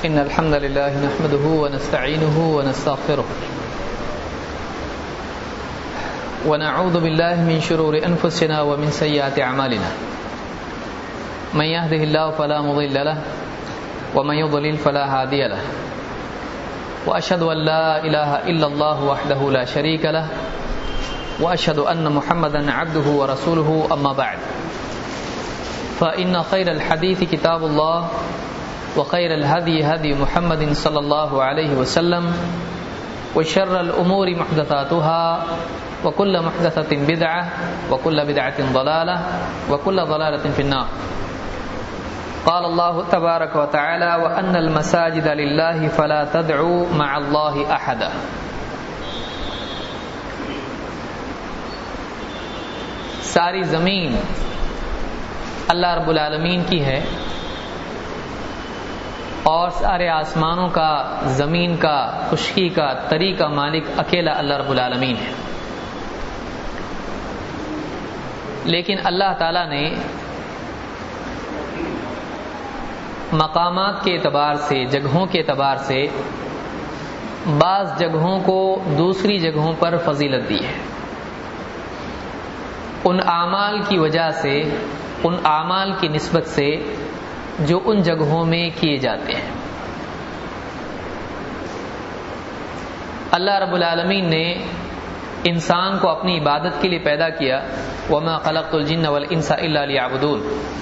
إن الحمد لله نحمده ونستعينه ونستغفره ونعوذ بالله من شرور أنفسنا ومن سيئات أعمالنا من يهده الله فلا مضل له ومن يضلل فلا هادي له وأشهد أن لا إله إلا الله وحده لا شريك له وأشهد أن محمدا عبده ورسوله أما بعد فإن خير الحديث كتاب الله وخير الهدي هدي محمد صلى الله عليه وسلم وشر الأمور محدثاتها وكل محدثة بدعة وكل بدعة ضلالة وكل ضلالة في النار. قال الله تبارك وتعالى وأن المساجد لله فلا تدعوا مع الله أحدا. ساری زمین اللہ رب العالمین کی ہے اور سارے آسمانوں کا، زمین کا، خشکی کا، تری کا مالک اکیلا اللہ رب العالمین ہے. لیکن اللہ تعالیٰ نے مقامات کے اعتبار سے، جگہوں کے اعتبار سے بعض جگہوں کو دوسری جگہوں پر فضیلت دی ہے. ان اعمال کی وجہ سے، ان اعمال کی نسبت سے جو ان جگہوں میں کیے جاتے ہیں. اللہ رب العالمین نے انسان کو اپنی عبادت کے لیے پیدا کیا. وَمَا خَلَقْتُ الْجِنَّ وَالْإِنسَ إِلَّا لِيَعْبُدُونَ.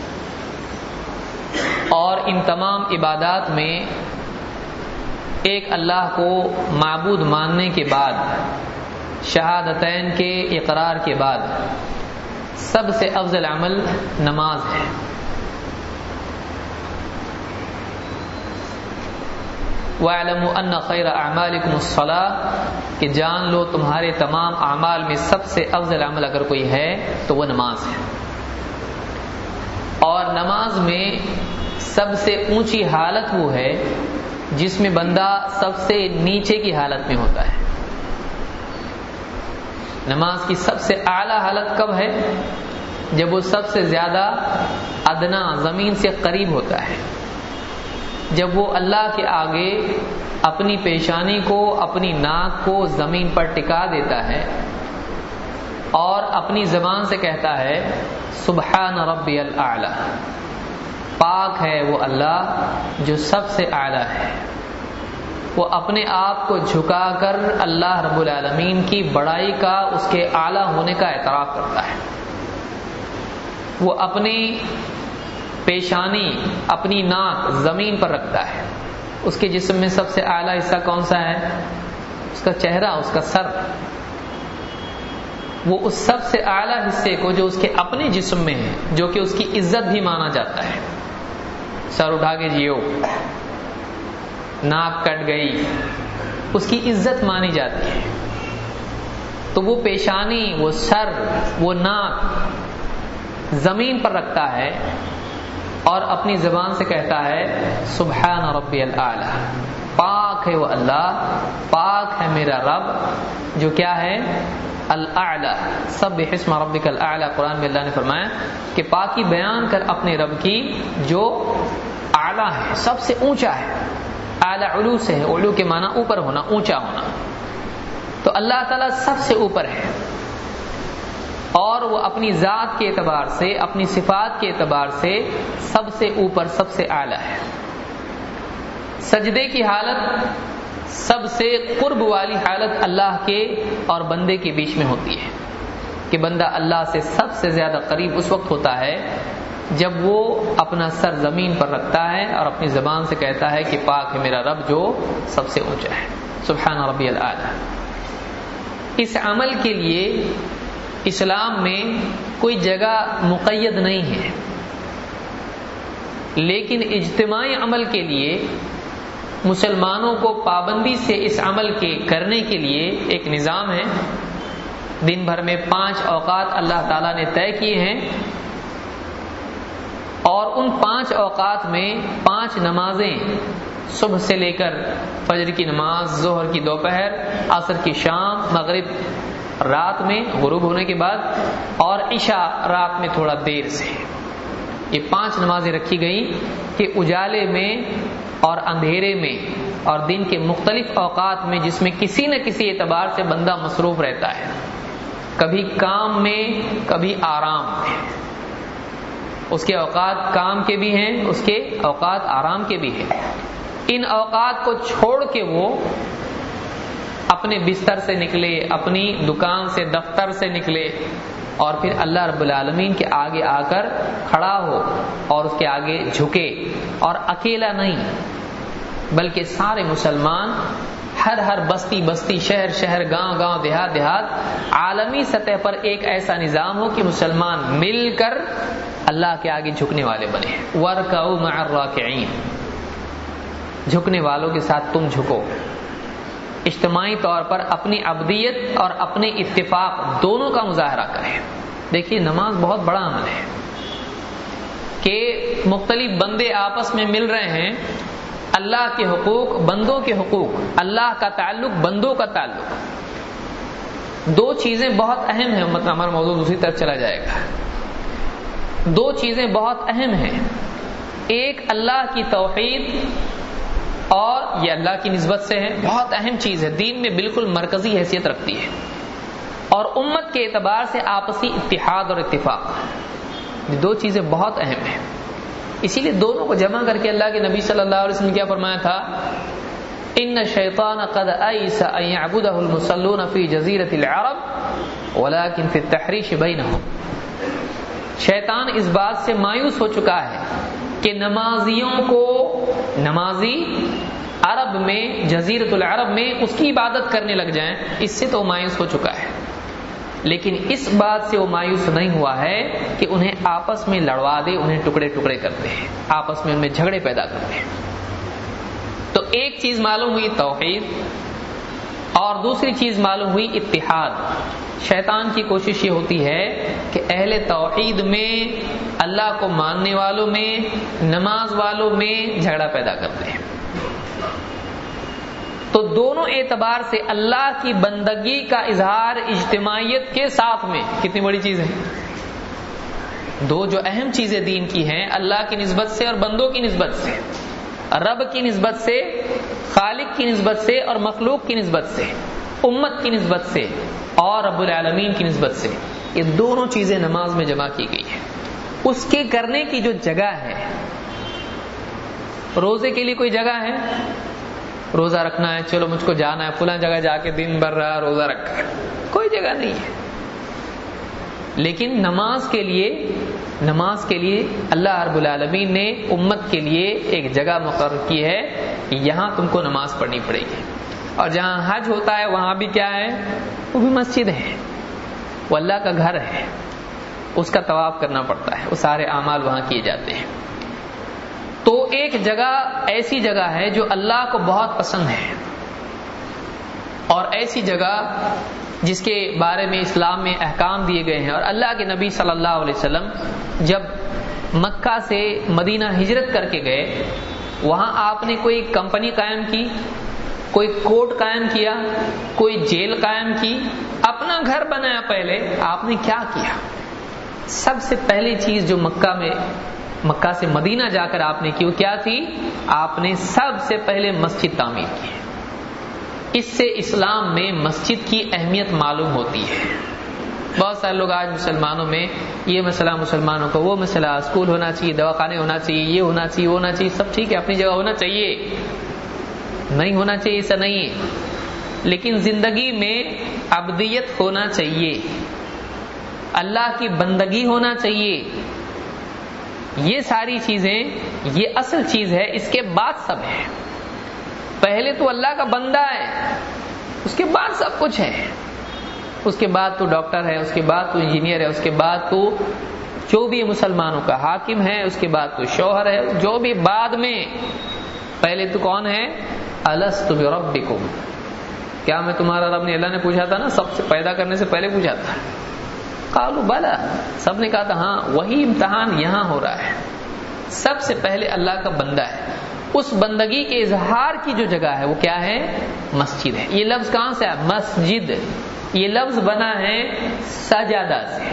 اور ان تمام عبادات میں ایک اللہ کو معبود ماننے کے بعد، شہادتین کے اقرار کے بعد سب سے افضل عمل نماز ہے. وَاعْلَمُوا أَنَّ خَيْرَ أَعْمَالِكُمُ الصَّلَاةُ کہ جان لو تمہارے تمام اعمال میں سب سے افضل عمل اگر کوئی ہے تو وہ نماز ہے. اور نماز میں سب سے اونچی حالت وہ ہے جس میں بندہ سب سے نیچے کی حالت میں ہوتا ہے. نماز کی سب سے اعلیٰ حالت کب ہے؟ جب وہ سب سے زیادہ ادنا، زمین سے قریب ہوتا ہے. جب وہ اللہ کے آگے اپنی پیشانی کو، اپنی ناک کو زمین پر ٹکا دیتا ہے اور اپنی زبان سے کہتا ہے سبحان ربی الاعلی، پاک ہے وہ اللہ جو سب سے اعلیٰ ہے. وہ اپنے آپ کو جھکا کر اللہ رب العالمین کی بڑائی کا، اس کے اعلیٰ ہونے کا اعتراف کرتا ہے. وہ اپنی پیشانی، اپنی ناک زمین پر رکھتا ہے. اس کے جسم میں سب سے اعلیٰ حصہ کون سا ہے؟ اس کا چہرہ، اس کا سر. وہ اس سب سے اعلیٰ حصے کو جو اس کے اپنے جسم میں ہے، جو کہ اس کی عزت بھی مانا جاتا ہے، سر اٹھا کے جیو، ناک کٹ گئی، اس کی عزت مانی جاتی ہے. تو وہ پیشانی، وہ سر، وہ ناک زمین پر رکھتا ہے اور اپنی زبان سے کہتا ہے سبحان ربی الاعلی، پاک ہے وہ اللہ، پاک ہے میرا رب جو کیا ہے؟ الاعلی. سبح اسم ربک الاعلی. قرآن میں اللہ نے فرمایا کہ پاکی بیان کر اپنے رب کی جو اعلیٰ ہے، سب سے اونچا ہے. اعلیٰ علو سے ہے، علو کے معنی اوپر ہونا، اونچا ہونا. تو اللہ تعالیٰ سب سے اوپر ہے اور وہ اپنی ذات کے اعتبار سے، اپنی صفات کے اعتبار سے سب سے اوپر، سب سے اعلیٰ ہے. سجدے کی حالت سب سے قرب والی حالت اللہ کے اور بندے کے بیچ میں ہوتی ہے کہ بندہ اللہ سے سب سے زیادہ قریب اس وقت ہوتا ہے جب وہ اپنا سر زمین پر رکھتا ہے اور اپنی زبان سے کہتا ہے کہ پاک ہے میرا رب جو سب سے اونچا ہے، سبحان ربی الاعلی. اس عمل کے لیے اسلام میں کوئی جگہ مقید نہیں ہے، لیکن اجتماعی عمل کے لیے مسلمانوں کو پابندی سے اس عمل کے کرنے کے لیے ایک نظام ہے. دن بھر میں 5 اوقات اللہ تعالیٰ نے طے کیے ہیں اور ان 5 اوقات میں 5 نمازیں، صبح سے لے کر فجر کی نماز، ظہر کی دوپہر، عصر کی شام، مغرب رات میں غروب ہونے کے بعد اور عشاء رات میں تھوڑا دیر سے. یہ 5 نمازیں رکھی گئی کہ اجالے میں اور اندھیرے میں اور دن کے مختلف اوقات میں جس میں کسی نہ کسی اعتبار سے بندہ مصروف رہتا ہے، کبھی کام میں کبھی آرام میں. اس کے اوقات کام کے بھی ہیں، اس کے اوقات آرام کے بھی ہیں. ان اوقات کو چھوڑ کے وہ اپنے بستر سے نکلے، اپنی دکان سے، دفتر سے نکلے، اور پھر اللہ رب العالمین کے آگے آ کر کھڑا ہو اور اس کے آگے جھکے. اور اکیلا نہیں بلکہ سارے مسلمان، ہر بستی بستی، شہر شہر، گاؤں گاؤں، دیہات دیہات، عالمی سطح پر ایک ایسا نظام ہو کہ مسلمان مل کر اللہ کے آگے جھکنے والے بنے. وَارْكَعُوا مَعَ الرَّاكِعِينَ، جھکنے والوں کے ساتھ تم جھکو. اجتماعی طور پر اپنی عبدیت اور اپنے اتفاق دونوں کا مظاہرہ کریں. دیکھیے نماز بہت بڑا عمل ہے کہ مختلف بندے آپس میں مل رہے ہیں. اللہ کے حقوق، بندوں کے حقوق، اللہ کا تعلق، بندوں کا تعلق. دو چیزیں بہت اہم ہیں. مطلب ہمارا موضوع دوسری طرف چلا جائے گا. دو چیزیں بہت اہم ہیں. ایک اللہ کی توحید، اور یہ اللہ کی نسبت سے ہے، بہت اہم چیز ہے، دین میں بالکل مرکزی حیثیت رکھتی ہے. اور امت کے اعتبار سے آپسی اتحاد اور اتفاق. یہ دو چیزیں بہت اہم ہیں. اسی لیے دونوں کو جمع کر کے اللہ کے نبی صلی اللہ علیہ وسلم نے کیا فرمایا تھا؟ ان الشیطان قد ایس ان یعبدہ المصلون فی جزیرۃ العرب ولکن فی التحریش بینہم. شیطان اس بات سے مایوس ہو چکا ہے کہ نمازیوں کو، نمازی عرب میں، جزیرۃ العرب میں اس کی عبادت کرنے لگ جائیں. اس سے تو مایوس ہو چکا ہے، لیکن اس بات سے وہ مایوس نہیں ہوا ہے کہ انہیں آپس میں لڑوا دے، انہیں ٹکڑے ٹکڑے کرتے ہیں، آپس میں ان میں جھگڑے پیدا کرتے ہیں. تو ایک چیز معلوم ہوئی توحید، اور دوسری چیز معلوم ہوئی اتحاد. شیطان کی کوشش یہ ہوتی ہے کہ اہل توحید میں، اللہ کو ماننے والوں میں، نماز والوں میں جھگڑا پیدا کرتے ہیں. تو دونوں اعتبار سے اللہ کی بندگی کا اظہار اجتماعیت کے ساتھ میں کتنی بڑی چیز ہے. دو جو اہم چیزیں دین کی ہیں، اللہ کی نسبت سے اور بندوں کی نسبت سے، رب کی نسبت سے، خالق کی نسبت سے اور مخلوق کی نسبت سے، امت کی نسبت سے اور رب العالمین کی نسبت سے، یہ دونوں چیزیں نماز میں جمع کی گئی ہیں. اس کے کرنے کی جو جگہ ہے، روزے کے لیے کوئی جگہ ہے؟ روزہ رکھنا ہے، چلو مجھ کو جانا ہے فلاں جگہ، جا کے دن بھر رہا روزہ رکھا ہے، کوئی جگہ نہیں ہے. لیکن نماز کے لیے اللہ رب العالمین نے امت کے لیے ایک جگہ مقرر کی ہے کہ یہاں تم کو نماز پڑھنی پڑے گی. اور جہاں حج ہوتا ہے وہاں بھی کیا ہے؟ وہ بھی مسجد ہے، وہ اللہ کا گھر ہے، اس کا طواف کرنا پڑتا ہے، وہ سارے اعمال وہاں کیے جاتے ہیں. تو ایک جگہ ایسی جگہ ہے جو اللہ کو بہت پسند ہے، اور ایسی جگہ جس کے بارے میں اسلام میں احکام دیے گئے ہیں. اور اللہ کے نبی صلی اللہ علیہ وسلم جب مکہ سے مدینہ ہجرت کر کے گئے، وہاں آپ نے کوئی کمپنی قائم کی، کوئی کورٹ قائم کیا، کوئی جیل قائم کی، اپنا گھر بنایا. پہلے آپ نے کیا کیا؟ سب سے پہلی چیز جو مکہ سے مدینہ جا کر آپ نے کی، وہ کیا تھی؟ آپ نے سب سے پہلے مسجد تعمیر کی. اس سے اسلام میں مسجد کی اہمیت معلوم ہوتی ہے. بہت سارے لوگ آج مسلمانوں میں یہ مسئلہ، مسلمانوں کو وہ مسئلہ، اسکول ہونا چاہیے، دواخانے ہونا چاہیے، یہ ہونا چاہیے، وہ ہونا چاہیے. سب ٹھیک ہے، اپنی جگہ ہونا چاہیے، نہیں ہونا چاہیے ایسا نہیں ہے، لیکن زندگی میں عبدیت ہونا چاہیے، اللہ کی بندگی ہونا چاہیے. یہ ساری چیزیں، یہ اصل چیز ہے. اس کے بعد سب ہے. پہلے تو اللہ کا بندہ ہے، اس کے بعد سب کچھ ہے. اس کے بعد تو ڈاکٹر ہے، اس کے بعد تو انجینئر ہے، اس کے بعد تو جو بھی مسلمانوں کا حاکم ہے، اس کے بعد تو شوہر ہے، جو بھی بعد میں. پہلے تو کون ہے؟ الست بربکم، کیا میں تمہارا رب نہیں؟ اللہ نے پوچھا تھا نا، سب سے پیدا کرنے سے پہلے پوچھا تھا. قالوا بلا، سب نے کہا تھا ہاں. وہی امتحان یہاں ہو رہا ہے. سب سے پہلے اللہ کا بندہ ہے. اس بندگی کے اظہار کی جو جگہ ہے وہ کیا ہے؟ مسجد ہے. یہ لفظ کہاں سے ہے؟ مسجد. یہ لفظ بنا ہے سجدہ سے،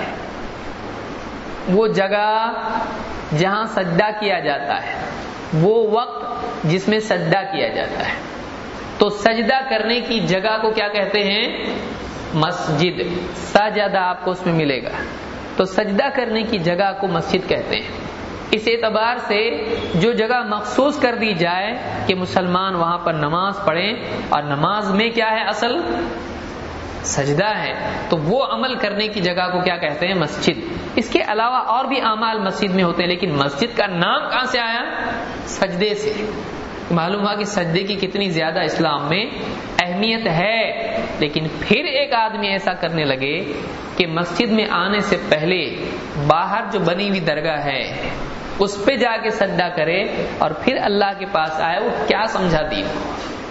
وہ جگہ جہاں سجدہ کیا جاتا ہے، وہ وقت جس میں سجدہ کیا جاتا ہے. تو سجدہ کرنے کی جگہ کو کیا کہتے ہیں؟ مسجد. سجدہ آپ کو اس میں ملے گا. تو سجدہ کرنے کی جگہ کو مسجد کہتے ہیں. اس اعتبار سے جو جگہ مخصوص کر دی جائے کہ مسلمان وہاں پر نماز پڑھیں، اور نماز میں کیا ہے؟ اصل سجدہ ہے، تو وہ عمل کرنے کی جگہ کو کیا کہتے ہیں؟ مسجد. اس کے علاوہ اور بھی اعمال مسجد میں ہوتے ہیں، لیکن مسجد کا نام کہاں سے آیا؟ سجدے سے. معلوم ہوا کہ سجدے کی کتنی زیادہ اسلام میں اہمیت ہے. لیکن پھر ایک آدمی ایسا کرنے لگے کہ مسجد میں آنے سے پہلے باہر جو بنی ہوئی درگاہ ہے اس پہ جا کے سجدہ کرے اور پھر اللہ کے پاس آئے. وہ کیا سمجھا دین کو؟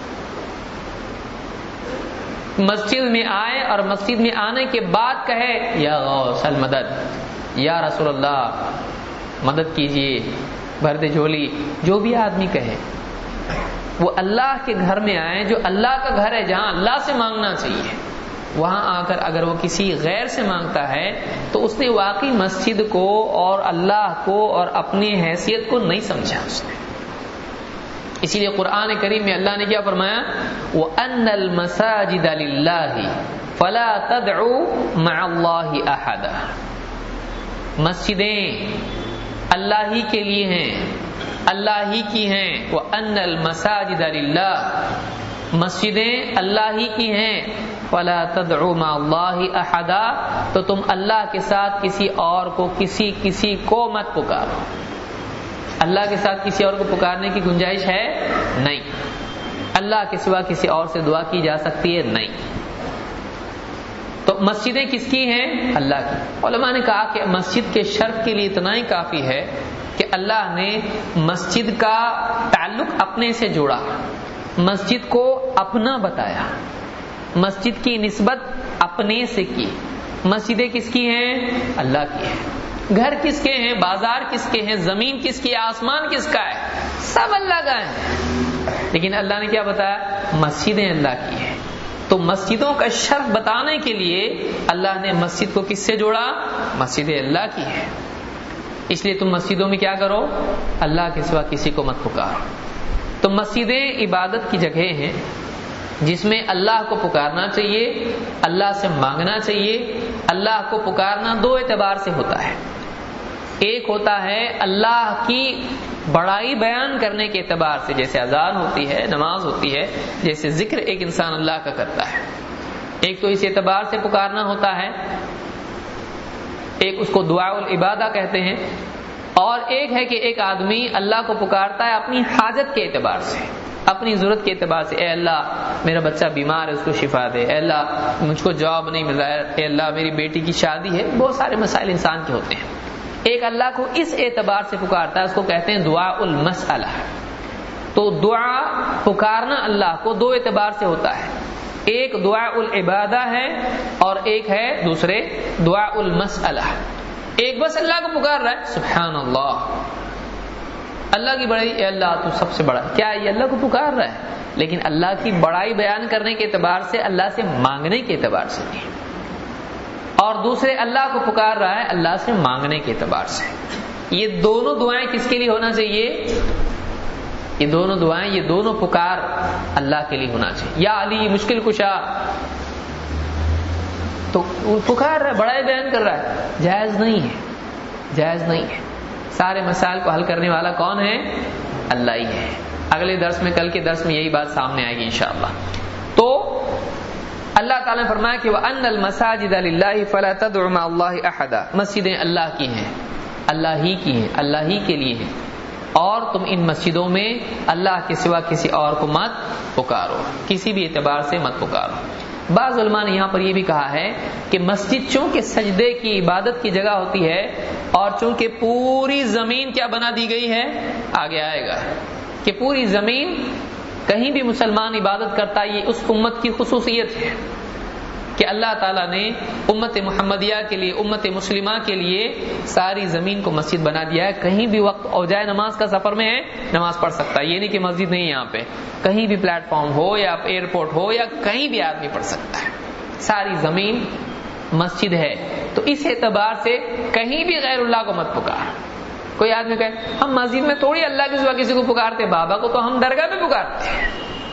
مسجد میں آئے اور مسجد میں آنے کے بعد کہے یا غوث المدد، یا رسول اللہ مدد کیجئے، بھر دے جھولی. جو بھی آدمی کہے وہ اللہ کے گھر میں آئے، جو اللہ کا گھر ہے، جہاں اللہ سے مانگنا چاہیے. وہاں آ کر اگر وہ کسی غیر سے مانگتا ہے تو اس نے واقعی مسجد کو اور اللہ کو اور اپنی حیثیت کو نہیں سمجھا اس نے. اسی لیے قرآن کریم میں اللہ نے کیا فرمایا؟ وَأَنَّ الْمَسَاجِدَ لِلَّهِ فَلَا تَدْعُوا مَعَ اللَّهِ أَحَدًا. مسجدیں اللہ ہی کے لیے ہیں، اللہ ہی کی ہیں. وَأَنَّ الْمَسَاجِدَ لِلَّهِ، مسجدیں اللہ ہی کی ہیں. فَلَا تَدْعُوا مَعَ اللَّهِ أَحَدًا، تو تم اللہ کے ساتھ کسی اور کو کسی کو مت پکارو. اللہ کے ساتھ کسی اور کو پکارنے کی گنجائش ہے نہیں. اللہ کے سوا کسی اور سے دعا کی جا سکتی ہے نہیں. تو مسجدیں کس کی ہیں؟ اللہ کی. علماء نے کہا کہ مسجد کے شرف کے لیے اتنا ہی کافی ہے کہ اللہ نے مسجد کا تعلق اپنے سے جوڑا، مسجد کو اپنا بتایا، مسجد کی نسبت اپنے سے کی. مسجدیں کس کی ہیں؟ اللہ کی ہیں. گھر کس کے ہیں؟ بازار کس کے ہیں؟ زمین کس کی ہے؟ آسمان کس کا ہے؟ سب اللہ کا ہے. لیکن اللہ نے کیا بتایا؟ مسجدیں اللہ کی ہیں. تو مسجدوں کا شرف بتانے کے لیے اللہ نے مسجد کو کس سے جوڑا؟ مسجدیں اللہ کی ہیں. اس لیے تم مسجدوں میں کیا کرو؟ اللہ کے سوا کسی کو مت پکارو. تو مسجدیں عبادت کی جگہ ہیں جس میں اللہ کو پکارنا چاہیے، اللہ سے مانگنا چاہیے. اللہ کو پکارنا دو اعتبار سے ہوتا ہے. ایک ہوتا ہے اللہ کی بڑائی بیان کرنے کے اعتبار سے، جیسے اذان ہوتی ہے، نماز ہوتی ہے، جیسے ذکر ایک انسان اللہ کا کرتا ہے. ایک تو اس اعتبار سے پکارنا ہوتا ہے، ایک اس کو دعاء العبادہ کہتے ہیں. اور ایک ہے کہ ایک آدمی اللہ کو پکارتا ہے اپنی حاجت کے اعتبار سے، اپنی ضرورت کے اعتبار سے. اے اللہ میرا بچہ بیمار ہے، اس کو شفا دے. اے اللہ مجھ کو جاب نہیں مل رہا ہے. اے اللہ میری بیٹی کی شادی ہے. بہت سارے مسائل انسان کے ہوتے ہیں. ایک اللہ کو اس اعتبار سے پکارتا ہے، اس کو کہتے ہیں دعاء المسئلہ. تو دعا پکارنا اللہ کو دو اعتبار سے ہوتا ہے. ایک دعاء العبادہ ہے اور ایک ہے دوسرے دعاء المسئلہ. ایک بس اللہ کو پکار رہا ہے، سبحان اللہ، اللہ کی بڑائی، اے اللہ تو سب سے بڑا. کیا یہ اللہ کو پکار رہا ہے؟ لیکن اللہ کی بڑائی بیان کرنے کے اعتبار سے، اللہ سے مانگنے کے اعتبار سے نہیں. اور دوسرے اللہ کو پکار رہا ہے اللہ سے مانگنے کے اعتبار سے. یہ دونوں دعائیں کس کے لیے ہونا چاہیے؟ یہ دونوں دعائیں، یہ دونوں پکار اللہ کے لیے ہونا چاہیے. یا علی مشکل کشا، تو پکار رہا ہے، بڑائی بیان کر رہا ہے. جائز نہیں ہے، جائز نہیں ہے. سارے مسائل کو حل کرنے والا کون ہے؟ اللہ ہی ہے. اگلے درس میں، کل کے درس میں یہی بات سامنے آئے گی انشاءاللہ. تو اللہ تعالیٰ نے فرمایا کہ وَأَنَّ الْمَسَاجِدَ لِلَّهِ فَلَا تَدْعُوا مَعَ اللَّهِ أَحَدًا. مسجدیں اللہ کی ہیں، اللہ ہی کی ہیں، اللہ ہی کے لیے ہیں. اور تم ان مسجدوں میں اللہ کے سوا کسی اور کو مت پکارو، کسی بھی اعتبار سے مت پکارو. بعض علماء نے یہاں پر یہ بھی کہا ہے کہ مسجد چونکہ سجدے کی عبادت کی جگہ ہوتی ہے، اور چونکہ پوری زمین کیا بنا دی گئی ہے، آگے آئے گا کہ پوری زمین کہیں بھی مسلمان عبادت کرتا ہے، یہ اس امت کی خصوصیت ہے کہ اللہ تعالیٰ نے امت محمدیہ کے لیے، امت مسلمہ کے لیے ساری زمین کو مسجد بنا دیا ہے. کہیں بھی وقت اور جائے نماز کا سفر میں ہے، نماز پڑھ سکتا ہے. یہ نہیں کہ مسجد نہیں ہے یہاں پہ، کہیں بھی پلیٹ فارم ہو یا ایئرپورٹ ہو یا کہیں بھی آدمی پڑھ سکتا ہے. ساری زمین مسجد ہے. تو اس اعتبار سے کہیں بھی غیر اللہ کو مت پکار. کوئی آدمی کہے ہم مسجد میں تھوڑی اللہ کے سوا کسی کو پکارتے، بابا کو تو ہم درگاہ پہ پکارتے ہیں،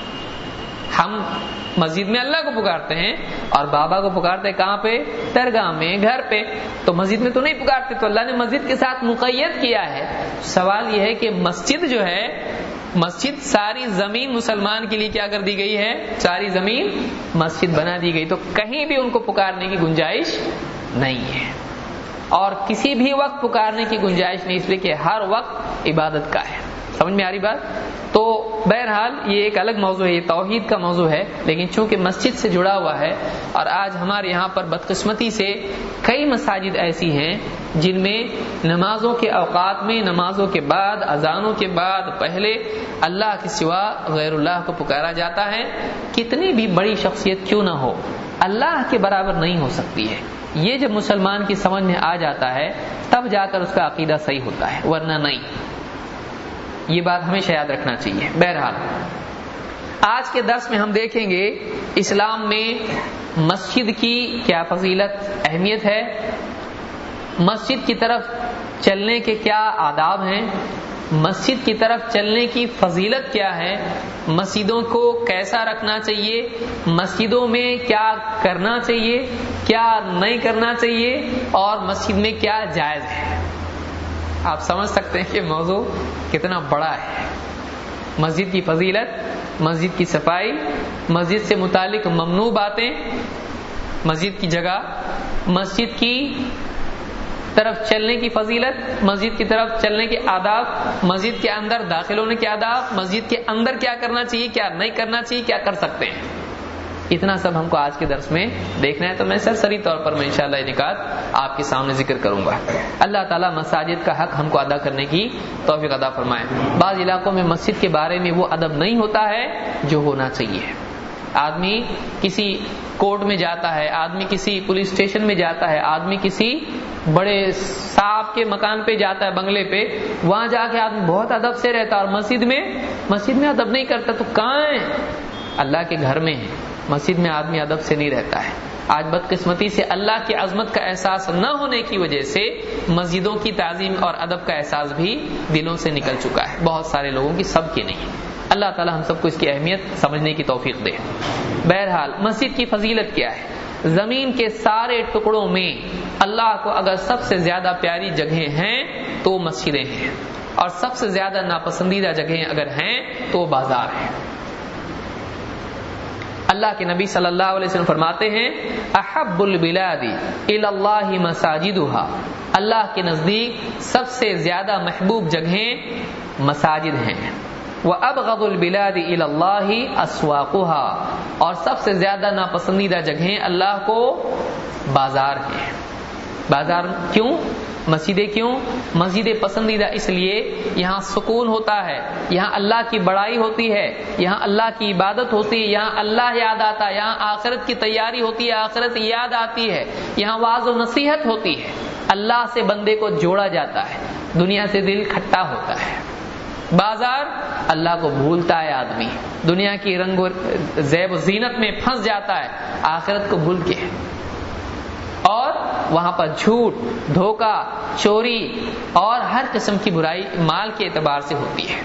ہم مسجد میں اللہ کو پکارتے ہیں اور بابا کو پکارتے ہیں کہاں پہ؟ درگاہ میں، گھر پہ، تو مسجد میں تو نہیں پکارتے۔ تو اللہ نے مسجد کے ساتھ مقید کیا ہے۔ سوال یہ ہے کہ مسجد جو ہے، مسجد ساری زمین مسلمان کے لیے کیا کر دی گئی ہے؟ ساری زمین مسجد بنا دی گئی، تو کہیں بھی ان کو پکارنے کی گنجائش نہیں ہے اور کسی بھی وقت پکارنے کی گنجائش نہیں، اس لیے کہ ہر وقت عبادت کا ہے۔ سمجھ میں آ رہی بات؟ تو بہرحال یہ ایک الگ موضوع ہے، یہ توحید کا موضوع ہے، لیکن چونکہ مسجد سے جڑا ہوا ہے اور آج ہمارے یہاں پر بدقسمتی سے کئی مساجد ایسی ہیں جن میں نمازوں کے اوقات میں، نمازوں کے بعد، اذانوں کے بعد پہلے اللہ کے سوا غیر اللہ کو پکارا جاتا ہے۔ کتنی بھی بڑی شخصیت کیوں نہ ہو، اللہ کے برابر نہیں ہو سکتی ہے۔ یہ جب مسلمان کی سمجھ میں آ جاتا ہے تب جا کر اس کا عقیدہ صحیح ہوتا ہے، ورنہ نہیں۔ یہ بات ہمیشہ یاد رکھنا چاہیے۔ بہرحال آج کے درس میں ہم دیکھیں گے اسلام میں مسجد کی کیا فضیلت، اہمیت ہے، مسجد کی طرف چلنے کے کیا آداب ہیں، مسجد کی طرف چلنے کی فضیلت کیا ہے، مسجدوں کو کیسا رکھنا چاہیے، مسجدوں میں کیا کرنا چاہیے، کیا نہیں کرنا چاہیے، اور مسجد میں کیا جائز ہے۔ آپ سمجھ سکتے ہیں کہ موضوع کتنا بڑا ہے۔ مسجد کی فضیلت، مسجد کی صفائی، مسجد سے متعلق ممنوع باتیں، مسجد کی جگہ، مسجد کی طرف چلنے کی فضیلت، مسجد کی طرف چلنے کے آداب، مسجد کے اندر داخل ہونے کے آداب، مسجد کے اندر کیا کرنا چاہیے، کیا نہیں کرنا چاہیے، کیا کر سکتے ہیں، اتنا سب ہم کو آج کے درس میں دیکھنا ہے۔ تو میں سرسری طور پر میں انشاءاللہ یہ نکات آپ کے سامنے ذکر کروں گا۔ اللہ تعالیٰ مساجد کا حق ہم کو ادا کرنے کی توفیق عطا فرمائے۔ بعض علاقوں میں مسجد کے بارے میں وہ ادب نہیں ہوتا ہے جو ہونا چاہیے۔ آدمی کسی کورٹ میں جاتا ہے، آدمی کسی پولیس اسٹیشن میں جاتا ہے، آدمی کسی بڑے صاحب کے مکان پہ جاتا ہے، بنگلے پہ، وہاں جا کے آدمی بہت ادب سے رہتا ہے، اور مسجد میں ادب نہیں کرتا، تو کہاں ہے؟ اللہ کے گھر میں ہے، مسجد میں آدمی ادب سے نہیں رہتا ہے۔ آج بدقسمتی سے اللہ کی عظمت کا احساس نہ ہونے کی وجہ سے مسجدوں کی تعظیم اور ادب کا احساس بھی دلوں سے نکل چکا ہے، بہت سارے لوگوں کی، سب کی نہیں۔ اللہ تعالی ہم سب کو اس کی اہمیت سمجھنے کی توفیق دے۔ بہرحال مسجد کی فضیلت کیا ہے؟ زمین کے سارے ٹکڑوں میں اللہ کو اگر سب سے زیادہ پیاری جگہیں ہیں تو مسجدیں ہیں، اور سب سے زیادہ ناپسندیدہ جگہیں اگر ہیں تو بازار ہیں۔ اللہ کے نبی صلی اللہ علیہ وسلم فرماتے ہیں احب البلاد الی اللہ مساجدها، اللہ کے نزدیک سب سے زیادہ محبوب جگہیں مساجد ہیں۔ وابغض البلاد الی اللہ اسواقها، اور سب سے زیادہ ناپسندیدہ جگہیں اللہ کو بازار ہیں۔ بازار کیوں؟ مسجدیں کیوں؟ مسجدیں پسندیدہ اس لیے یہاں سکون ہوتا ہے، یہاں اللہ کی بڑائی ہوتی ہے، یہاں اللہ کی عبادت ہوتی ہے، یہاں اللہ یاد آتا ہے، یہاں آخرت کی تیاری ہوتی ہے، آخرت یاد آتی ہے، یہاں واعظ و نصیحت ہوتی ہے، اللہ سے بندے کو جوڑا جاتا ہے، دنیا سے دل کھٹا ہوتا ہے۔ بازار اللہ کو بھولتا ہے آدمی، دنیا کی رنگ و زیب و زینت میں پھنس جاتا ہے، آخرت کو بھول کے، اور وہاں پر جھوٹ، دھوکہ، چوری اور ہر قسم کی برائی مال کے اعتبار سے ہوتی ہے۔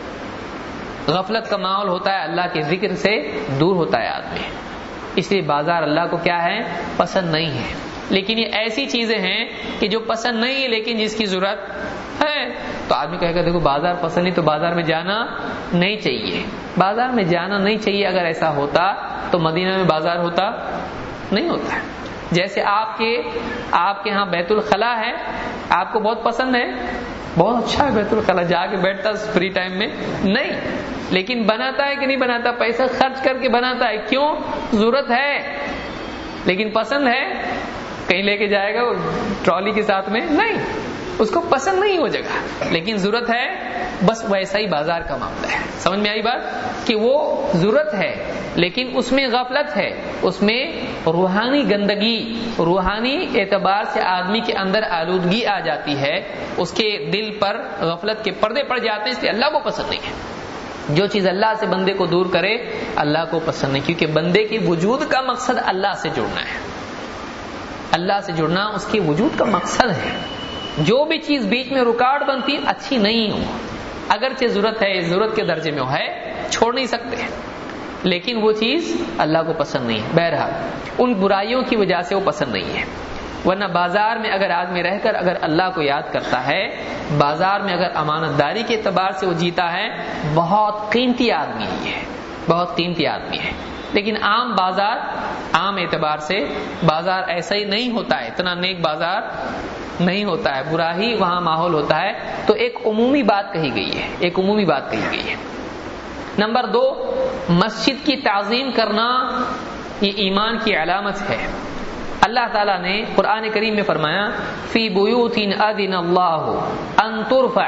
غفلت کا ماحول ہوتا ہے، اللہ کے ذکر سے دور ہوتا ہے آدمی، اس لیے بازار اللہ کو کیا ہے؟ پسند نہیں ہے۔ لیکن یہ ایسی چیزیں ہیں کہ جو پسند نہیں ہے لیکن جس کی ضرورت ہے، تو آدمی کہے گا دیکھو بازار پسند نہیں تو بازار میں جانا نہیں چاہیے، بازار میں جانا نہیں چاہیے۔ اگر ایسا ہوتا تو مدینہ میں بازار ہوتا نہیں ہوتا ہے۔ جیسے آپ کے ہاں بیت الخلا ہے، آپ کو بہت پسند ہے، بہت اچھا ہے بیت الخلا، جا کے بیٹھتا فری ٹائم میں نہیں، لیکن بناتا ہے کہ نہیں بناتا؟ پیسہ خرچ کر کے بناتا ہے، کیوں؟ ضرورت ہے، لیکن پسند ہے؟ کہیں لے کے جائے گا وہ ٹرالی کے ساتھ میں؟ نہیں، اس کو پسند نہیں وہ جگہ، لیکن ضرورت ہے۔ بس ویسا ہی بازار کا معاملہ ہے۔ سمجھ میں آئی بات؟ کہ وہ ضرورت ہے لیکن اس میں غفلت ہے، اس میں روحانی گندگی، روحانی اعتبار سے آدمی کے اندر آلودگی آ جاتی ہے، اس کے دل پر غفلت کے پردے پڑ جاتے ہیں، اس لیے اللہ کو پسند نہیں ہے۔ جو چیز اللہ سے بندے کو دور کرے اللہ کو پسند نہیں، کیونکہ بندے کے وجود کا مقصد اللہ سے جڑنا ہے، اللہ سے جڑنا اس کے وجود کا مقصد ہے۔ جو بھی چیز بیچ میں رکاوٹ بنتی اچھی نہیں ہو، اگرچہ ضرورت ہے، ضرورت کے درجے میں ہے، چھوڑ نہیں سکتے، لیکن وہ چیز اللہ کو پسند نہیں ہے، بہرحال ان برائیوں کی وجہ سے وہ پسند نہیں ہے۔ ورنہ بازار میں اگر آدمی رہ کر اگر اللہ کو یاد کرتا ہے، بازار میں اگر امانت داری کے اعتبار سے وہ جیتا ہے، بہت قیمتی آدمی ہے، بہت قیمتی آدمی ہے۔ لیکن عام بازار، عام اعتبار سے بازار ایسا ہی نہیں ہوتا ہے، اتنا نیک بازار نہیں ہوتا ہے، برا ہی وہاں ماحول ہوتا ہے۔ تو ایک عمومی بات کہی گئی ہے، ایک عمومی بات کہی گئی ہے۔ نمبر 2، مسجد کی تعظیم کرنا یہ ایمان کی علامت ہے۔ اللہ تعالیٰ نے قرآن کریم میں فرمایا فی بیوت اذن اللہ ان ترفع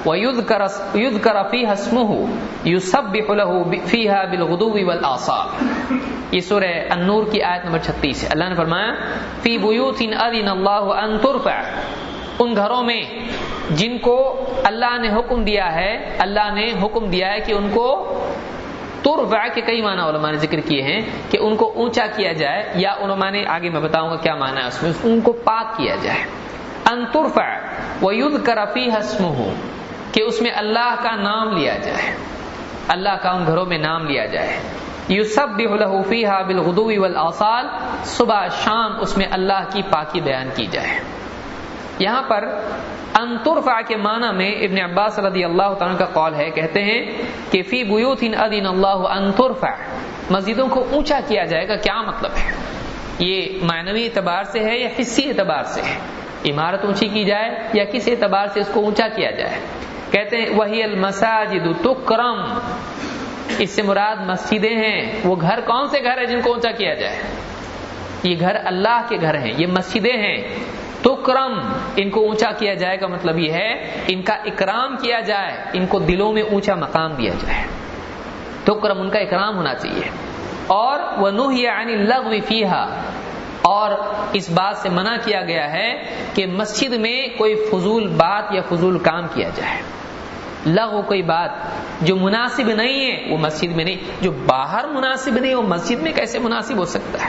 ویذکر فیہا اسمہ یسبح لہ فیہا بالغدو والآصال۔ یہ سورہ النور کی آیت نمبر 36 ہے۔ اللہ نے فرمایا فی بیوت اذن اللہ ان ترفع، ان گھروں میں جن کو اللہ نے حکم دیا ہے، اللہ نے حکم دیا ہے کہ ان کو ترفع کے کئی معنی علماء نے ذکر کیے ہیں کہ ان کو اونچا کیا جائے، یا علماء نے آگے میں بتاؤں گا کیا معنی ہے اس میں، ان کو پاک کیا جائے۔ ان ترفع ویذکر فیہا اسمہ، کہ اس میں اللہ کا نام لیا جائے، اللہ کا ان گھروں میں نام لیا جائے۔ یسبح لہ فیہا بالغدو والآصال، صبح شام اس میں اللہ کی پاکی بیان کی جائے۔ یہاں پر ان ترفع کے معنی میں ابن عباس رضی اللہ تعالیٰ کا قول ہے، کہتے ہیں کہ فی بیوت اذن اللہ ان ترفع، مسجدوں کو اونچا کیا جائے گا، کیا مطلب ہے؟ یہ معنوی اعتبار سے ہے یا حسی اعتبار سے ہے؟ عمارت اونچی کی جائے یا کس اعتبار سے اس کو اونچا کیا جائے؟ کہتے ہیں وہی المساجد تکرم، اس سے مراد مسجدیں ہیں۔ وہ گھر کون سے گھر ہیں جن کو اونچا کیا جائے؟ یہ گھر اللہ کے گھر ہیں، یہ مسجدیں ہیں۔ تکرم، ان کو اونچا کیا جائے گا مطلب یہ ہے ان کا اکرام کیا جائے، ان کو دلوں میں اونچا مقام دیا جائے۔ تکرم، ان کا اکرام ہونا چاہیے۔ اور وَنُهِيَ عَنِ اللَّغْوِ فِيهَا، اور اس بات سے منع کیا گیا ہے کہ مسجد میں کوئی فضول بات یا فضول کام کیا جائے۔ لغو کوئی بات جو مناسب نہیں ہے وہ مسجد میں نہیں، جو باہر مناسب نہیں وہ مسجد میں کیسے مناسب ہو سکتا ہے؟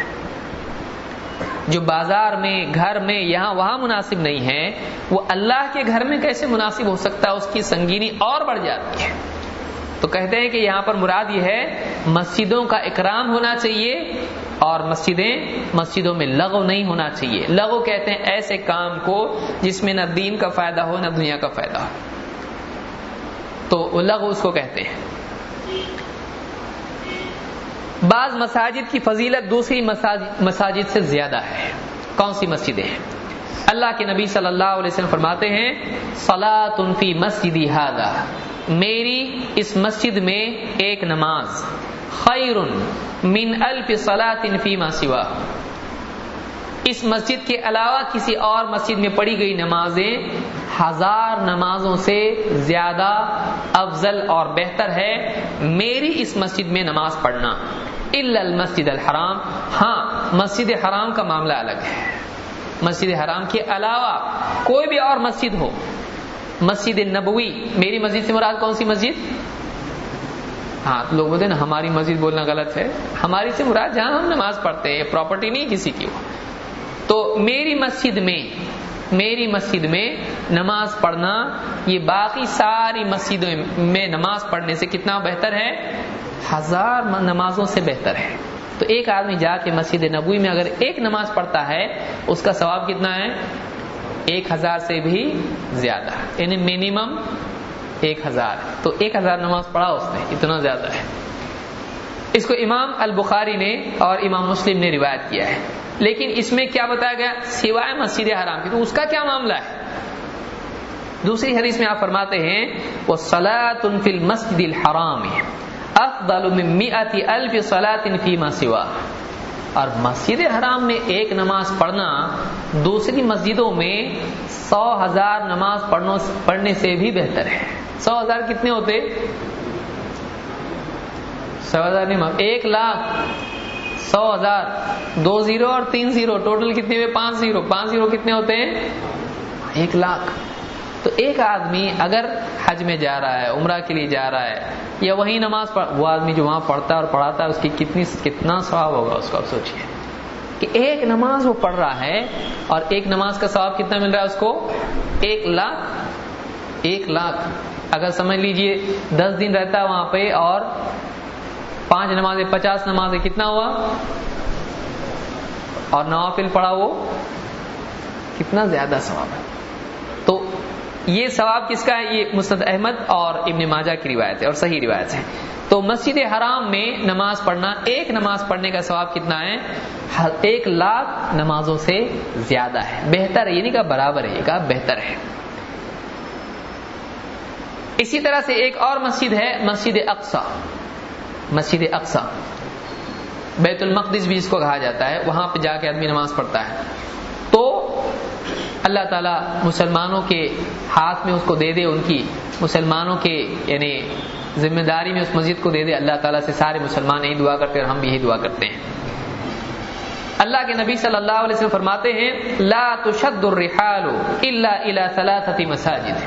جو بازار میں، گھر میں، یہاں وہاں مناسب نہیں ہے وہ اللہ کے گھر میں کیسے مناسب ہو سکتا ہے؟ اس کی سنگینی اور بڑھ جاتی ہے۔ تو کہتے ہیں کہ یہاں پر مراد یہ ہے مسجدوں کا اکرام ہونا چاہیے، اور مسجدوں میں لغو نہیں ہونا چاہیے۔ لغو کہتے ہیں ایسے کام کو جس میں نہ دین کا فائدہ ہو نہ دنیا کا فائدہ ہو، تو لغو اس کو کہتے ہیں۔ بعض مساجد کی فضیلت دوسری مساجد سے زیادہ ہے۔ کون سی مسجدیں ہیں؟ اللہ کے نبی صلی اللہ علیہ وسلم فرماتے ہیں صلاۃ فی مسجدی ھذا، میری اس مسجد میں ایک نماز خیر من الف صلاۃ فیما سوا، اس مسجد کے علاوہ کسی اور مسجد میں پڑھی گئی نمازیں 1000 نمازوں سے زیادہ افضل اور بہتر ہے میری اس مسجد میں نماز پڑھنا، الا المسجد الحرام، ہاں مسجد حرام کا معاملہ الگ ہے۔ مسجد حرام کے علاوہ کوئی بھی اور مسجد ہو، مسجد نبوی، میری مسجد سے مراد کون سی مسجد؟ ہاں لوگ بولتے ہیں نا ہماری مسجد بولنا غلط ہے، ہماری سے مراد جہاں ہم نماز پڑھتے ہیں، پراپرٹی نہیں کسی کی ہو۔ تو میری مسجد میں نماز پڑھنا یہ باقی ساری مسجدوں میں نماز پڑھنے سے کتنا بہتر ہے؟ 1000 نمازوں سے بہتر ہے۔ تو ایک آدمی جا کے مسجد نبوی میں اگر ایک نماز پڑھتا ہے اس کا ثواب کتنا ہے؟ 1000 سے بھی زیادہ، یعنی منیمم 1000۔ تو 1000 نماز پڑھا اس نے، اتنا زیادہ ہے۔ اس کو امام البخاری نے اور امام مسلم نے روایت کیا ہے، لیکن اس میں کیا بتایا گیا؟ سوائے مسجد حرام کی، تو اس کا کیا معاملہ ہے؟ دوسری حدیث میں آپ فرماتے ہیں وَصَلَاةٌ فِي الْمَسْجِدِ الْحَرَامِ افضل من 100,000 صلاة فيما سوا، اور مسجد حرام میں ایک نماز پڑھنا دوسری مسجدوں میں 100,000 نماز پڑھنے سے بھی بہتر ہے۔ 100,000 کتنے ہوتے؟ 100,000 نہیں، 1,00,000 100,000 2 0 اور 3 0 ٹوٹل کتنے ہوئے؟ 5 0 5 0 کتنے ہوتے ہیں؟ 1,00,000۔ تو ایک آدمی اگر حج میں جا رہا ہے، عمرہ کے لیے جا رہا ہے، یا وہی نماز وہ آدمی جو وہاں پڑھتا ہے اور پڑھاتا ہے اس کی کتنا ثواب ہوگا اس کو آپ سوچئے۔ کہ ایک نماز وہ پڑھ رہا ہے اور ایک نماز کا ثواب کتنا مل رہا ہے اس کو؟ 1,00,000. اگر سمجھ لیجئے 10 دن رہتا ہے وہاں پہ اور 5 نمازیں 50 نمازیں کتنا ہوا؟ اور نوافل پڑھا وہ کتنا زیادہ ثواب ہے. تو یہ ثواب کس کا ہے؟ یہ مسند احمد اور ابن ماجہ کی روایت ہے اور صحیح روایت ہے. تو مسجد حرام میں نماز پڑھنا، ایک نماز پڑھنے کا ثواب کتنا ہے؟ 1,00,000 نمازوں سے زیادہ ہے. بہتر ہے، یہ نہیں کہا برابر ہے، یہ کہا بہتر ہے. اسی طرح سے ایک اور مسجد ہے مسجد اقصی. مسجد اقصی بیت المقدس بھی اس کو کہا جاتا ہے، وہاں پہ جا کے آدمی نماز پڑھتا ہے. تو اللہ تعالیٰ مسلمانوں کے ہاتھ میں اس کو دے دے، ان کی مسلمانوں کے یعنی ذمہ داری میں اس مسجد کو دے دے. اللہ تعالیٰ سے سارے مسلمان یہی دعا کرتے ہیں اور ہم بھی یہی دعا کرتے ہیں. اللہ کے نبی صلی اللہ علیہ وسلم فرماتے ہیں لا تشد الرحال الا الى 3 مساجد.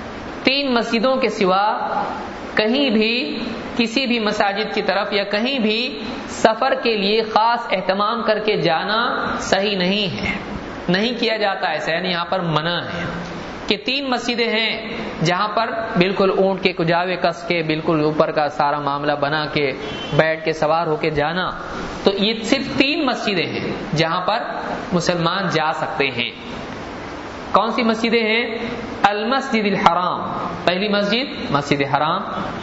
3 مسجدوں کے سوا کہیں بھی کسی بھی مساجد کی طرف یا کہیں بھی سفر کے لیے خاص اہتمام کر کے جانا صحیح نہیں ہے، نہیں کیا جاتا ایسا. یعنی یہاں پر منع ہے کہ 3 مسجدیں ہیں جہاں پر بالکل اونٹ کے کجاوے کس کے بالکل اوپر کا سارا معاملہ بنا کے بیٹھ کے سوار ہو کے جانا. تو یہ صرف 3 مسجدیں ہیں جہاں پر مسلمان جا سکتے ہیں. کون سی مسجدیں ہیں؟ المسجد الحرام، پہلی مسجد مسجد حرام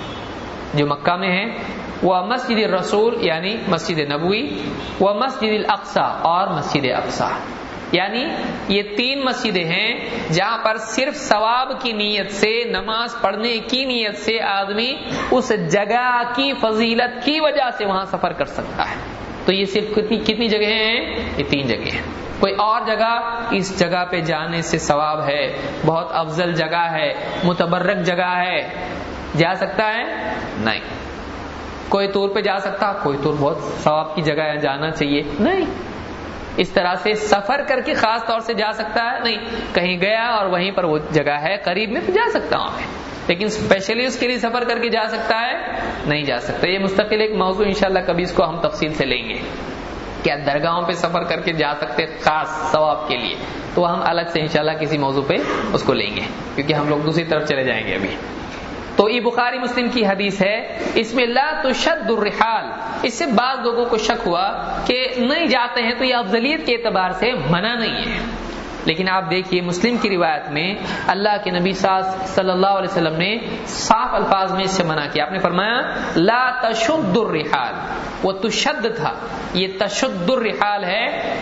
جو مکہ میں ہے، وہ مسجد الرسول یعنی مسجد نبوی، وہ مسجد الاقصی اور مسجد اقصی. یعنی یہ 3 مسجدیں ہیں جہاں پر صرف ثواب کی نیت سے، نماز پڑھنے کی نیت سے آدمی اس جگہ کی فضیلت کی وجہ سے وہاں سفر کر سکتا ہے. تو یہ صرف کتنی جگہیں ہیں؟ یہ 3 جگہیں ہیں. کوئی اور جگہ اس جگہ پہ جانے سے ثواب ہے، بہت افضل جگہ ہے، متبرک جگہ ہے، جا سکتا ہے؟ نہیں. کوئی طور پہ جا سکتا، کوئی طور بہت ثواب کی جگہ ہے جانا چاہیے، نہیں. اس طرح سے سفر کر کے خاص طور سے جا سکتا ہے؟ نہیں. کہیں گیا اور وہیں پر وہ جگہ ہے قریب میں تو جا سکتا ہوں میں، لیکن اسپیشلی اس کے لیے سفر کر کے جا سکتا ہے؟ نہیں جا سکتا. یہ مستقل ایک موضوع انشاءاللہ کبھی اس کو ہم تفصیل سے لیں گے. کیا درگاہوں پہ سفر کر کے جا سکتے خاص ثواب کے لیے؟ تو ہم الگ سے انشاءاللہ کسی موضوع پہ اس کو لیں گے، کیونکہ ہم لوگ دوسری طرف چلے جائیں گے ابھی. تو یہ بخاری مسلم کی حدیث ہے. اس میں لا تشد الرحال، اس سے بعض لوگوں کو شک ہوا کہ نہیں جاتے ہیں تو یہ افضلیت کے اعتبار سے منع نہیں ہے. لیکن آپ دیکھیے مسلم کی روایت میں اللہ کے نبی صلی اللہ علیہ وسلم نے صاف الفاظ میں اس سے منع کیا. آپ نے فرمایا لا تشد الرحال، وہ تشد تھا، یہ تشد الرحال ہے،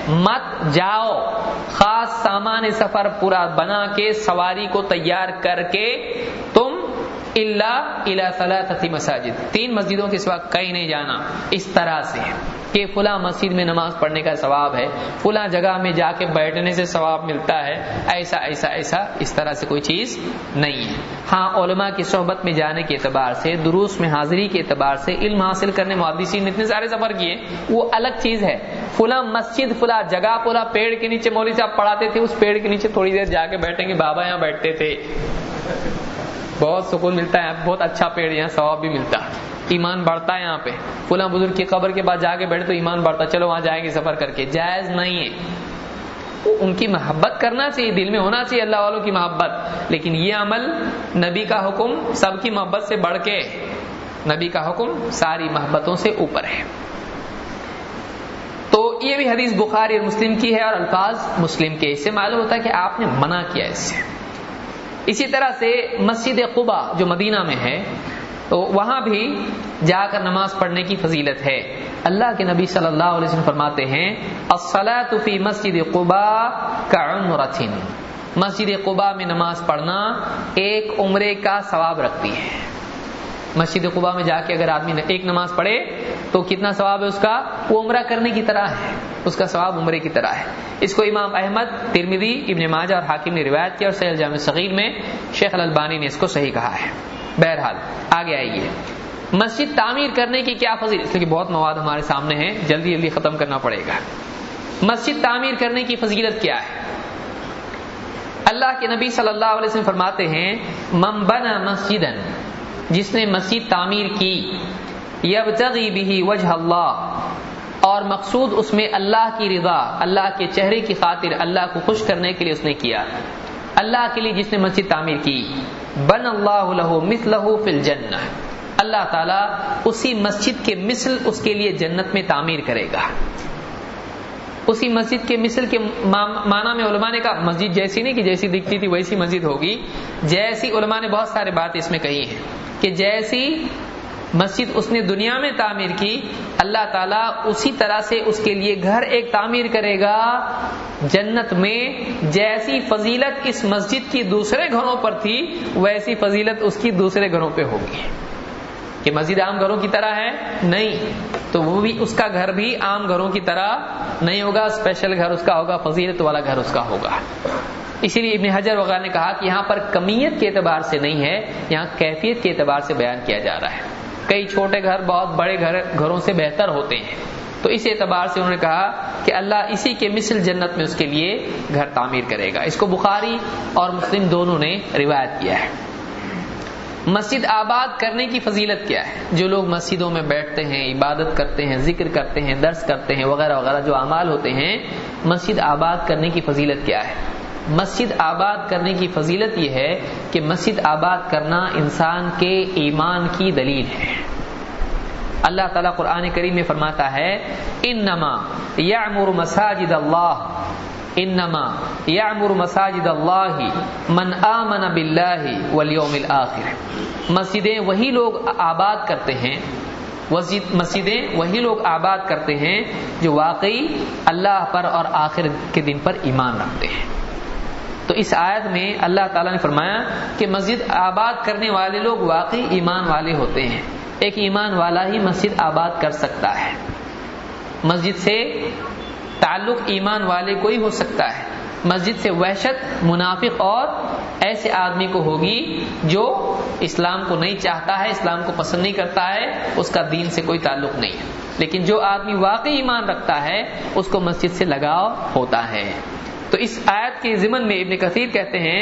مت جاؤ خاص سامان سفر پورا بنا کے سواری کو تیار کر کے تم الا الى 3 مساجد، 3 مسجدوں کے سوا کہیں نہیں جانا. اس طرح سے کہ فلاں مسجد میں نماز پڑھنے کا ثواب ہے، فلاں جگہ میں جا کے بیٹھنے سے ثواب ملتا ہے، ایسا ایسا ایسا اس طرح سے کوئی چیز نہیں ہے. ہاں علماء کی صحبت میں جانے کے اعتبار سے، دروس میں حاضری کے اعتبار سے، علم حاصل کرنے محدثین نے اتنے سارے سفر کیے، وہ الگ چیز ہے. فلاں مسجد فلاں جگہ فلاں پیڑ کے نیچے مولوی صاحب پڑھاتے تھے، اس پیڑ کے نیچے تھوڑی دیر جا کے بیٹھیں گے، بابا یہاں بیٹھتے تھے، بہت سکون ملتا ہے، بہت اچھا پیڑ، یہاں ثواب بھی ملتا ہے، ایمان بڑھتا ہے. یہاں پہ فلاں بزرگ کی قبر کے بعد جا کے بیٹھے تو ایمان بڑھتا، چلو وہاں جائیں گے سفر کر کے. جائز نہیں ہے. ان کی محبت کرنا چاہیے، دل میں ہونا چاہیے اللہ والوں کی محبت، لیکن یہ عمل نبی کا حکم سب کی محبت سے بڑھ کے، نبی کا حکم ساری محبتوں سے اوپر ہے. تو یہ بھی حدیث بخاری اور مسلم کی ہے اور الفاظ مسلم کے. اس سے معلوم ہوتا ہے کہ آپ نے منع کیا اس سے. اسی طرح سے مسجد قباء جو مدینہ میں ہے، تو وہاں بھی جا کر نماز پڑھنے کی فضیلت ہے. اللہ کے نبی صلی اللہ علیہ وسلم فرماتے ہیں الصلاۃ فی مسجد قباء کعمرۃ، مسجد قباء میں نماز پڑھنا ایک عمرے کا ثواب رکھتی ہے. مسجد قباء میں جا کے اگر آدمی ایک نماز پڑھے تو کتنا ثواب ہے اس کا؟ وہ عمرہ کرنے کی طرح ہے، اس کا ثواب عمرے کی طرح ہے. اس کو امام احمد، ترمذی، ابن ماجہ اور حاکم نے روایت کیا اور صحیح الجامع الصغیر میں شیخ الالبانی نے اس کو صحیح کہا ہے. بہرحال آگے آئیے، مسجد تعمیر کرنے کی کیا فضیلت، کیونکہ بہت مواد ہمارے سامنے ہے، جلدی جلدی ختم کرنا پڑے گا. مسجد تعمیر کرنے کی فضیلت کیا ہے؟ اللہ کے نبی صلی اللہ علیہ وسلم فرماتے ہیں من بنا مسجدا، جس نے مسجد تعمیر کی، یبتغی بہ وجہ اللہ، اور مقصود اس میں اللہ کی رضا، اللہ کے چہرے کی خاطر، اللہ کو خوش کرنے کے لیے اس نے کیا، اللہ کے لیے جس نے مسجد تعمیر کی، بن اللہ لہ مثلہ فی الجنہ، اللہ تعالیٰ اسی مسجد کے مثل اس کے لیے جنت میں تعمیر کرے گا۔ اسی مسجد کے مثل کے معنی میں علماء نے کہا مسجد جیسی نہیں کہ جیسی دکھتی تھی ویسی مسجد ہوگی، جیسی علماء نے بہت سارے بات اس میں کہی ہیں کہ جیسی مسجد اس نے دنیا میں تعمیر کی، اللہ تعالیٰ اسی طرح سے اس کے لیے گھر ایک تعمیر کرے گا جنت میں، جیسی فضیلت اس مسجد کی دوسرے گھروں پر تھی ویسی فضیلت اس کی دوسرے گھروں پہ ہوگی۔ کہ مسجد عام گھروں کی طرح ہے نہیں، تو وہ بھی اس کا گھر بھی عام گھروں کی طرح نہیں ہوگا، اسپیشل گھر اس کا ہوگا، فضیلت والا گھر اس کا ہوگا۔ اسی لیے ابن حجر وغیرہ نے کہا کہ یہاں پر کمیت کے اعتبار سے نہیں ہے، یہاں کیفیت کے اعتبار سے بیان کیا جا رہا ہے۔ کئی چھوٹے گھر بہت بڑے گھروں سے بہتر ہوتے ہیں، تو اس اعتبار سے انہوں نے کہا کہ اللہ اسی کے مثل جنت میں اس کے لیے گھر تعمیر کرے گا۔ اس کو بخاری اور مسلم دونوں نے روایت کیا ہے۔ مسجد آباد کرنے کی فضیلت کیا ہے؟ جو لوگ مسجدوں میں بیٹھتے ہیں، عبادت کرتے ہیں، ذکر کرتے ہیں، درس کرتے ہیں وغیرہ وغیرہ جو اعمال ہوتے ہیں، مسجد آباد کرنے کی فضیلت کیا ہے؟ مسجد آباد کرنے کی فضیلت یہ ہے کہ مسجد آباد کرنا انسان کے ایمان کی دلیل ہے۔ اللہ تعالیٰ قرآن کریم میں فرماتا ہے انما یعمر مساجد اللہ، انما یعمر مساجد اللہ من آمن باللہ والیوم الآخر۔ مسجدیں وہی لوگ آباد کرتے ہیں، مسجدیں وہی لوگ آباد کرتے ہیں جو واقعی اللہ پر اور آخر کے دن پر ایمان رکھتے ہیں۔ تو اس آیت میں اللہ تعالیٰ نے فرمایا کہ مسجد آباد کرنے والے لوگ واقعی ایمان والے ہوتے ہیں۔ ایک ایمان والا ہی مسجد آباد کر سکتا ہے، مسجد سے تعلق ایمان والے کو ہی ہو سکتا ہے۔ مسجد سے وحشت منافق اور ایسے آدمی کو ہوگی جو اسلام کو نہیں چاہتا ہے، اسلام کو پسند نہیں کرتا ہے، اس کا دین سے کوئی تعلق نہیں ہے۔ لیکن جو آدمی واقعی ایمان رکھتا ہے اس کو مسجد سے لگاؤ ہوتا ہے۔ تو اس آیت کے ضمن میں ابن کثیر کہتے ہیں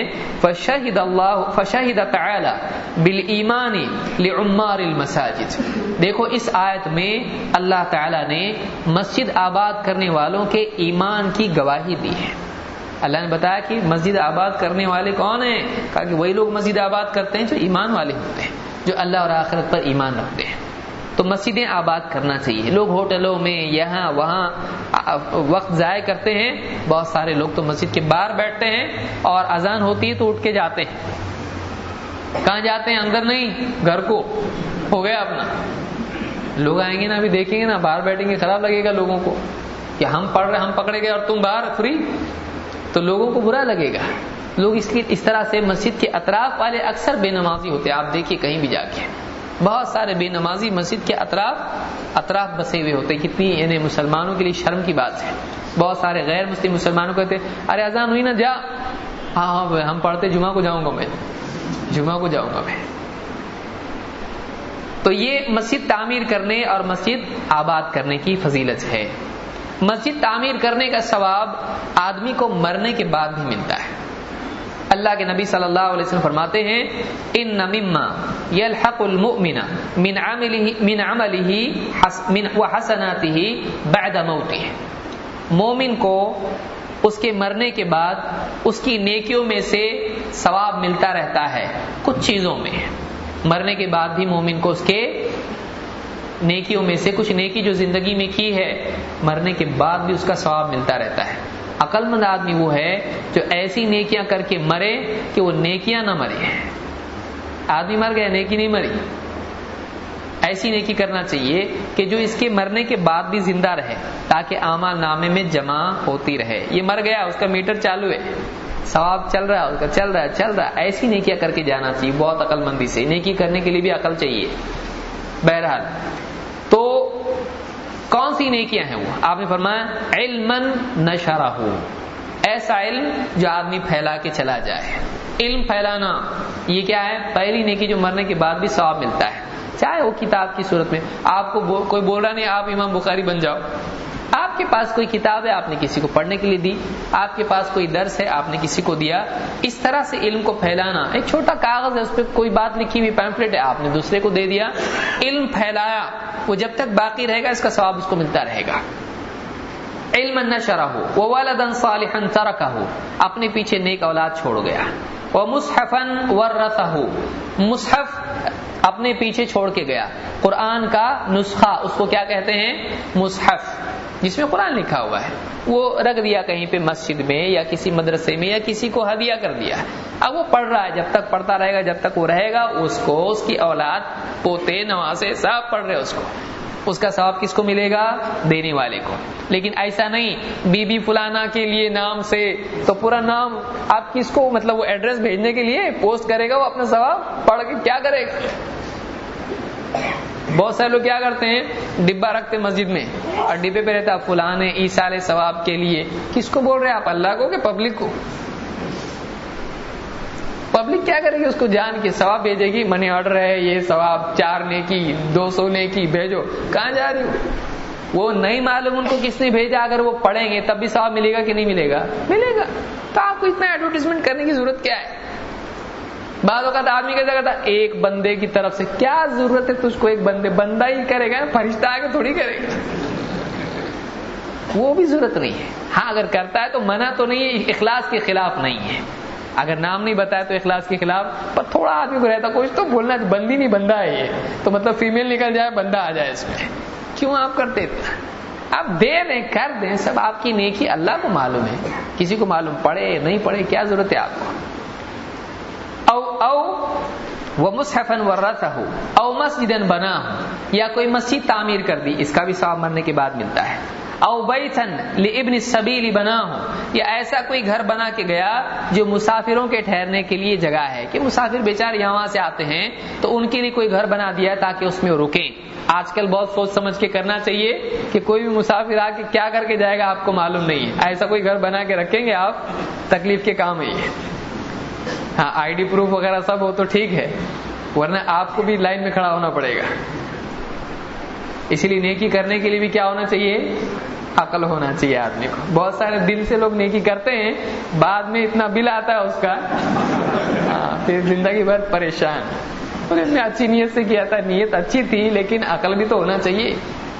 فشہد تعالی بالایمان لعمار المساجد۔ دیکھو اس آیت میں اللہ تعالی نے مسجد آباد کرنے والوں کے ایمان کی گواہی دی ہے۔ اللہ نے بتایا کہ مسجد آباد کرنے والے کون ہیں؟ کہا کہ وہی لوگ مسجد آباد کرتے ہیں جو ایمان والے ہوتے ہیں، جو اللہ اور آخرت پر ایمان رکھتے ہیں۔ تو مسجدیں آباد کرنا چاہیے۔ لوگ ہوٹلوں میں یہاں وہاں وقت ضائع کرتے ہیں، بہت سارے لوگ تو مسجد کے باہر بیٹھتے ہیں اور اذان ہوتی ہے تو اٹھ کے جاتے ہیں۔ کہاں جاتے ہیں؟ اندر نہیں، گھر کو ہو گیا اپنا۔ لوگ آئیں گے نا، ابھی دیکھیں گے نا، باہر بیٹھیں گے، خراب لگے گا لوگوں کو کہ ہم پڑھ رہے، ہم پکڑے گئے اور تم باہر فری، تو لوگوں کو برا لگے گا۔ لوگ اس طرح سے مسجد کے اطراف والے اکثر بے نمازی ہوتے ہیں۔ آپ دیکھیے کہیں بھی جا کے بہت سارے بے نمازی مسجد کے اطراف بسے ہوئے ہوتے ہیں۔ کتنی یعنی مسلمانوں کے لیے شرم کی بات ہے۔ بہت سارے غیر مسلم مسلمانوں کہتے ہیں ارے اذان ہوئی نا جا، ہاں ہم پڑھتے جمعہ کو جاؤں گا، میں جمعہ کو جاؤں گا میں۔ تو یہ مسجد تعمیر کرنے اور مسجد آباد کرنے کی فضیلت ہے۔ مسجد تعمیر کرنے کا ثواب آدمی کو مرنے کے بعد بھی ملتا ہے۔ اللہ کے نبی صلی اللہ علیہ وسلم فرماتے ہیں ان مما یلحق المؤمن من عمله وحسناته بعد موته، مومن کو اس کے مرنے کے بعد اس کی نیکیوں میں سے ثواب ملتا رہتا ہے۔ کچھ چیزوں میں مرنے کے بعد بھی مومن کو اس کے نیکیوں میں سے کچھ نیکی جو زندگی میں کی ہے، مرنے کے بعد بھی اس کا ثواب ملتا رہتا ہے۔ عقل مند آدمی وہ ہے جو ایسی نیکیاں کر کے مرے کہ وہ نیکیاں نہ مرے۔ آدمی مر گیا، نیکی نہیں مری، ایسی نیکی کرنا چاہیے کہ جو اس کے مرنے کے بعد بھی زندہ رہے، تاکہ اعمال نامے میں جمع ہوتی رہے۔ یہ مر گیا، اس کا میٹر چالو ہے، ثواب چل رہا ہے، اس کا چل رہا ہے، ایسی نیکیاں کر کے جانا چاہیے بہت عقل مندی سے۔ نیکی کرنے کے لیے بھی عقل چاہیے۔ بہرحال تو کون سی نیکیاں ہیں وہ؟ آپ نے فرمایا علما نشرہ، ایسا علم جو آدمی پھیلا کے چلا جائے۔ علم پھیلانا یہ کیا ہے؟ پہلی نیکی جو مرنے کے بعد بھی ثواب ملتا ہے، چاہے وہ کتاب کی صورت میں۔ آپ کو کوئی بول رہا نہیں آپ امام بخاری بن جاؤ، آپ کے پاس کوئی کتاب ہے، آپ نے کسی کو پڑھنے کے لیے دی، آپ کے پاس کوئی درس ہے، آپ نے کسی کو دیا۔ اس طرح سے علم کو پھیلانا، ایک چھوٹا کاغذ ہے، اس پہ کوئی بات لکھی ہوئی پیمفلٹ ہے، آپ نے دوسرے کو دے دیا، علم پھیلایا۔ وہ جب تک باقی رہے گا اس کا ثواب اس کو ملتا رہے گا. علما نشرہ وولدا صالحا ترکہ، اپنے پیچھے نیک اولاد چھوڑ گیا. ومصحفا ورثہ، مصحف اپنے پیچھے چھوڑ کے گیا. قرآن کا نسخہ اس کو کیا کہتے ہیں؟ مصحف، جس میں قرآن لکھا ہوا ہے. وہ رکھ دیا کہیں پہ مسجد میں یا کسی مدرسے میں یا کسی کو ہدیہ کر دیا. اب وہ پڑھ رہا ہے، جب تک پڑھتا رہے گا، جب تک وہ رہے گا، اس کو اس کی اولاد پوتے نواسے سب پڑھ رہے اس کو، اس کا ثواب کس کو ملے گا؟ دینے والے کو. لیکن ایسا نہیں بی بی فلانا کے لیے نام سے، تو پورا نام آپ کس کو مطلب وہ ایڈریس بھیجنے کے لیے پوسٹ کرے گا، وہ اپنا ثواب پڑھ کے کیا کرے گا؟ بہت سارے لوگ کیا کرتے ہیں، ڈبہ رکھتے مسجد میں اور ڈبے پہ رہتا فلاں ایصال ثواب کے لیے. کس کو بول رہے ہیں آپ؟ اللہ کو کہ پبلک کو؟ پبلک کیا کرے گی اس کو جان کے؟ ثواب بھیجے گی، منی آرڈر ہے یہ ثواب 4 نیکی 200 نیکی بھیجو. کہاں جا رہی ہو؟ وہ نہیں معلوم ان کو کس نے بھیجا. اگر وہ پڑھیں گے تب بھی ثواب ملے گا کہ نہیں ملے گا؟ ملے گا. تو آپ کو اتنا ایڈورٹیزمنٹ کرنے کی ضرورت کیا ہے؟ بعض اوقات آدمی کہتا کہتا ایک بندے کی طرف سے کیا ضرورت ہے تجھ کو؟ ایک بندہ ہی کرے گا، فرشتہ آ کے تھوڑی کرے گا. وہ بھی ضرورت نہیں ہے. ہاں اگر کرتا ہے تو منع تو نہیں ہے، اخلاص کے خلاف نہیں ہے. اگر نام نہیں بتایا تو اخلاص کے خلاف، پر تھوڑا آدمی کو رہتا کچھ تو بولنا، بندی نہیں بندہ ہے یہ تو مطلب فیمیل نکل جائے بندہ آ جائے اس میں. کیوں آپ کرتے اتنا؟ آپ دے دیں، کر دیں، سب آپ کی نیکی اللہ کو معلوم ہے. کسی کو معلوم پڑے نہیں پڑے کیا ضرورت ہے آپ کو؟ او ومصحفا ورثہ او مسجدا بنا، یا کوئی مسجد تعمیر کر دی، اس کا بھی ثواب مرنے کے بعد ملتا ہے. او بیتا لابن السبیل بنا، یا ایسا کوئی گھر بنا کے گیا جو مسافروں کے ٹھہرنے کے لیے جگہ ہے کہ مسافر بیچارے یہاں سے آتے ہیں تو ان کے لیے کوئی گھر بنا دیا تاکہ اس میں وہ رکیں. آج کل بہت سوچ سمجھ کے کرنا چاہیے کہ کوئی بھی مسافر آ کے کیا کر کے جائے گا آپ کو معلوم نہیں ہے. ایسا کوئی گھر بنا کے رکھیں گے آپ، تکلیف کے کام ہے یہ. ہاں آئی ڈی پروف وغیرہ سب ہو تو ٹھیک ہے، ورنہ آپ کو بھی لائن میں کھڑا ہونا پڑے گا. اسی لیے نیکی کرنے کے لیے بھی کیا ہونا چاہیے؟ عقل ہونا چاہیے آدمی کو. بہت سارے دل سے لوگ نیکی کرتے ہیں، بعد میں اتنا بل آتا ہے اس کا، پھر زندگی بھر پریشان. اور اس نے اچھی نیت سے کیا تھا، نیت اچھی تھی لیکن عقل بھی تو ہونا چاہیے.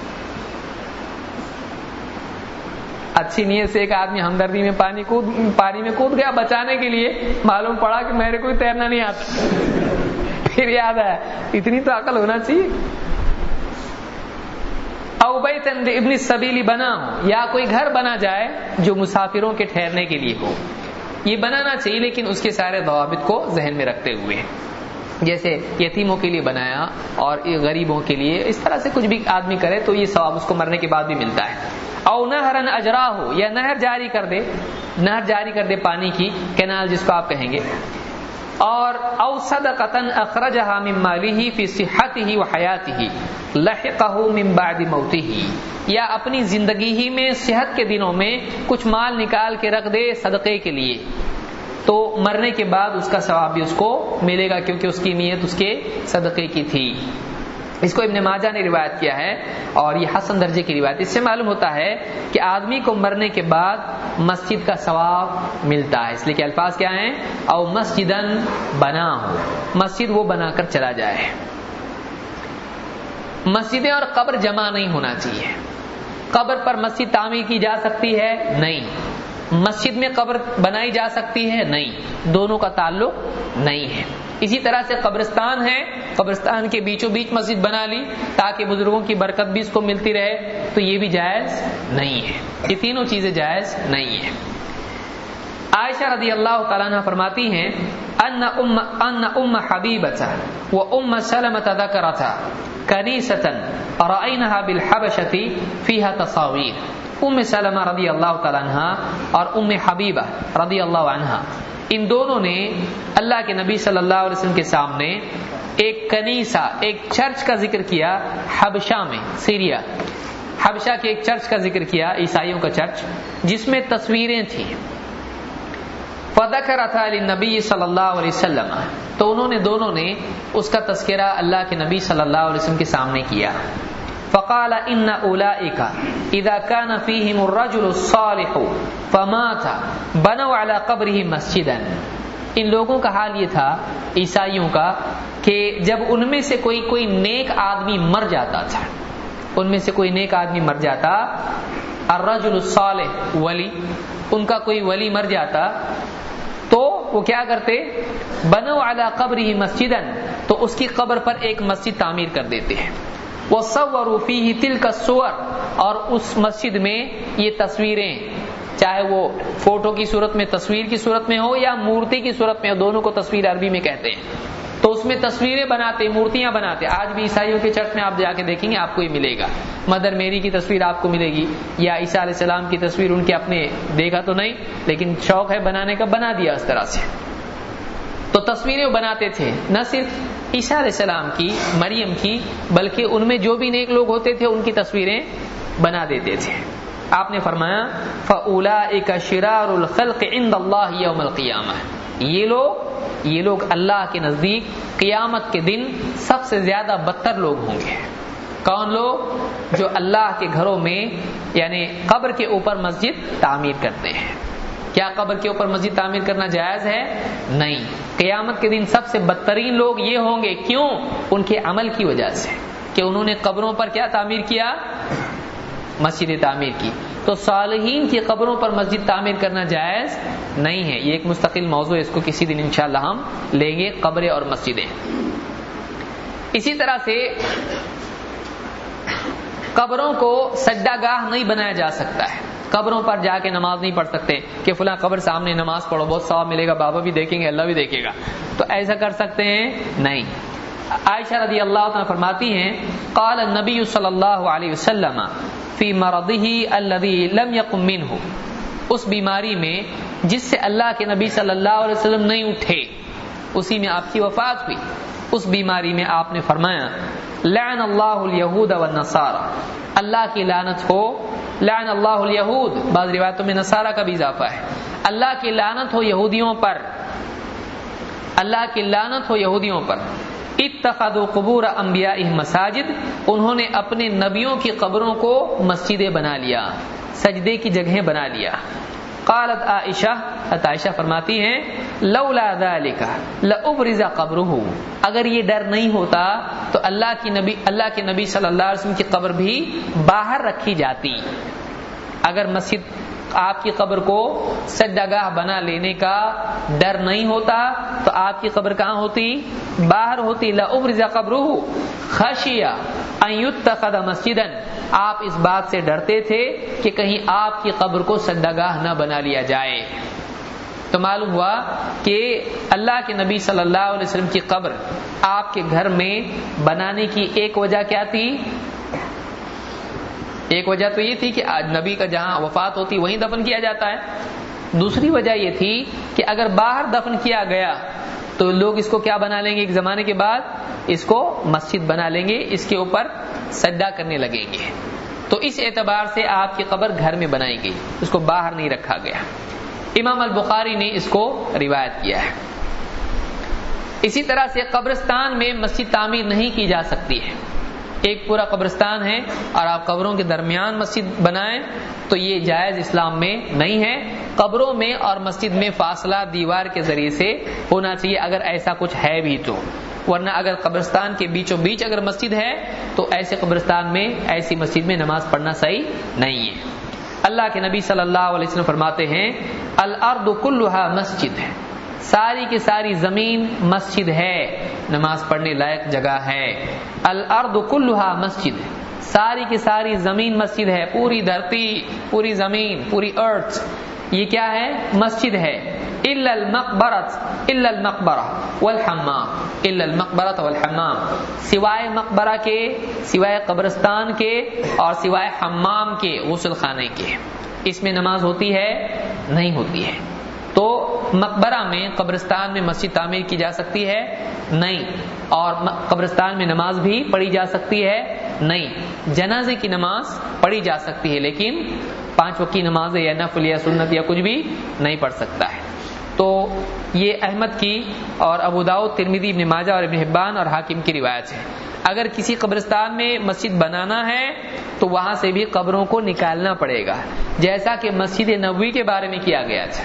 اچھی نیت سے ایک آدمی ہمدردی میں پانی میں کود گیا بچانے کے لیے، معلوم پڑا کہ میرے کو تیرنا نہیں آتا. پھر یاد آیا اتنی تو عقل ہونا چاہیے. او بیتا لابن السبیل بنا، یا کوئی گھر بنا جائے جو مسافروں کے ٹھہرنے کے لیے ہو. یہ بنانا چاہیے لیکن اس کے سارے ضوابط کو ذہن میں رکھتے ہوئے، جیسے یتیموں کے لیے بنایا اور غریبوں کے لیے. اس طرح سے کچھ بھی آدمی کرے تو یہ ثواب اس کو مرنے کے بعد بھی ملتا ہے. او نہرن اجرا ہو، یا نہر جاری کر دے پانی کی، کینال جس کو آپ کہیں گے. اور او صدقتن اخرجها من ماله في صحته وحياته لحقه من بعد موته، یا اپنی زندگی ہی میں صحت کے دنوں میں کچھ مال نکال کے رکھ دے صدقے کے لیے، تو مرنے کے بعد اس کا ثواب بھی اس کو ملے گا کیونکہ اس کی نیت اس کے صدقے کی تھی. اس کو ابن ماجہ نے روایت کیا ہے اور یہ حسن درجے کی روایت. اس سے معلوم ہوتا ہے کہ آدمی کو مرنے کے بعد مسجد کا ثواب ملتا ہے. اس لیے کہ الفاظ کیا ہیں؟ او مسجدن بنا ہو، مسجد وہ بنا کر چلا جائے. مسجدیں اور قبر جمع نہیں ہونا چاہیے. قبر پر مسجد تعمیر کی جا سکتی ہے؟ نہیں. مسجد میں قبر بنائی جا سکتی ہے؟ نہیں. دونوں کا تعلق نہیں ہے. اسی طرح سے قبرستان ہے، قبرستان کے بیچوں بیچ مسجد بنا لی تاکہ بزرگوں کی برکت بھی اس کو ملتی رہے، تو یہ بھی جائز نہیں ہے. یہ تینوں چیزیں جائز نہیں ہیں. عائشہ رضی اللہ تعالیٰ عنہ فرماتی ہیں ان ام حبیبہ و ام سلمۃ ذکرتا کنیسۃ رأیناها بالحبشۃ فیہا تصاویر. ام سلمہ رضی اللہ تعالیٰ عنہ اور ام حبیبہ رضی اللہ عنہ، ان دونوں نے اللہ کے نبی صلی اللہ علیہ وسلم کے سامنے ایک کنیسہ، ایک چرچ کا ذکر کیا حبشہ میں، سیریا حبشہ کے ایک چرچ کا ذکر کیا، عیسائیوں کا چرچ، جس میں تصویریں تھیں. فذکرتھا للنبی صلی اللہ علیہ وسلم، تو انہوں نے دونوں نے اس کا تذکرہ اللہ کے نبی صلی اللہ علیہ وسلم کے سامنے کیا. فقال ان اولئک اذا كان فيهم الرجل الصالح فمات بنوا على قبره مسجدا. ان لوگوں کا حال یہ تھا عیسائیوں کا کہ جب ان میں سے کوئی نیک آدمی مر جاتا تھا، ان میں سے کوئی نیک آدمی مر جاتا، الرجل الصالح ولی، ان کا کوئی ولی مر جاتا تو وہ کیا کرتے، بنو علی قبرہ مسجدا، تو اس کی قبر پر ایک مسجد تعمیر کر دیتے ہیں، وصوروا فیہ تلک الصور، اور اس مسجد میں یہ تصویریں، چاہے وہ فوٹو کی صورت میں، تصویر کی صورت میں ہو یا مورتی کی صورت میں ہو، دونوں کو تصویر عربی میں کہتے ہیں، تو اس میں تصویریں بناتے، مورتیاں بناتے. آج بھی عیسائیوں کے چرچ میں آپ جا کے دیکھیں گے آپ کو یہ ملے گا، مدر میری کی تصویر آپ کو ملے گی، یا عیسیٰ علیہ السلام کی تصویر، ان کے اپنے دیکھا تو نہیں لیکن شوق ہے بنانے کا، بنا دیا اس طرح سے. تو تصویریں بناتے تھے، نہ صرف عیسیٰ علیہ السلام کی، مریم کی، بلکہ ان میں جو بھی نیک لوگ ہوتے تھے ان کی تصویریں بنا دیتے تھے. آپ نے فرمایا فَأُولَئِكَ شِرَارُ الْخَلْقِ عِندَ اللَّهِ يَوْمَ الْقِيَامَةِ، یہ لوگ اللہ کے نزدیک قیامت کے دن سب سے زیادہ بدتر لوگ ہوں گے. کون لوگ؟ جو اللہ کے گھروں میں یعنی قبر کے اوپر مسجد تعمیر کرتے ہیں. کیا قبر کے اوپر مسجد تعمیر کرنا جائز ہے؟ نہیں. قیامت کے دن سب سے بدترین لوگ یہ ہوں گے. کیوں؟ ان کے عمل کی وجہ سے کہ انہوں نے قبروں پر کیا تعمیر کیا؟ مسجد تعمیر کی. تو صالحین کی قبروں پر مسجد تعمیر کرنا جائز نہیں ہے. یہ ایک مستقل موضوع ہے، اس کو کسی دن انشاءاللہ ہم لیں گے، قبریں اور مسجدیں. اسی طرح سے قبروں کو سجدہ گاہ نہیں بنایا جا سکتا ہے. قبروں پر جا کے نماز نہیں پڑھ سکتے کہ فلاں قبر سامنے نماز پڑھو بہت ثواب ملے گا، بابا بھی دیکھیں گے، اللہ بھی دیکھے گا. تو ایسا کر سکتے ہیں؟ نہیں. عائشہ رضی اللہ عنہا فرماتی ہیں قال النبی صلی اللہ علیہ وسلم فی مرضہ الذی لم یقم منہ، اس بیماری میں جس سے اللہ کے نبی صلی اللہ علیہ وسلم نہیں اٹھے، اسی میں آپ کی وفات ہوئی. اس بیماری میں آپ نے فرمایا لعن اللہ الیہود والنصارى، اللہ کی لعنت ہو، لعن اللہ الیہود، بعض روایتوں میں نصارہ کا بھی اضافہ ہے، اللہ کی لعنت ہو یہودیوں پر، اللہ کی لعنت ہو یہودیوں پر. اتخذوا قبور انبیائہم مساجد، انہوں نے اپنے نبیوں کی قبروں کو مسجدیں بنا لیا، سجدے کی جگہیں بنا لیا. قالت عائشہ فرماتی ہیں لولا ذالک لابرز قبرہ، اگر یہ ڈر نہیں ہوتا تو اللہ کے نبی صلی اللہ علیہ وسلم کی قبر بھی باہر رکھی جاتی. اگر مسجد آپ کی قبر کو سجدہ گاہ بنا لینے کا ڈر نہیں ہوتا تو آپ کی قبر کہاں ہوتی؟ باہر ہوتی. لابرز قبرہ خشیہ ان یتخذ مسجدا، آپ اس بات سے ڈرتے تھے کہ کہیں آپ کی قبر کو سجدہ گاہ نہ بنا لیا جائے. تو معلوم ہوا کہ اللہ کے نبی صلی اللہ علیہ وسلم کی قبر آپ کے گھر میں بنانے کی ایک وجہ کیا تھی؟ ایک وجہ تو یہ تھی کہ نبی کا جہاں وفات ہوتی وہیں دفن کیا جاتا ہے. دوسری وجہ یہ تھی کہ اگر باہر دفن کیا گیا تو لوگ اس کو کیا بنا لیں گے، ایک زمانے کے بعد اس کو مسجد بنا لیں گے، اس کے اوپر سجدہ کرنے لگیں گے. تو اس اعتبار سے آپ کی قبر گھر میں بنائی گئی، اس کو باہر نہیں رکھا گیا. امام البخاری نے اس کو روایت کیا ہے. اسی طرح سے قبرستان میں مسجد تعمیر نہیں کی جا سکتی ہے. ایک پورا قبرستان ہے اور آپ قبروں کے درمیان مسجد بنائیں تو یہ جائز اسلام میں نہیں ہے. قبروں میں اور مسجد میں فاصلہ دیوار کے ذریعے سے ہونا چاہیے اگر ایسا کچھ ہے بھی تو، ورنہ اگر قبرستان کے بیچوں بیچ اگر مسجد ہے تو ایسے قبرستان میں ایسی مسجد میں نماز پڑھنا صحیح نہیں ہے. اللہ کے نبی صلی اللہ علیہ وسلم فرماتے ہیں الارض کلھا مسجد ہے، ساری کی ساری زمین مسجد ہے، نماز پڑھنے لائق جگہ ہے. الارض کلھا مسجد، ساری کی ساری زمین مسجد ہے، پوری دھرتی، پوری زمین، پوری ارتھ یہ کیا ہے؟ مسجد ہے. الا المقبرہ والحمام، الا المقبرہ والحمام، سوائے مقبرہ کے، سوائے قبرستان کے اور سوائے حمام کے، غسل خانے کے، اس میں نماز ہوتی ہے؟ نہیں ہوتی ہے. تو مقبرہ میں، قبرستان میں مسجد تعمیر کی جا سکتی ہے؟ نہیں. اور قبرستان میں نماز بھی پڑھی جا سکتی ہے؟ نہیں. جنازے کی نماز پڑھی جا سکتی ہے لیکن 5 وقت کی نماز یا نفل یا سنت یا کچھ بھی نہیں پڑھ سکتا ہے. تو یہ احمد کی اور ابو داؤد، ترمذی، ابن ماجہ اور ابن حبان اور حاکم کی روایت ہے. اگر کسی قبرستان میں مسجد بنانا ہے تو وہاں سے بھی قبروں کو نکالنا پڑے گا، جیسا کہ مسجد نبوی کے بارے میں کیا گیا تھا.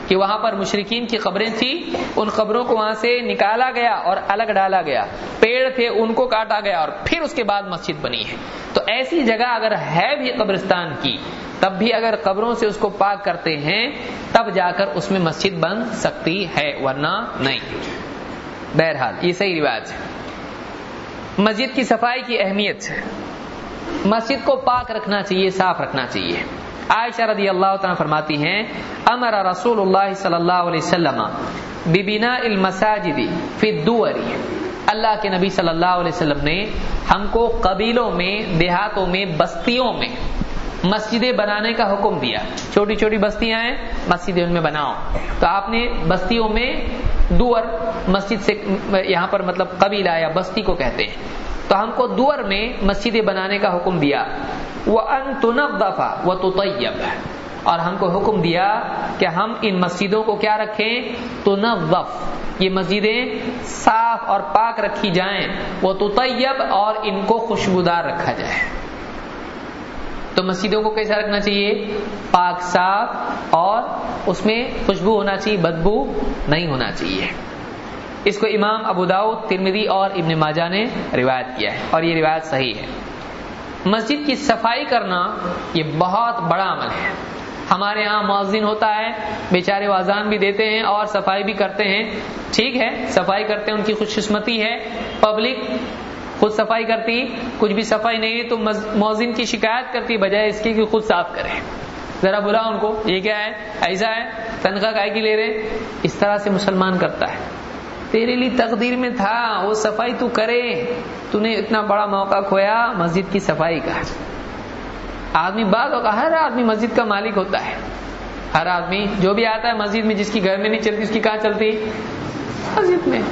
کہ وہاں پر مشرکین کی قبریں تھیں، ان قبروں کو وہاں سے نکالا گیا اور الگ ڈالا گیا، پیڑ تھے ان کو کاٹا گیا اور پھر اس کے بعد مسجد بنی ہے۔ تو ایسی جگہ اگر ہے بھی قبرستان کی، تب بھی اگر قبروں سے اس کو پاک کرتے ہیں تب جا کر اس میں مسجد بن سکتی ہے، ورنہ نہیں۔ بہرحال یہ صحیح روایت ہے۔ مسجد کی صفائی کی اہمیت ہے، مسجد کو پاک رکھنا چاہیے، صاف رکھنا چاہیے۔ عائشہ رضی اللہ تعالیٰ فرماتی ہیں امر رسول اللہ صلی اللہ علیہ وسلم ببناء المساجد فی الدور، اللہ کے نبی صلی اللہ علیہ وسلم نے ہم کو قبیلوں میں، دیہاتوں میں، بستیوں میں مسجدیں بنانے کا حکم دیا۔ چھوٹی چھوٹی بستیاں ہیں، مسجدیں ان میں بناؤ۔ تو آپ نے بستیوں میں دور، مسجد سے یہاں پر مطلب قبیلہ یا بستی کو کہتے ہیں، تو ہم کو دور میں مسجدیں بنانے کا حکم دیا۔ وَأَن تُنَظَّفَ وَتُطَيَّبَ، اور ہم کو حکم دیا کہ ہم ان مسجدوں کو کیا رکھیں؟ تنظف، یہ مسجدیں صاف اور پاک رکھی جائیں، وَتُطَيَّبَ، اور ان کو خوشبودار رکھا جائے۔ تو مسجدوں کو کیسا رکھنا چاہیے؟ پاک صاف، اور اس میں خوشبو ہونا چاہیے، بدبو نہیں ہونا چاہیے۔ اس کو امام ابو داؤد، ترمذی اور ابن ماجہ نے روایت کیا ہے، اور یہ روایت صحیح ہے۔ مسجد کی صفائی کرنا یہ بہت بڑا عمل ہے۔ ہمارے ہاں مؤذن ہوتا ہے، بیچارے اذان بھی دیتے ہیں اور صفائی بھی کرتے ہیں، ٹھیک ہے، صفائی کرتے ہیں، ان کی خوش قسمتی ہے۔ پبلک خود صفائی کرتی، کچھ بھی صفائی نہیں ہے تو مؤذن کی شکایت کرتی، بجائے اس کی کہ خود صاف کرے۔ ذرا بلا ان کو، یہ کیا ہے، ایسا ہے، تنخواہ کائے کی لے رہے؟ اس طرح سے مسلمان کرتا ہے۔ تیرے لیے تقدیر میں تھا وہ صفائی تو کرے، تو نے اتنا بڑا موقع کھویا مسجد کی صفائی کا۔ آدمی بعض اوقات، ہر آدمی مسجد کا مالک ہوتا ہے، ہر آدمی جو بھی آتا ہے مسجد میں، جس کی گھر میں نہیں چلتی اس کی کہاں چلتی؟ مسجد میں۔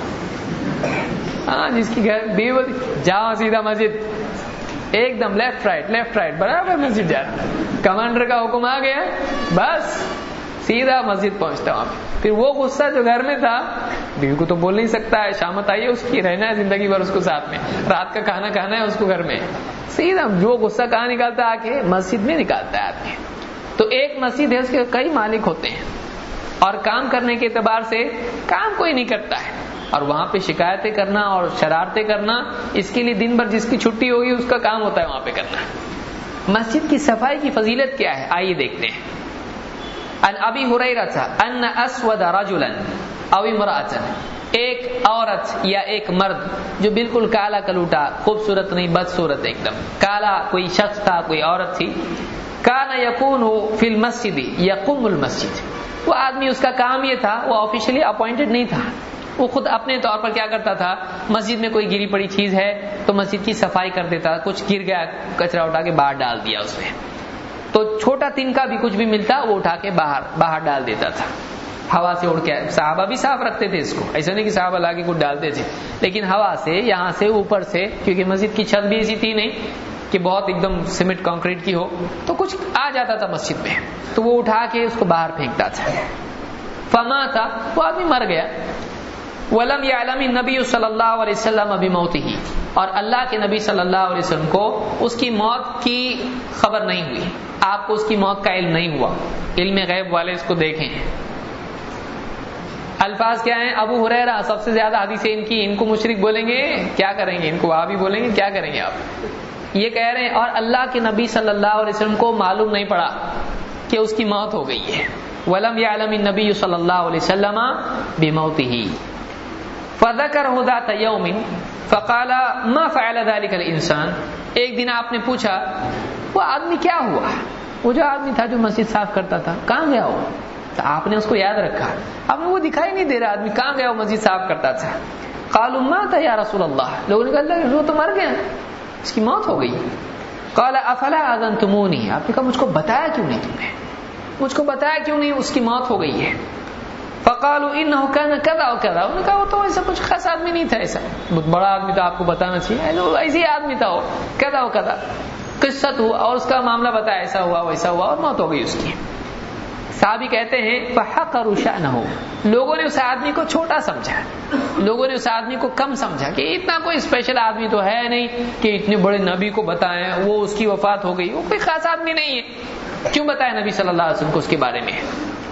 ہاں، جس کی گھر جاؤ سیدھا مسجد، ایک دم لیفٹ رائٹ برابر مسجد جا رہا۔ کمانڈر کا حکم آ گیا، بس سیدھا مسجد پہنچتا وہاں پہ۔ پھر وہ غصہ جو گھر میں تھا، بیوی کو تو بول نہیں سکتا ہے، شامت آئی ہے اس کی، رہنا ہے زندگی بھر اس کو ساتھ میں، رات کا کھانا کھانا ہے اس کو گھر میں، سیدھا جو غصہ کہاں نکالتا آ کے؟ مسجد میں نکالتا ہے آدمی۔ تو ایک مسجد ہے، اس کے کئی مالک ہوتے ہیں، اور کام کرنے کے اعتبار سے کام کوئی نہیں کرتا ہے، اور وہاں پہ شکایتیں کرنا اور شرارتیں کرنا، اس کے لیے دن بھر جس کی چھٹی ہوگی اس کا کام ہوتا ہے وہاں پہ کرنا۔ مسجد کی صفائی کی فضیلت کیا ہے؟ آئیے دیکھتے ہیں۔ ان ابی ہریرہ ان اسود رجلا او امرأة، ایک عورت یا ایک مرد جو بالکل کالا کلوٹا، خوبصورت نہیں، بدصورت ایک دم کالا، کوئی شخص تھا، کوئی عورت تھی، کان یکون فی المسجد یقوم المسجد، وہ آدمی اس کا کام یہ تھا، وہ آفیشلی اپوائنٹڈ نہیں تھا، وہ خود اپنے طور پر کیا کرتا تھا، مسجد میں کوئی گری پڑی چیز ہے تو مسجد کی صفائی کر دیتا، کچھ گر گیا کچرا اٹھا کے باہر ڈال دیا اس میں، تو چھوٹا تنکا بھی کچھ بھی ملتا وہ اٹھا کے باہر ڈال دیتا تھا، ہوا سے اڑ کے۔ صحابہ بھی صاف رکھتے تھے اس کو، ایسا نہیں کہ صحابہ لا کے کچھ ڈالتے تھے، لیکن ہوا سے، یہاں سے، اوپر سے، کیونکہ مسجد کی چھت بھی ایسی تھی نہیں کہ بہت ایک دم سیمنٹ کانکریٹ کی ہو، تو کچھ آ جاتا تھا مسجد میں، تو وہ اٹھا کے اس کو باہر پھینکتا تھا۔ فمات، وہ آدمی مر گیا۔ وَلَمْ يَعْلَمِ النَّبِيُّ صلی اللہ علیہ وسلم بِمَوْتِهِ، اور اللہ کے نبی صلی اللہ علیہ وسلم کو اس کی موت کی خبر نہیں ہوئی، آپ کو اس کی موت کا علم نہیں ہوا۔ علم غیب والے اس کو دیکھیں۔ الفاظ کیا ہیں؟ ابو ہریرہ سب سے زیادہ حدیثیں ان کو مشرک بولیں گے، کیا کریں گے؟ ان کو وہابی بولیں گے، کیا کریں گے آپ؟ یہ کہہ رہے ہیں، اور اللہ کے نبی صلی اللہ علیہ وسلم کو معلوم نہیں پڑا کہ اس کی موت ہو گئی ہے۔ وَلَمْ يَعْلَمِ النَّبِيُّ صلی اللہ علیہ وسلم بِمَوْتِهِ فَذَكَرَهُ ذَاتَ يَوْمٍ فَقَالَ مَا فَعَلَ ذَلِكَ الْإِنسَانُ، ایک دن آپ نے پوچھا وہ آدمی کیا ہوا، وہ جو آدمی تھا جو مسجد صاف کرتا تھا کہاں گیا وہ؟ تو آپ نے اس کو یاد رکھا، آپ نے وہ دکھائی نہیں دے رہا آدمی کہاں گیا، وہ مسجد صاف کرتا تھا۔ قالوا مات یا رسول اللہ، لوگوں نے کہا اللہ وہ تو مر گیا، اس کی موت ہو گئی۔ قال افلا اذنتمونی، آپ نے کہا مجھ کو بتایا کیوں نہیں، تم نے مجھ کو بتایا کیوں نہیں اس کی موت ہو گئی ہے۔ فقالوا انه كان كذا وكذا، انہوں نے کہا وہ تو ایسا کچھ خاص آدمی نہیں تھا، ایسا بہت بڑا آدمی تھا، آپ کو بتانا چاہیے، ایسے ہی آدمی تھا وہ، كذا وكذا، قصت ہوا اور اس کا معاملہ بتایا، ایسا ہوا ویسا ہوا اور موت ہو گئی اس کی۔ صحابی کہتے ہیں فحقروا شأنه، لوگوں نے اس آدمی کو چھوٹا سمجھا، لوگوں نے اس آدمی کو کم سمجھا کہ اتنا کوئی اسپیشل آدمی تو ہے نہیں کہ اتنے بڑے نبی کو بتائیں وہ اس کی وفات ہو گئی، وہ کوئی خاص آدمی نہیں ہے، کیوں بتایا نبی صلی اللہ علیہ وسلم کو اس کے بارے میں؟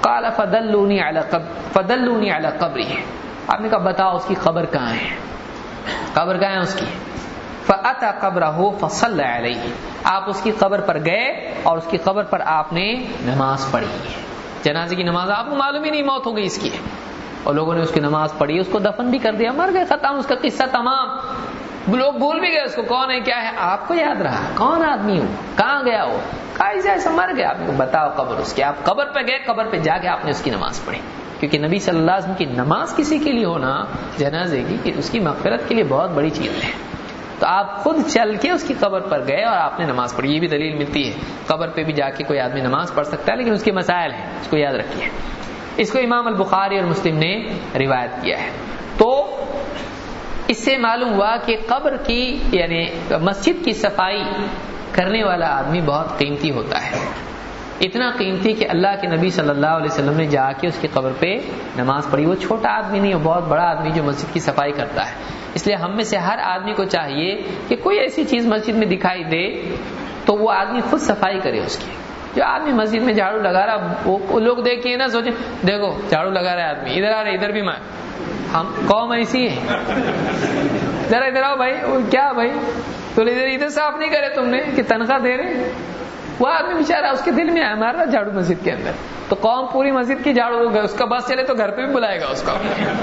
قال فدلونی علی قبرہ، آپ نے کہا بتاؤ اس کی قبر کہاں ہے، قبر کہاں ہے اس کی؟ فأتى قبرہ فصلى علیہ، آپ اس کی قبر پر گئے اور اس کی قبر پر آپ نے نماز پڑھی، جنازے کی نماز۔ آپ کو معلوم ہی نہیں موت ہو گئی اس کی، اور لوگوں نے اس کی نماز پڑھی، اس کو دفن بھی کر دیا، مر گئے، ختم، اس کا قصہ تمام، لوگ بھول بھی گئے اس کو کون ہے کیا ہے۔ آپ کو یاد رہا کون آدمی ہو، کہاں گیا ہو، کہاں ایسا مر گیا، آپ کو بتاؤ قبر اس کی۔ آپ قبر پہ گئے، قبر پہ جا کے آپ نے اس کی نماز پڑھی، کیونکہ نبی صلی اللہ علیہ وسلم کی نماز کسی کے لیے ہونا جنازے کی، کہ اس کی مغفرت کے لیے بہت بڑی چیز ہے۔ تو آپ خود چل کے اس کی قبر پر گئے اور آپ نے نماز پڑھی، یہ بھی دلیل ملتی ہے قبر پہ بھی جا کے کوئی آدمی نماز پڑھ سکتا ہے، لیکن اس کے مسائل ہیں، اس کو یاد رکھیے۔ اس کو امام البخاری اور مسلم نے روایت کیا ہے۔ تو اس سے معلوم ہوا کہ قبر کی یعنی مسجد کی صفائی کرنے والا آدمی بہت قیمتی ہوتا ہے، اتنا قیمتی کہ اللہ کے نبی صلی اللہ علیہ وسلم نے جا کے اس کی قبر پہ نماز پڑھی۔ وہ چھوٹا آدمی نہیں، وہ بہت بڑا آدمی جو مسجد کی صفائی کرتا ہے۔ اس لیے ہم میں سے ہر آدمی کو چاہیے کہ کوئی ایسی چیز مسجد میں دکھائی دے تو وہ آدمی خود صفائی کرے اس کی۔ جو آدمی مسجد میں جھاڑو لگا رہا، وہ لوگ دیکھ کے نہ سوچیں دیکھو جھاڑو لگا رہا ہے آدمی، ادھر آ رہے ادھر بھی میں، ہم قوم ایسی ہے، ذرا ادھر آؤ بھائی، کیا بھائی تو ادھر صاف نہیں کرے تم نے کہ تنخواہ دے رہے؟ وہ آدمی بیچارہ اس کے دل میں آیا مار رہا جھاڑو مسجد کے اندر، تو قوم پوری مسجد کی جھاڑو، اس کا بس چلے تو گھر پہ بھی بلائے گا اس کا۔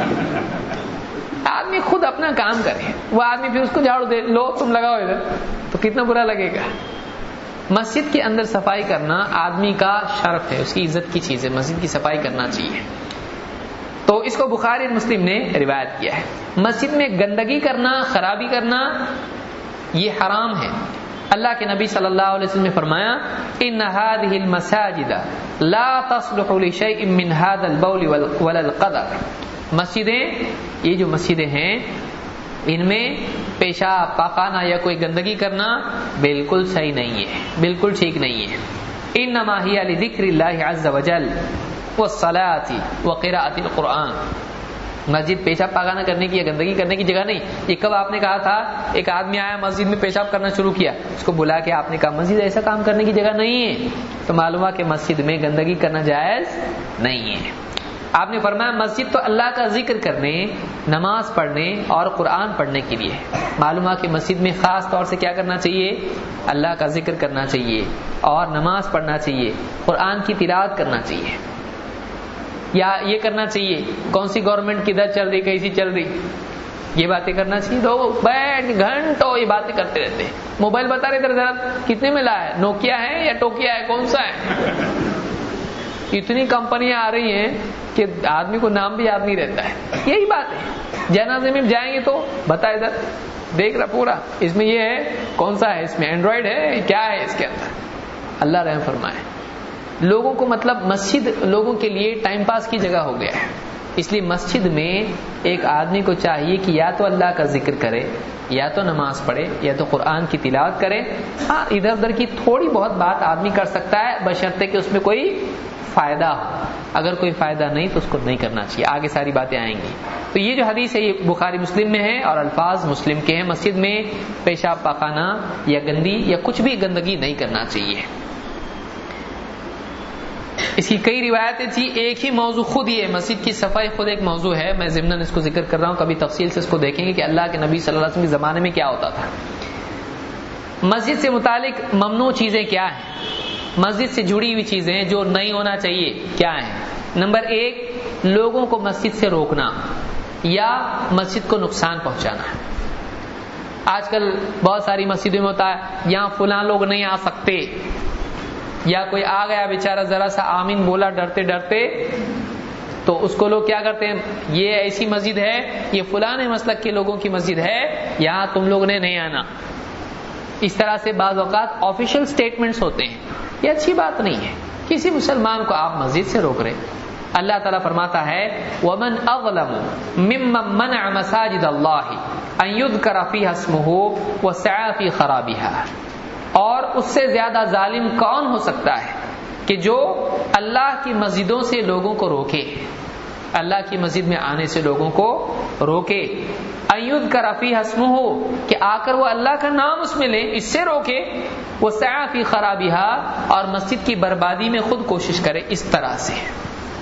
آدمی خود اپنا کام کرے، وہ آدمی پھر اس کو جھاڑو دے لو تم لگاؤ ادھر، تو کتنا برا لگے گا۔ مسجد کے اندر صفائی کرنا آدمی کا شرف ہے، اس کی عزت کی چیز ہے، مسجد کی صفائی کرنا چاہیے۔ تو اس کو بخاری اور مسلم نے روایت کیا ہے۔ مسجد میں گندگی کرنا، خرابی کرنا یہ حرام ہے۔ اللہ کے نبی صلی اللہ علیہ وسلم نے فرمایا ان هذه المساجد لا تصلح لشيء من هذا البول ولا القدر، مسجدیں، یہ جو مسجدیں ہیں ان میں پیشاب، پاخانہ یا کوئی گندگی کرنا بالکل صحیح نہیں ہے، بالکل ٹھیک نہیں ہے۔ انما هي لذکر اللہ عز وجل والصلاة وقراءة القرآن، مسجد پیشاب پاخانہ کرنے کی یا گندگی کرنے کی جگہ نہیں۔ یہ کب آپ نے کہا تھا، ایک آدمی آیا مسجد میں پیشاب کرنا شروع کیا، اس کو بلا کے آپ نے کہا مسجد ایسا کام کرنے کی جگہ نہیں ہے، تو معلوم ہوا کہ مسجد میں گندگی کرنا جائز نہیں ہے۔ آپ نے فرمایا مسجد تو اللہ کا ذکر کرنے، نماز پڑھنے اور قرآن پڑھنے کے لیے، معلوم ہوا کہ مسجد میں خاص طور سے کیا کرنا چاہیے، اللہ کا ذکر کرنا چاہیے اور نماز پڑھنا چاہیے، قرآن کی تلاوت کرنا چاہیے۔ یا یہ کرنا چاہیے کون سی گورنمنٹ کدھر چل رہی، کیسی چل رہی، یہ باتیں کرنا چاہیے۔ تو بیٹھ گھنٹوں یہ باتیں کرتے رہتے ہیں، موبائل بتا رہے ادھر ذرا کتنے میں لایا ہے، نوکیا ہے یا ٹوکیا ہے، کون سا ہے؟ اتنی کمپنیاں آ رہی ہیں کہ آدمی کو نام بھی یاد نہیں رہتا ہے۔ یہی بات ہے، جنازے میں جائیں گے تو بتا ادھر دیکھ رہا پورا، اس میں یہ ہے، کون سا ہے، اس میں اینڈرائڈ ہے، کیا ہے اس کے اندر۔ اللہ رحم فرمائے، لوگوں کو مطلب مسجد لوگوں کے لیے ٹائم پاس کی جگہ ہو گیا ہے، اس لیے مسجد میں ایک آدمی کو چاہیے کہ یا تو اللہ کا ذکر کرے، یا تو نماز پڑھے، یا تو قرآن کی تلاوت کرے۔ ہاں ادھر ادھر کی تھوڑی بہت بات آدمی کر سکتا ہے بشرطے کہ اس میں کوئی فائدہ ہو، اگر کوئی فائدہ نہیں تو اس کو نہیں کرنا چاہیے، آگے ساری باتیں آئیں گی۔ تو یہ جو حدیث ہے یہ بخاری مسلم میں ہے اور الفاظ مسلم کے ہیں، مسجد میں پیشاب پاخانہ یا گندی یا کچھ بھی گندگی نہیں کرنا چاہیے۔ اس کی کئی روایتیں تھی، ایک ہی موضوع خود یہ ہے، مسجد کی صفائی خود ایک موضوع ہے، میں ضمناً اس کو ذکر کر رہا ہوں، کبھی تفصیل سے اس کو دیکھیں گے کہ اللہ کے نبی صلی اللہ علیہ وسلم کے زمانے میں کیا ہوتا تھا۔ مسجد سے متعلق ممنوع چیزیں کیا ہیں، مسجد سے جڑی ہوئی چیزیں جو نہیں ہونا چاہیے کیا ہیں؟ نمبر 1، لوگوں کو مسجد سے روکنا یا مسجد کو نقصان پہنچانا۔ آج کل بہت ساری مسجدوں میں ہوتا ہے یہاں فلاں لوگ نہیں آ سکتے، یا کوئی آ گیا بیچارہ ذرا سا آمین بولا ڈرتے ڈرتے، تو اس کو لوگ کیا کرتے ہیں، یہ ایسی مسجد ہے، یہ فلاں مسلک کے لوگوں کی مسجد ہے، یہاں تم لوگ نے نہیں آنا۔ اس طرح سے بعض اوقات آفیشیل سٹیٹمنٹس ہوتے ہیں، یہ اچھی بات نہیں ہے، کسی مسلمان کو آپ مسجد سے روک رہے۔ اللہ تعالیٰ فرماتا ہے وَمَنْ أَظْلَمُ مِمَّنْ مَنَعَ مَسَاجِدَ اللَّهِ أَنْ يُذْكَرَ فِيهَا اسْمُهُ وَسَعَى فِي خَرَابِهَا، اور اس سے زیادہ ظالم کون ہو سکتا ہے کہ جو اللہ کی مسجدوں سے لوگوں کو روکے، اللہ کی مسجد میں آنے سے لوگوں کو روکے، أَنْ يُذْكَرَ فِيهَا اسْمُهُ، کہ آ کر وہ اللہ کا نام اس میں لے، اس سے روکے، وَسَعَى فِي خَرَابِهَا، اور مسجد کی بربادی میں خود کوشش کرے۔ اس طرح سے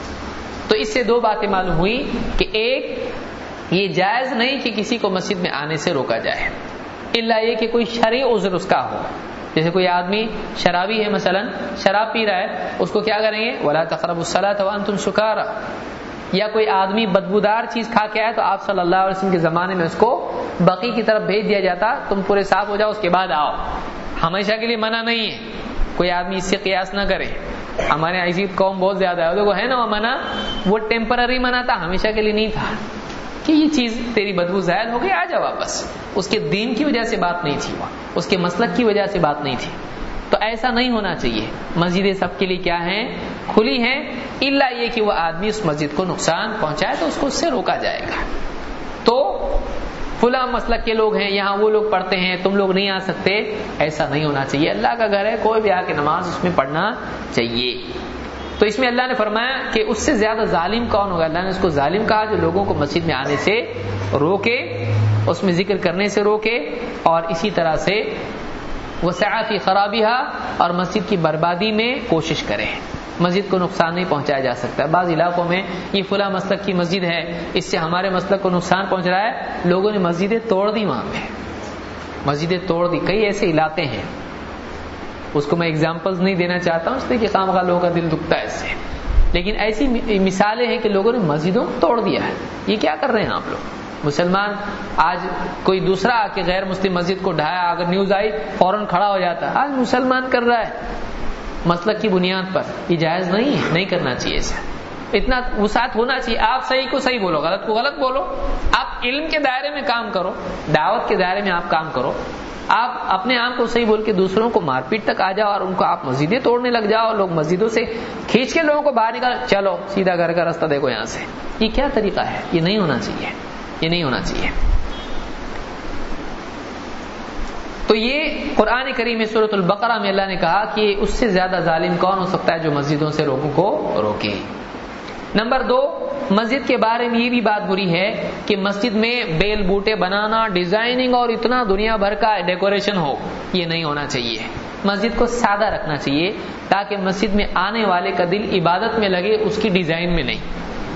اس سے دو باتیں معلوم ہوئی کہ ایک، یہ جائز نہیں کہ کسی کو مسجد میں آنے سے روکا جائے الا یہ کہ کوئی شرعی عذر اس کا ہو. جیسے کوئی آدمی شرابی ہے، مثلا شراب پی رہا ہے، اس کو کیا کریں گے؟ وَلَا تَقْرَبُوا الصَّلَاةَ وَأَنْتُمْ سُكَارَىٰ. یا کوئی آدمی بدبودار چیز کھا کے آئے تو آپ صلی اللہ علیہ وسلم کے زمانے میں اس کو بقیع کی طرف بھیج دیا جاتا، تم پورے صاف ہو جاؤ اس کے بعد آؤ. ہمیشہ کے لیے منع نہیں ہے، کوئی آدمی اس سے قیاس نہ کرے. ہمارے ایسی قوم بہت زیادہ ہے، دیکھو ہے نا وہ منع، وہ ٹیمپرری منع تھا، ہمیشہ کے لیے نہیں تھا کہ یہ چیز تیری بدبو زائل ہو گئی آ جا واپس. اس کے دین کی وجہ سے بات نہیں تھی، اس کے مسلک کی وجہ سے بات نہیں تھی. تو ایسا نہیں ہونا چاہیے. مسجدیں سب کے لیے کیا ہیں؟ کھلی ہیں، الا یہ کہ وہ آدمی اس مسجد کو نقصان پہنچائے تو اس کو اس سے روکا جائے گا. تو فلاں مسلک کے لوگ ہیں، یہاں وہ لوگ پڑھتے ہیں، تم لوگ نہیں آ سکتے، ایسا نہیں ہونا چاہیے. اللہ کا گھر ہے، کوئی بھی آ کے نماز اس میں پڑھنا چاہیے. تو اس میں اللہ نے فرمایا کہ اس سے زیادہ ظالم کون ہوگا؟ اللہ نے اس کو ظالم کہا جو لوگوں کو مسجد میں آنے سے روکے، اس میں ذکر کرنے سے روکے، اور اسی طرح سے وسعی فی خرابیہا، اور مسجد کی بربادی میں کوشش کرے. مسجد کو نقصان نہیں پہنچایا جا سکتا. بعض علاقوں میں یہ فلاں مسلک کی مسجد ہے، اس سے ہمارے مسلک کو نقصان پہنچ رہا ہے، لوگوں نے مسجدیں توڑ دی، وہاں پہ مسجدیں توڑ دی. کئی ایسے علاقے ہیں، اس کو میں ایگزامپلز نہیں دینا چاہتا ہوں اس لیے کہ خام خواہ لوگوں کا دل دکھتا ہے اس سے، لیکن ایسی مثالیں ہیں کہ لوگوں نے مسجدوں کو توڑ دیا ہے. یہ کیا کر رہے ہیں آپ لوگ؟ مسلمان آج کوئی دوسرا آ کے غیر مسلم مسجد کو ڈھایا، اگر نیوز آئی فوراً کھڑا ہو جاتا. آج مسلمان کر رہا ہے مسلک کی بنیاد پر، یہ جائز نہیں ہے، نہیں کرنا چاہیے. ایسا اتنا وسعت ہونا چاہیے. آپ صحیح کو صحیح بولو، غلط کو غلط بولو. آپ علم کے دائرے میں کام کرو، دعوت کے دائرے میں آپ کام کرو. آپ اپنے آپ کو صحیح بول کے دوسروں کو مار پیٹ تک آ جاؤ اور ان کو آپ مسجدیں توڑنے لگ جاؤ. لوگ مسجدوں سے کھینچ کے لوگوں کو باہر نکال، چلو سیدھا گھر کا راستہ دیکھو یہاں سے. یہ کیا طریقہ ہے؟ یہ نہیں ہونا چاہیے، یہ نہیں ہونا چاہیے. تو یہ قرآن کریم میں سورۃ البقرہ میں اللہ نے کہا کہ اس سے زیادہ ظالم کون ہو سکتا ہے جو مسجدوں سے لوگوں کو روکے. نمبر 2، مسجد کے بارے میں یہ بھی بات بری ہے کہ مسجد میں بیل بوٹے بنانا، ڈیزائننگ اور اتنا دنیا بھر کا ڈیکوریشن ہو، یہ نہیں ہونا چاہیے. مسجد کو سادہ رکھنا چاہیے تاکہ مسجد میں آنے والے کا دل عبادت میں لگے، اس کی ڈیزائن میں نہیں.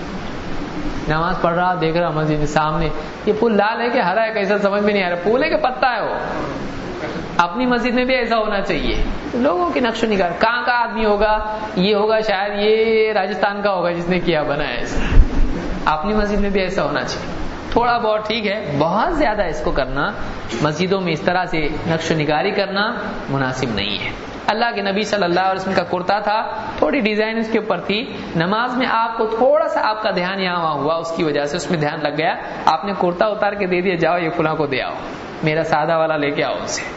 نماز پڑھ رہا، دیکھ رہا مسجد کے سامنے یہ پھول لال ہے کہ ہرا ہے، کیسا سمجھ میں نہیں آ رہا، پھول ہے کہ پتا ہے. وہ اپنی مسجد میں بھی ایسا ہونا چاہیے. لوگوں کی نقش و نگار، کہاں کا آدمی ہوگا، یہ ہوگا شاید یہ راجستھان کا ہوگا جس نے کیا بنایا ایسا. اپنی مسجد میں بھی ایسا ہونا چاہیے. تھوڑا بہت ٹھیک ہے، بہت زیادہ اس کو کرنا، مسجدوں میں اس طرح سے نقش و نگاری کرنا مناسب نہیں ہے. اللہ کے نبی صلی اللہ علیہ وسلم کا کرتا تھا، تھوڑی ڈیزائن اس کے اوپر تھی. نماز میں آپ کو تھوڑا سا آپ کا دھیان یہاں ہوا، اس کی وجہ سے اس میں دھیان لگ گیا، آپ نے کرتا اتار کے دے دیا، جاؤ یہ فلاں کو دے آؤ، میرا سادہ والا لے کے آؤ ان سے.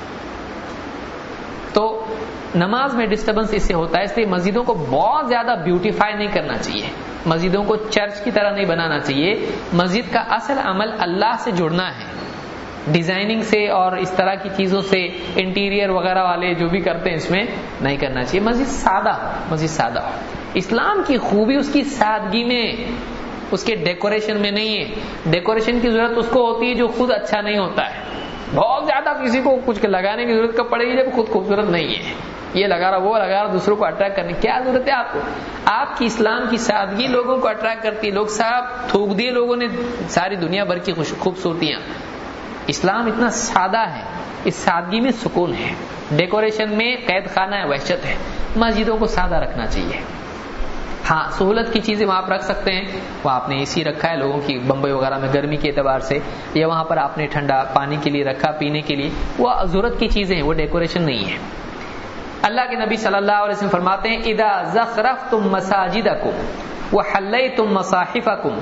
تو نماز میں ڈسٹربنس اس سے ہوتا ہے. اس لیے مسجدوں کو بہت زیادہ بیوٹیفائی نہیں کرنا چاہیے، مسجدوں کو چرچ کی طرح نہیں بنانا چاہیے. مسجد کا اصل عمل اللہ سے جڑنا ہے، ڈیزائننگ سے اور اس طرح کی چیزوں سے، انٹیریئر وغیرہ والے جو بھی کرتے ہیں اس میں نہیں کرنا چاہیے. مسجد سادہ ہو، مسجد سادہ ہو. اسلام کی خوبی اس کی سادگی میں، اس کے ڈیکوریشن میں نہیں ہے. ڈیکوریشن کی ضرورت اس کو ہوتی ہے جو خود اچھا نہیں ہوتا ہے. بہت زیادہ کسی کو کچھ لگانے کی ضرورت کب پڑے گی جب خود خوبصورت نہیں ہے. یہ لگا رہا، وہ لگا رہا، دوسروں کو اٹریکٹ کرنے کیا ضرورت ہے آپ کو؟ آپ کی اسلام کی سادگی لوگوں کو اٹریکٹ کرتی ہے. لوگ صاحب تھوک دیے لوگوں نے ساری دنیا بھر کی خوبصورتیاں. اسلام اتنا سادہ ہے، اس سادگی میں سکون ہے. ڈیکوریشن میں قید خانہ ہے، وحشت ہے. مسجدوں کو سادہ رکھنا چاہیے. ہاں سہولت کی چیزیں وہاں آپ رکھ سکتے ہیں. وہ آپ نے اے سی رکھا ہے لوگوں کی بمبئی وغیرہ میں گرمی کے اعتبار سے، یا وہاں پر آپ نے ٹھنڈا پانی کے لیے رکھا پینے کے لیے، وہ ضرورت کی چیزیں ہیں، وہ ڈیکوریشن نہیں ہے. اللہ کے نبی صلی اللہ علیہ وسلم فرماتے ہیں اذا زخرفتم مساجدکم وحلیتم مصاحفکم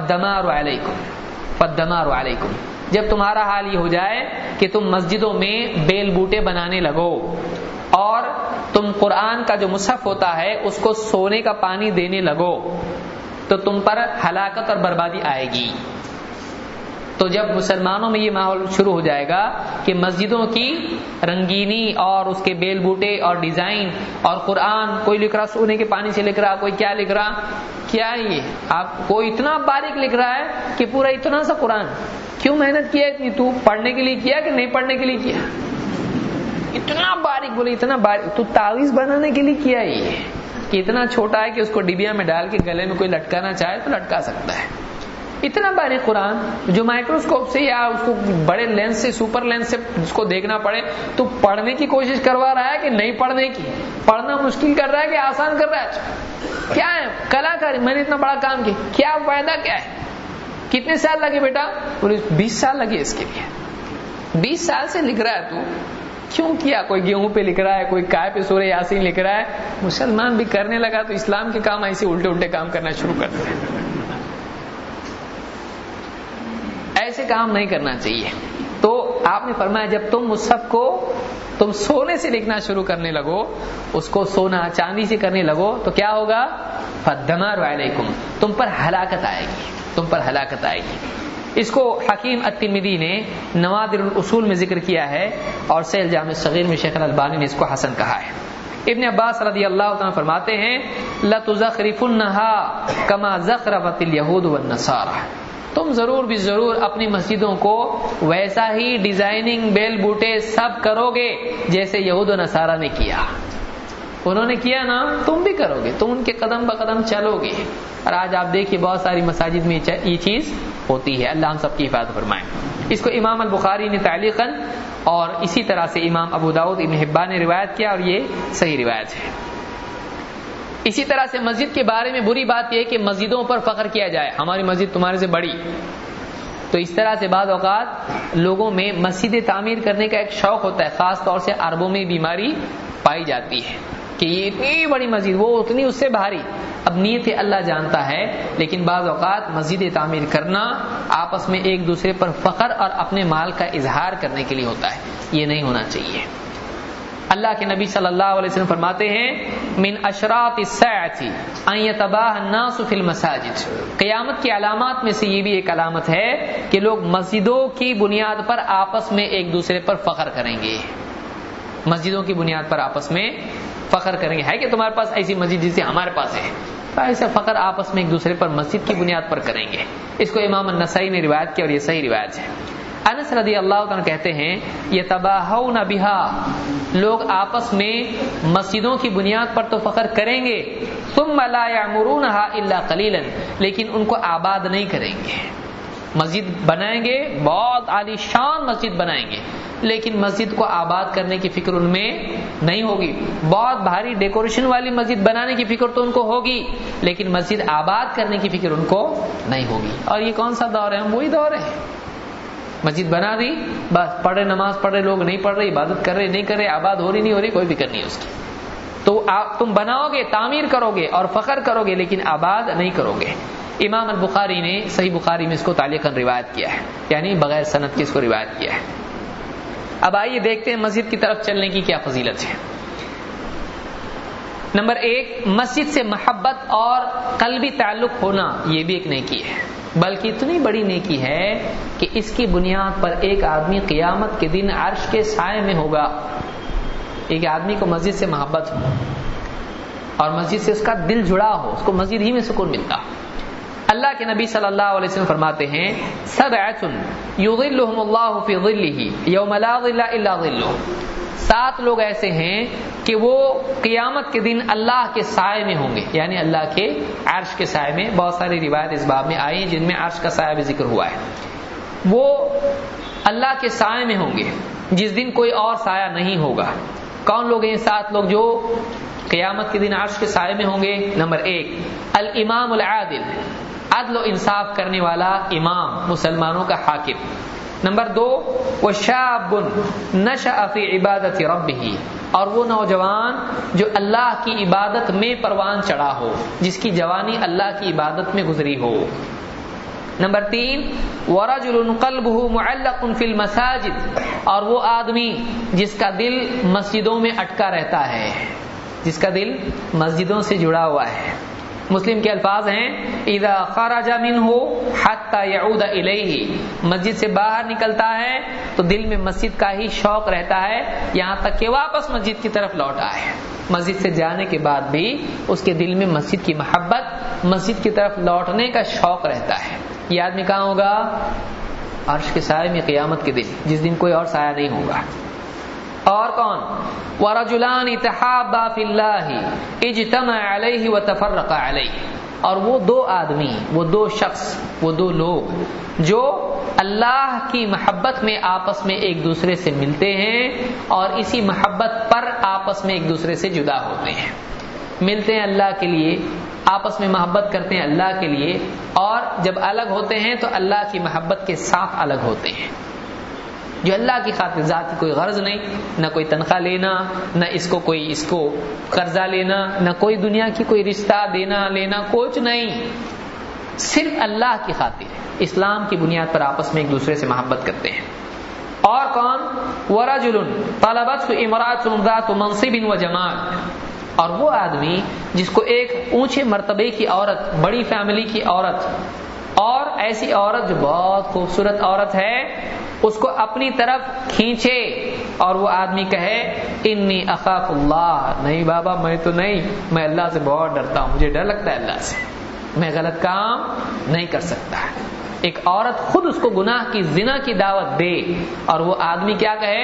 فالدمار علیکم. جب تمہارا حال یہ ہو جائے کہ تم مسجدوں میں بیل بوٹے بنانے لگو اور تم قرآن کا جو مصحف ہوتا ہے اس کو سونے کا پانی دینے لگو، تو تم پر ہلاکت اور بربادی آئے گی. تو جب مسلمانوں میں یہ ماحول شروع ہو جائے گا کہ مسجدوں کی رنگینی اور اس کے بیل بوٹے اور ڈیزائن اور قرآن، کوئی لکھ رہا سونے کے پانی سے لکھ رہا، کوئی کیا لکھ رہا، کیا یہ آپ کو اتنا باریک لکھ رہا ہے کہ پورا اتنا سا قرآن، کیوں محنت کیا اتنی؟ تو پڑھنے کے لیے کیا کہ نہیں پڑھنے کے لیے کیا؟ اتنا باریک، بولے اتنا باریک تو تعویذ بنانے کے لیے کیا یہ؟ کہ اتنا چھوٹا ہے کہ اس کو ڈبیا میں ڈال کے گلے میں کوئی لٹکانا چاہے تو لٹکا سکتا ہے. اتنا باریک قرآن جو مائکروسکوپ سے یا اس کو بڑے لینس سے سپر لینس سے اس کو دیکھنا پڑے تو پڑھنے کی کوشش کروا رہا ہے کہ نہیں پڑھنے کی, پڑھنا مشکل کر رہا ہے کہ آسان کر رہا ہے. کیا ہے کلاکاری, میں نے اتنا بڑا کام کیا, کیا فائدہ کیا ہے؟ کتنے سال لگے بیٹا؟ 20 سال لگے اس کے لیے. 20 سال سے لکھ رہا ہے تو کیوں کیا؟ کوئی گیہوں پہ لکھ رہا ہے, کوئی کائے پہ سورہ یاسین لکھ رہا ہے. مسلمان بھی کرنے لگا تو اسلام کے کام ایسے الٹے کام کرنا شروع کر دیں. ایسے کام نہیں کرنا چاہیے. تو آپ نے فرمایا جب تم مصحف کو تم سونے سے لکھنا شروع کرنے لگو, اس کو سونا چاندی سے کرنے لگو تو کیا ہوگا؟ فالدمار علیکم, تم پر ہلاکت آئے گی, تم پر ہلاکت آئے گی. اس کو حکیم الترمذی نے نوادر الاصول میں ذکر کیا ہے اور صحیح الجامع الصغیر میں شیخ الالبانی نے اس کو حسن کہا ہے. ابن عباس رضی اللہ تعالیٰ فرماتے ہیں لَتُزَخْرِفُنَّهَا كَمَا زَخْرَفَتِ الْيَهُودُ وَالنَّصَارَى, تم ضرور بھی ضرور اپنی مسجدوں کو ویسا ہی ڈیزائننگ بیل بوٹے سب کرو گے جیسے یہود و نصارہ نے کیا. انہوں نے کیا نا, تم بھی کرو گے, تم ان کے قدم بقدم چلو گے. اور آج آپ دیکھیے بہت ساری مساجد میں یہ چیز ہوتی ہے. اللہ ہم سب کی حفاظت فرمائے. اس کو امام البخاری نے تعلیقاً اور اسی طرح سے امام ابو داؤد ابن حبان نے روایت کیا اور یہ صحیح روایت ہے. اسی طرح سے مسجد کے بارے میں بری بات یہ ہے کہ مسجدوں پر فخر کیا جائے, ہماری مسجد تمہارے سے بڑی. تو اس طرح سے بعض اوقات لوگوں میں مسجد تعمیر کرنے کا ایک شوق ہوتا ہے, خاص طور سے عربوں میں بیماری پائی جاتی ہے کہ یہ اتنی بڑی مسجد, وہ اتنی اس سے بھاری. اب نیت اللہ جانتا ہے, لیکن بعض اوقات مسجد تعمیر کرنا آپس میں ایک دوسرے پر فخر اور اپنے مال کا اظہار کرنے کے لیے ہوتا ہے, یہ نہیں ہونا چاہیے. اللہ کے نبی صلی اللہ علیہ وسلم فرماتے ہیں من اشراط الساعۃ ان یتباہی الناس فی المساجد, قیامت کی علامات میں سے یہ بھی ایک علامت ہے کہ لوگ مسجدوں کی بنیاد پر آپس میں ایک دوسرے پر فخر کریں گے. مسجدوں کی بنیاد پر آپس میں فخر کریں گے. ہے کہ تمہارے پاس ایسی مسجد جیسے ہمارے پاس ہے, تو ایسا فخر آپس میں ایک دوسرے پر مسجد کی بنیاد پر کریں گے. اس کو امام النسائی نے روایت کیا اور یہ صحیح روایت ہے. انس رضی اللہ عنہ کہتے ہیں یتباہون بہا, لوگ آپس میں مسجدوں کی بنیاد پر تو فخر کریں گے, ثم لا یعمرونها الا قلیلا, لیکن ان کو آباد نہیں کریں گے. مسجد بنائیں گے, بہت عالی شان مسجد بنائیں گے, لیکن مسجد کو آباد کرنے کی فکر ان میں نہیں ہوگی. بہت بھاری ڈیکوریشن والی مسجد بنانے کی فکر تو ان کو ہوگی, لیکن مسجد آباد کرنے کی فکر ان کو نہیں ہوگی. اور یہ کون سا دور ہے؟ ہم وہی دور ہے. مسجد بنا دی, بس پڑھ رہے, نماز پڑھ رہے, لوگ نہیں پڑھ رہے, عبادت کر رہے نہیں کر رہے, آباد ہو رہی نہیں ہو رہی, کوئی فکر نہیں اس کی. تو تم بناؤ گے, تعمیر کرو گے اور فخر کرو گے, لیکن آباد نہیں کرو گے. امام البخاری نے صحیح بخاری میں اس کو تعلیقاً روایت کیا ہے, یعنی بغیر سند کے اس کو روایت کیا ہے. اب آئیے دیکھتے ہیں مسجد کی طرف چلنے کی کیا فضیلت ہے. نمبر 1, مسجد سے محبت اور قلبی تعلق ہونا, یہ بھی ایک نیکی ہے, بلکہ اتنی بڑی نیکی ہے کہ اس کی بنیاد پر ایک آدمی قیامت کے دن عرش کے سائے میں ہوگا. ایک آدمی کو مسجد سے محبت ہو اور مسجد سے اس کا دل جڑا ہو, اس کو مسجد ہی میں سکون ملتا. اللہ کے نبی صلی اللہ علیہ وسلم فرماتے ہیں سبعۃ یظلهم اللہ فی ظلہ یوم لا ظل الا ظلہ, 7 لوگ ایسے ہیں کہ وہ قیامت کے دن اللہ کے سائے میں ہوں گے, یعنی اللہ کے عرش کے سائے میں. بہت ساری روایت اس باب میں آئی ہیں جن میں عرش کا سایہ بھی ذکر ہوا ہے. وہ اللہ کے سائے میں ہوں گے جس دن کوئی اور سایہ نہیں ہوگا. کون لوگ ہیں 7 لوگ جو قیامت کے دن عرش کے سائے میں ہوں گے؟ نمبر 1, الامام العادل, عدل و انصاف کرنے والا امام, مسلمانوں کا حاکم. نمبر 2, وشاب نشأ فی عبادت ربہ, اور وہ نوجوان جو اللہ کی عبادت میں پروان چڑھا ہو, جس کی جوانی اللہ کی عبادت میں گزری ہو. نمبر 3, ورجل قلبہ معلق فی المساجد, اور وہ آدمی جس کا دل مسجدوں میں اٹکا رہتا ہے, جس کا دل مسجدوں سے جڑا ہوا ہے. مسلم کے الفاظ ہیں اذا خرج منہ حتى يعود الیہ, مسجد سے باہر نکلتا ہے تو دل میں مسجد کا ہی شوق رہتا ہے یہاں تک کہ واپس مسجد کی طرف لوٹ آئے. مسجد سے جانے کے بعد بھی اس کے دل میں مسجد کی محبت, مسجد کی طرف لوٹنے کا شوق رہتا ہے. یہ آدمی کہاں ہوگا؟ عرش کے سائے میں قیامت کے دن, جس دن کوئی اور سایہ نہیں ہوگا. اور کون؟ وَرَجُلَانِ تَحَابَّا فِي اللَّهِ اجْتَمَعَ عَلَيْهِ وَتَفَرَّقَ عَلَيْهِ، اور وہ دو آدمی، وہ دو شخص، وہ دو لوگ جو اللہ کی محبت میں آپس میں ایک دوسرے سے ملتے ہیں اور اسی محبت پر آپس میں ایک دوسرے سے جدا ہوتے ہیں۔ ملتے ہیں اللہ کے لیے، آپس میں محبت کرتے ہیں اللہ کے لیے، اور جب الگ ہوتے ہیں تو اللہ کی محبت کے ساتھ الگ ہوتے ہیں۔ جو اللہ کی خاطر ذات کی کوئی غرض نہیں، نہ کوئی تنخواہ لینا، نہ اس کو قرضہ لینا، نہ کوئی دنیا کی کوئی رشتہ دینا لینا، کچھ نہیں، صرف اللہ کی خاطر اسلام کی بنیاد پر آپس میں ایک دوسرے سے محبت کرتے ہیں۔ اور کون؟ وَرَجُلٌ طَلَبَتْهُ امْرَأَةٌ ذَاتُ مَنصِبٍ وَجَمَالٍ، اور وہ آدمی جس کو ایک اونچے مرتبے کی عورت، بڑی فیملی کی عورت، اور ایسی عورت جو بہت خوبصورت عورت ہے، اس کو اپنی طرف کھینچے اور وہ آدمی کہے انی اخاف اللہ، نہیں بابا میں تو نہیں، میں اللہ سے بہت ڈرتا ہوں، مجھے ڈر لگتا ہے اللہ سے، میں غلط کام نہیں کر سکتا۔ ایک عورت خود اس کو گناہ کی، زنا کی دعوت دے اور وہ آدمی کیا کہے؟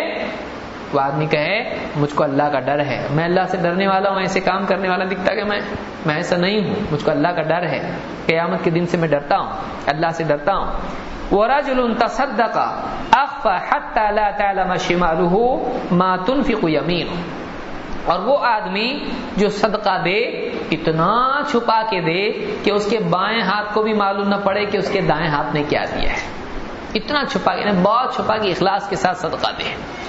وہ آدمی کہے مجھ کو اللہ کا ڈر ہے، میں اللہ سے ڈرنے والا ہوں، ایسے کام کرنے والا دکھتا کہ میں ایسا نہیں ہوں، مجھ کو اللہ کا ڈر ہے، قیامت کے دن سے میں ڈرتا ہوں، اللہ سے ڈرتا ہوں۔ وَرَجُلٌ تَصَدَّقَ أَخْفَى حَتَّى لَا تَعْلَمَ شِمَالُهُ مَا تُنْفِقُ يَمِينُهُ، اور وہ آدمی جو صدقہ دے اتنا چھپا کے دے کہ اس کے بائیں ہاتھ کو بھی معلوم نہ پڑے کہ اس کے دائیں ہاتھ نے کیا دیا ہے، اتنا چھپا کے، بہت چھپا کے اخلاص کے ساتھ صدقہ دے،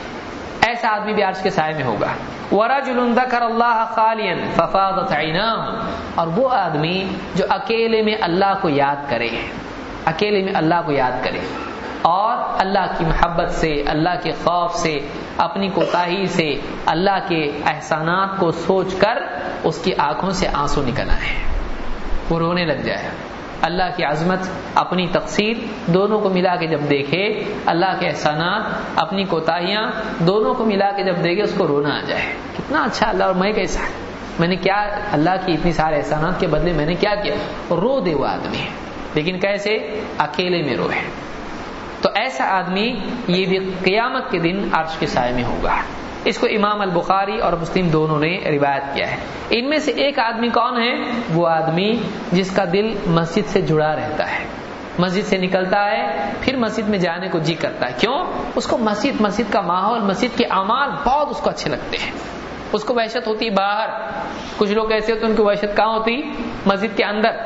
ایسا آدمی بھی عرش کے سائے میں ہوگا۔ وَرَجُلٌ ذَكَرَ اللَّهَ خَالِيًا فَفَاضَتْ عَيْنَاهُ، اور وہ آدمی جو اکیلے میں اللہ کو یاد کرے، اکیلے میں اللہ کو یاد کرے اور اللہ کی محبت سے، اللہ کے خوف سے، اپنی کوتاہی سے، اللہ کے احسانات کو سوچ کر اس کی آنکھوں سے آنسو نکل آئے، وہ رونے لگ جائے، اللہ کی عظمت، اپنی تقصیر دونوں کو ملا کے جب دیکھے، اللہ کے احسانات، اپنی کوتاہیاں دونوں کو ملا کے جب دیکھے، اس کو رونا آ جائے، کتنا اچھا اللہ، اور میں کیسا، میں نے کیا اللہ کی اتنی سارے احسانات کے بدلے میں نے کیا کیا، رو دے وہ آدمی، لیکن کیسے؟ اکیلے میں روئے۔ تو ایسا آدمی یہ بھی قیامت کے دن عرش کے سائے میں ہوگا۔ اس کو امام البخاری اور مسلم دونوں نے روایت کیا ہے۔ ان میں سے ایک آدمی کون ہے؟ وہ آدمی جس کا دل مسجد سے جڑا رہتا ہے، مسجد سے نکلتا ہے پھر مسجد میں جانے کو جی کرتا ہے، کیوں؟ اس کو مسجد کا ماحول، مسجد کے اعمال بہت اس کو اچھے لگتے ہیں، اس کو وحشت ہوتی باہر، کچھ لوگ ایسے ہوتے ہیں ان کی وحشت کہاں ہوتی؟ مسجد کے اندر۔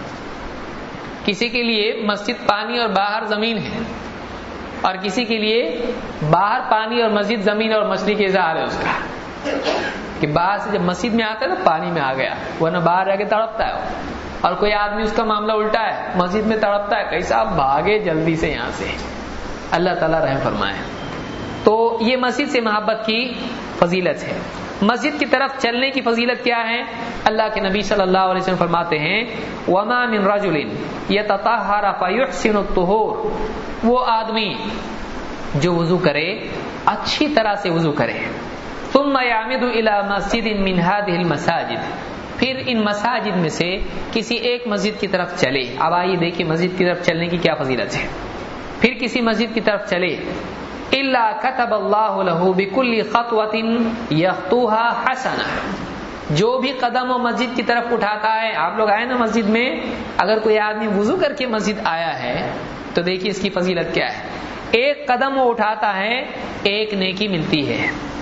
کسی کے لیے مسجد پانی اور باہر زمین ہے، اور کسی کے لیے باہر پانی اور مسجد زمین اور مچھلی کے اظہار ہے اس کا، کہ باہر سے جب مسجد میں آتا ہے نا پانی میں آ گیا، ورنہ باہر جا کے تڑپتا ہے، اور کوئی آدمی اس کا معاملہ الٹا ہے، مسجد میں تڑپتا ہے، کیسا بھاگے جلدی سے یہاں سے، اللہ تعالیٰ رحم فرمائے۔ تو یہ مسجد سے محبت کی فضیلت ہے۔ مسجد کی طرف چلنے کی فضیلت کیا ہے؟ اللہ کے نبی صلی اللہ علیہ وسلم فرماتے ہیں وَمَا مِن رَجُلٍ يَتَطَهَّرَ فَيُحْسِنُ الطُّهُورَ، وہ آدمی جو وضو کرے، اچھی طرح سے وضو کرے، ثُمَّ يَعْمِدُ إِلَى مَسْجِدٍ مِّنْ هَذِهِ الْمَسَاجِدِ، پھر ان مساجد میں سے کسی ایک مسجد کی طرف چلے۔ اب آئیے دیکھیں مسجد کی طرف چلنے کی کیا فضیلت ہے۔ پھر کسی مسجد کی طرف چلے، إِلَّا كَتَبَ اللَّهُ لَهُ بِكُلِّ خَطْوَةٍ يَخْطُوهَا حَسَنَةً، جو بھی قدم وہ مسجد کی طرف اٹھاتا ہے، آپ لوگ آئے نا مسجد میں، اگر کوئی آدمی وضو کر کے مسجد آیا ہے تو دیکھیے اس کی فضیلت کیا ہے، ایک قدم وہ اٹھاتا ہے ایک نیکی ملتی ہے،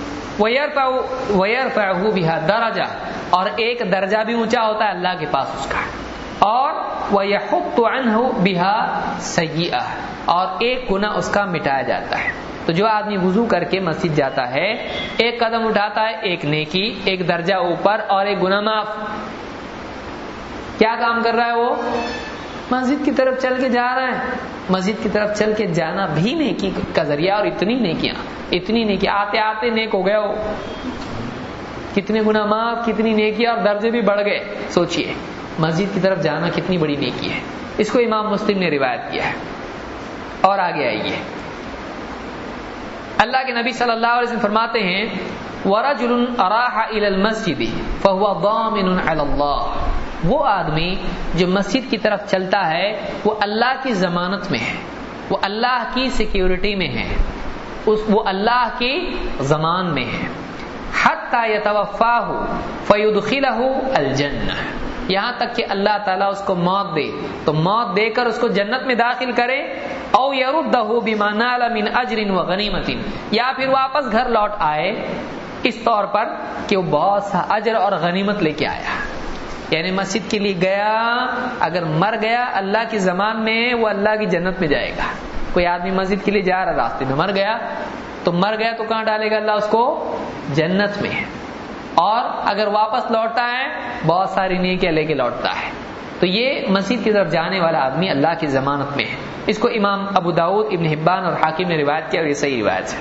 وَيَرْفَعُهُ بِهَا دَرَجَةً، اور ایک درجہ بھی اونچا ہوتا ہے اللہ کے پاس اس کا، اور وَيَحُطُّ عَنْهُ بِهَا سَيِّئَةً، اور ایک گناہ اس کا مٹایا جاتا ہے۔ تو جو آدمی وضو کر کے مسجد جاتا ہے، ایک قدم اٹھاتا ہے ایک نیکی، ایک درجہ اوپر اور ایک گناہ معاف، کیا کام کر رہا ہے وہ؟ مسجد کی طرف چل کے جا رہا ہے، مسجد کی طرف چل کے جانا بھی نیکی کا ذریعہ، اور اتنی نیکی آتے آتے نیک ہو گیا وہ، کتنے گناہ معاف، کتنی نیکی، اور درجے بھی بڑھ گئے۔ سوچئے مسجد کی طرف جانا کتنی بڑی نیکی ہے۔ اس کو امام مسلم نے روایت کیا ہے۔ اور آگے آئیے، اللہ کے نبی صلی اللہ علیہ وسلم فرماتے ہیں وَرَجُلٌ أَرَاحَ إِلَى الْمَسْجِدِ فَهُوَ ضَامِنٌ عَلَى اللَّهِ، وہ آدمی جو مسجد کی طرف چلتا ہے وہ اللہ کی ضمانت میں ہے، وہ اللہ کی سیکیورٹی میں ہے، وہ اللہ کی ضمان میں ہے. حتی یتوفاہ فیدخلہ الجنہ، یہاں تک کہ اللہ تعالیٰ اس کو موت دے تو موت دے کر اس کو جنت میں داخل کرے. او یردہ بما نال من اجر وغنیمۃ، یا پھر واپس گھر لوٹ آئے اس طور پر کہ وہ بہت سا اجر اور غنیمت لے کے آیا. یعنی مسجد کے لیے گیا، اگر مر گیا اللہ کی ضمان میں وہ اللہ کی جنت میں جائے گا. کوئی آدمی مسجد کے لیے جا رہا راستے میں مر گیا تو کہاں ڈالے گا اللہ اس کو؟ جنت میں. اور اگر واپس لوٹتا ہے بہت ساری نیکیاں لے کے لوٹتا ہے. تو یہ مسجد کی طرف جانے والا آدمی اللہ کی ضمانت میں ہے. اس کو امام ابو داؤد، ابن حبان اور حاکم نے روایت کیا اور یہ صحیح روایت ہے.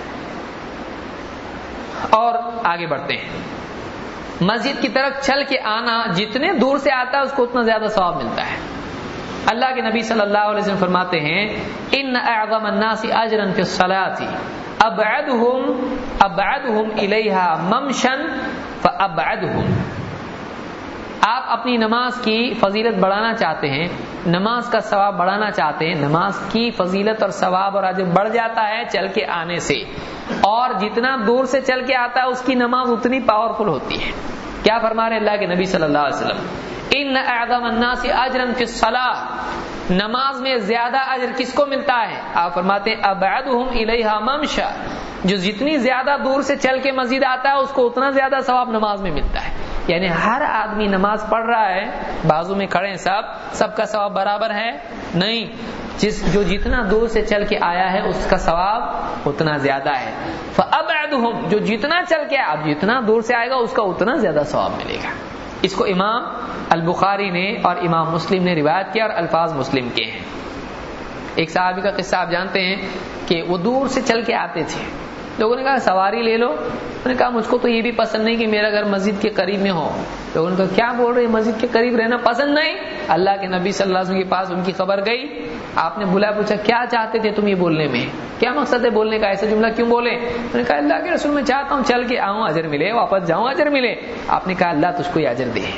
اور آگے بڑھتے ہیں. مسجد کی طرف چل کے آنا جتنے دور سے آتا ہے اس کو اتنا زیادہ ثواب ملتا ہے. اللہ کے نبی صلی اللہ علیہ وسلم فرماتے ہیں ان اعظم الناس اجرا فی الصلاة ابعدهم الیہا ممشا فابعدهم. آپ اپنی نماز کی فضیلت بڑھانا چاہتے ہیں، نماز کا ثواب بڑھانا چاہتے ہیں. نماز کی فضیلت اور ثواب اور اجر بڑھ جاتا ہے چل کے آنے سے، اور جتنا دور سے چل کے آتا ہے اس کی نماز اتنی پاورفل ہوتی ہے. کیا فرما رہے اللہ کے نبی صلی اللہ علیہ وسلم؟ ان اعظم الناس اجرا فی الصلاۃ، نماز میں زیادہ اجر کس کو ملتا ہے؟ آپ فرماتے ہیں ابعدهم الیہا ممشا، جو جتنی زیادہ دور سے چل کے مسجد آتا ہے اس کو اتنا زیادہ ثواب نماز میں ملتا ہے. یعنی ہر آدمی نماز پڑھ رہا ہے، بازو میں کھڑے ہیں سب کا ثواب برابر ہے؟ نہیں. جو جتنا دور سے چل کے آیا ہے اس کا ثواب اتنا زیادہ ہے. فابعدهم، جو جتنا چل کے اب جتنا دور سے آئے گا اس کا اتنا زیادہ ثواب ملے گا. اس کو امام البخاری نے اور امام مسلم نے روایت کیا اور الفاظ مسلم کے ہیں. ایک صحابی کا قصہ آپ جانتے ہیں کہ وہ دور سے چل کے آتے تھے. لوگوں نے کہا سواری لے لو. انہوں نے کہا مجھ کو تو یہ بھی پسند نہیں کہ میرا گھر مسجد کے قریب میں ہو. لوگوں نے کہا کیا بول رہے ہیں، مسجد کے قریب رہنا پسند نہیں؟ اللہ کے نبی صلی اللہ علیہ وسلم کے پاس ان کی خبر گئی. آپ نے بلایا، پوچھا کیا چاہتے تھے تم یہ بولنے میں، کیا مقصد ہے بولنے کا، ایسا جملہ کیوں بولے؟ انہوں نے کہا اللہ کے رسول میں چاہتا ہوں چل کے آؤں اجر ملے، واپس جاؤں اجر ملے. آپ نے کہا اللہ تجھ کو یہ اجر دے.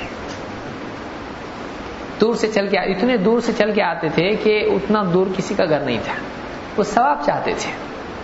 دور سے چل کے اتنے دور سے چل کے آتے تھے کہ اتنا دور کسی کا گھر نہیں تھا، وہ ثواب چاہتے تھے.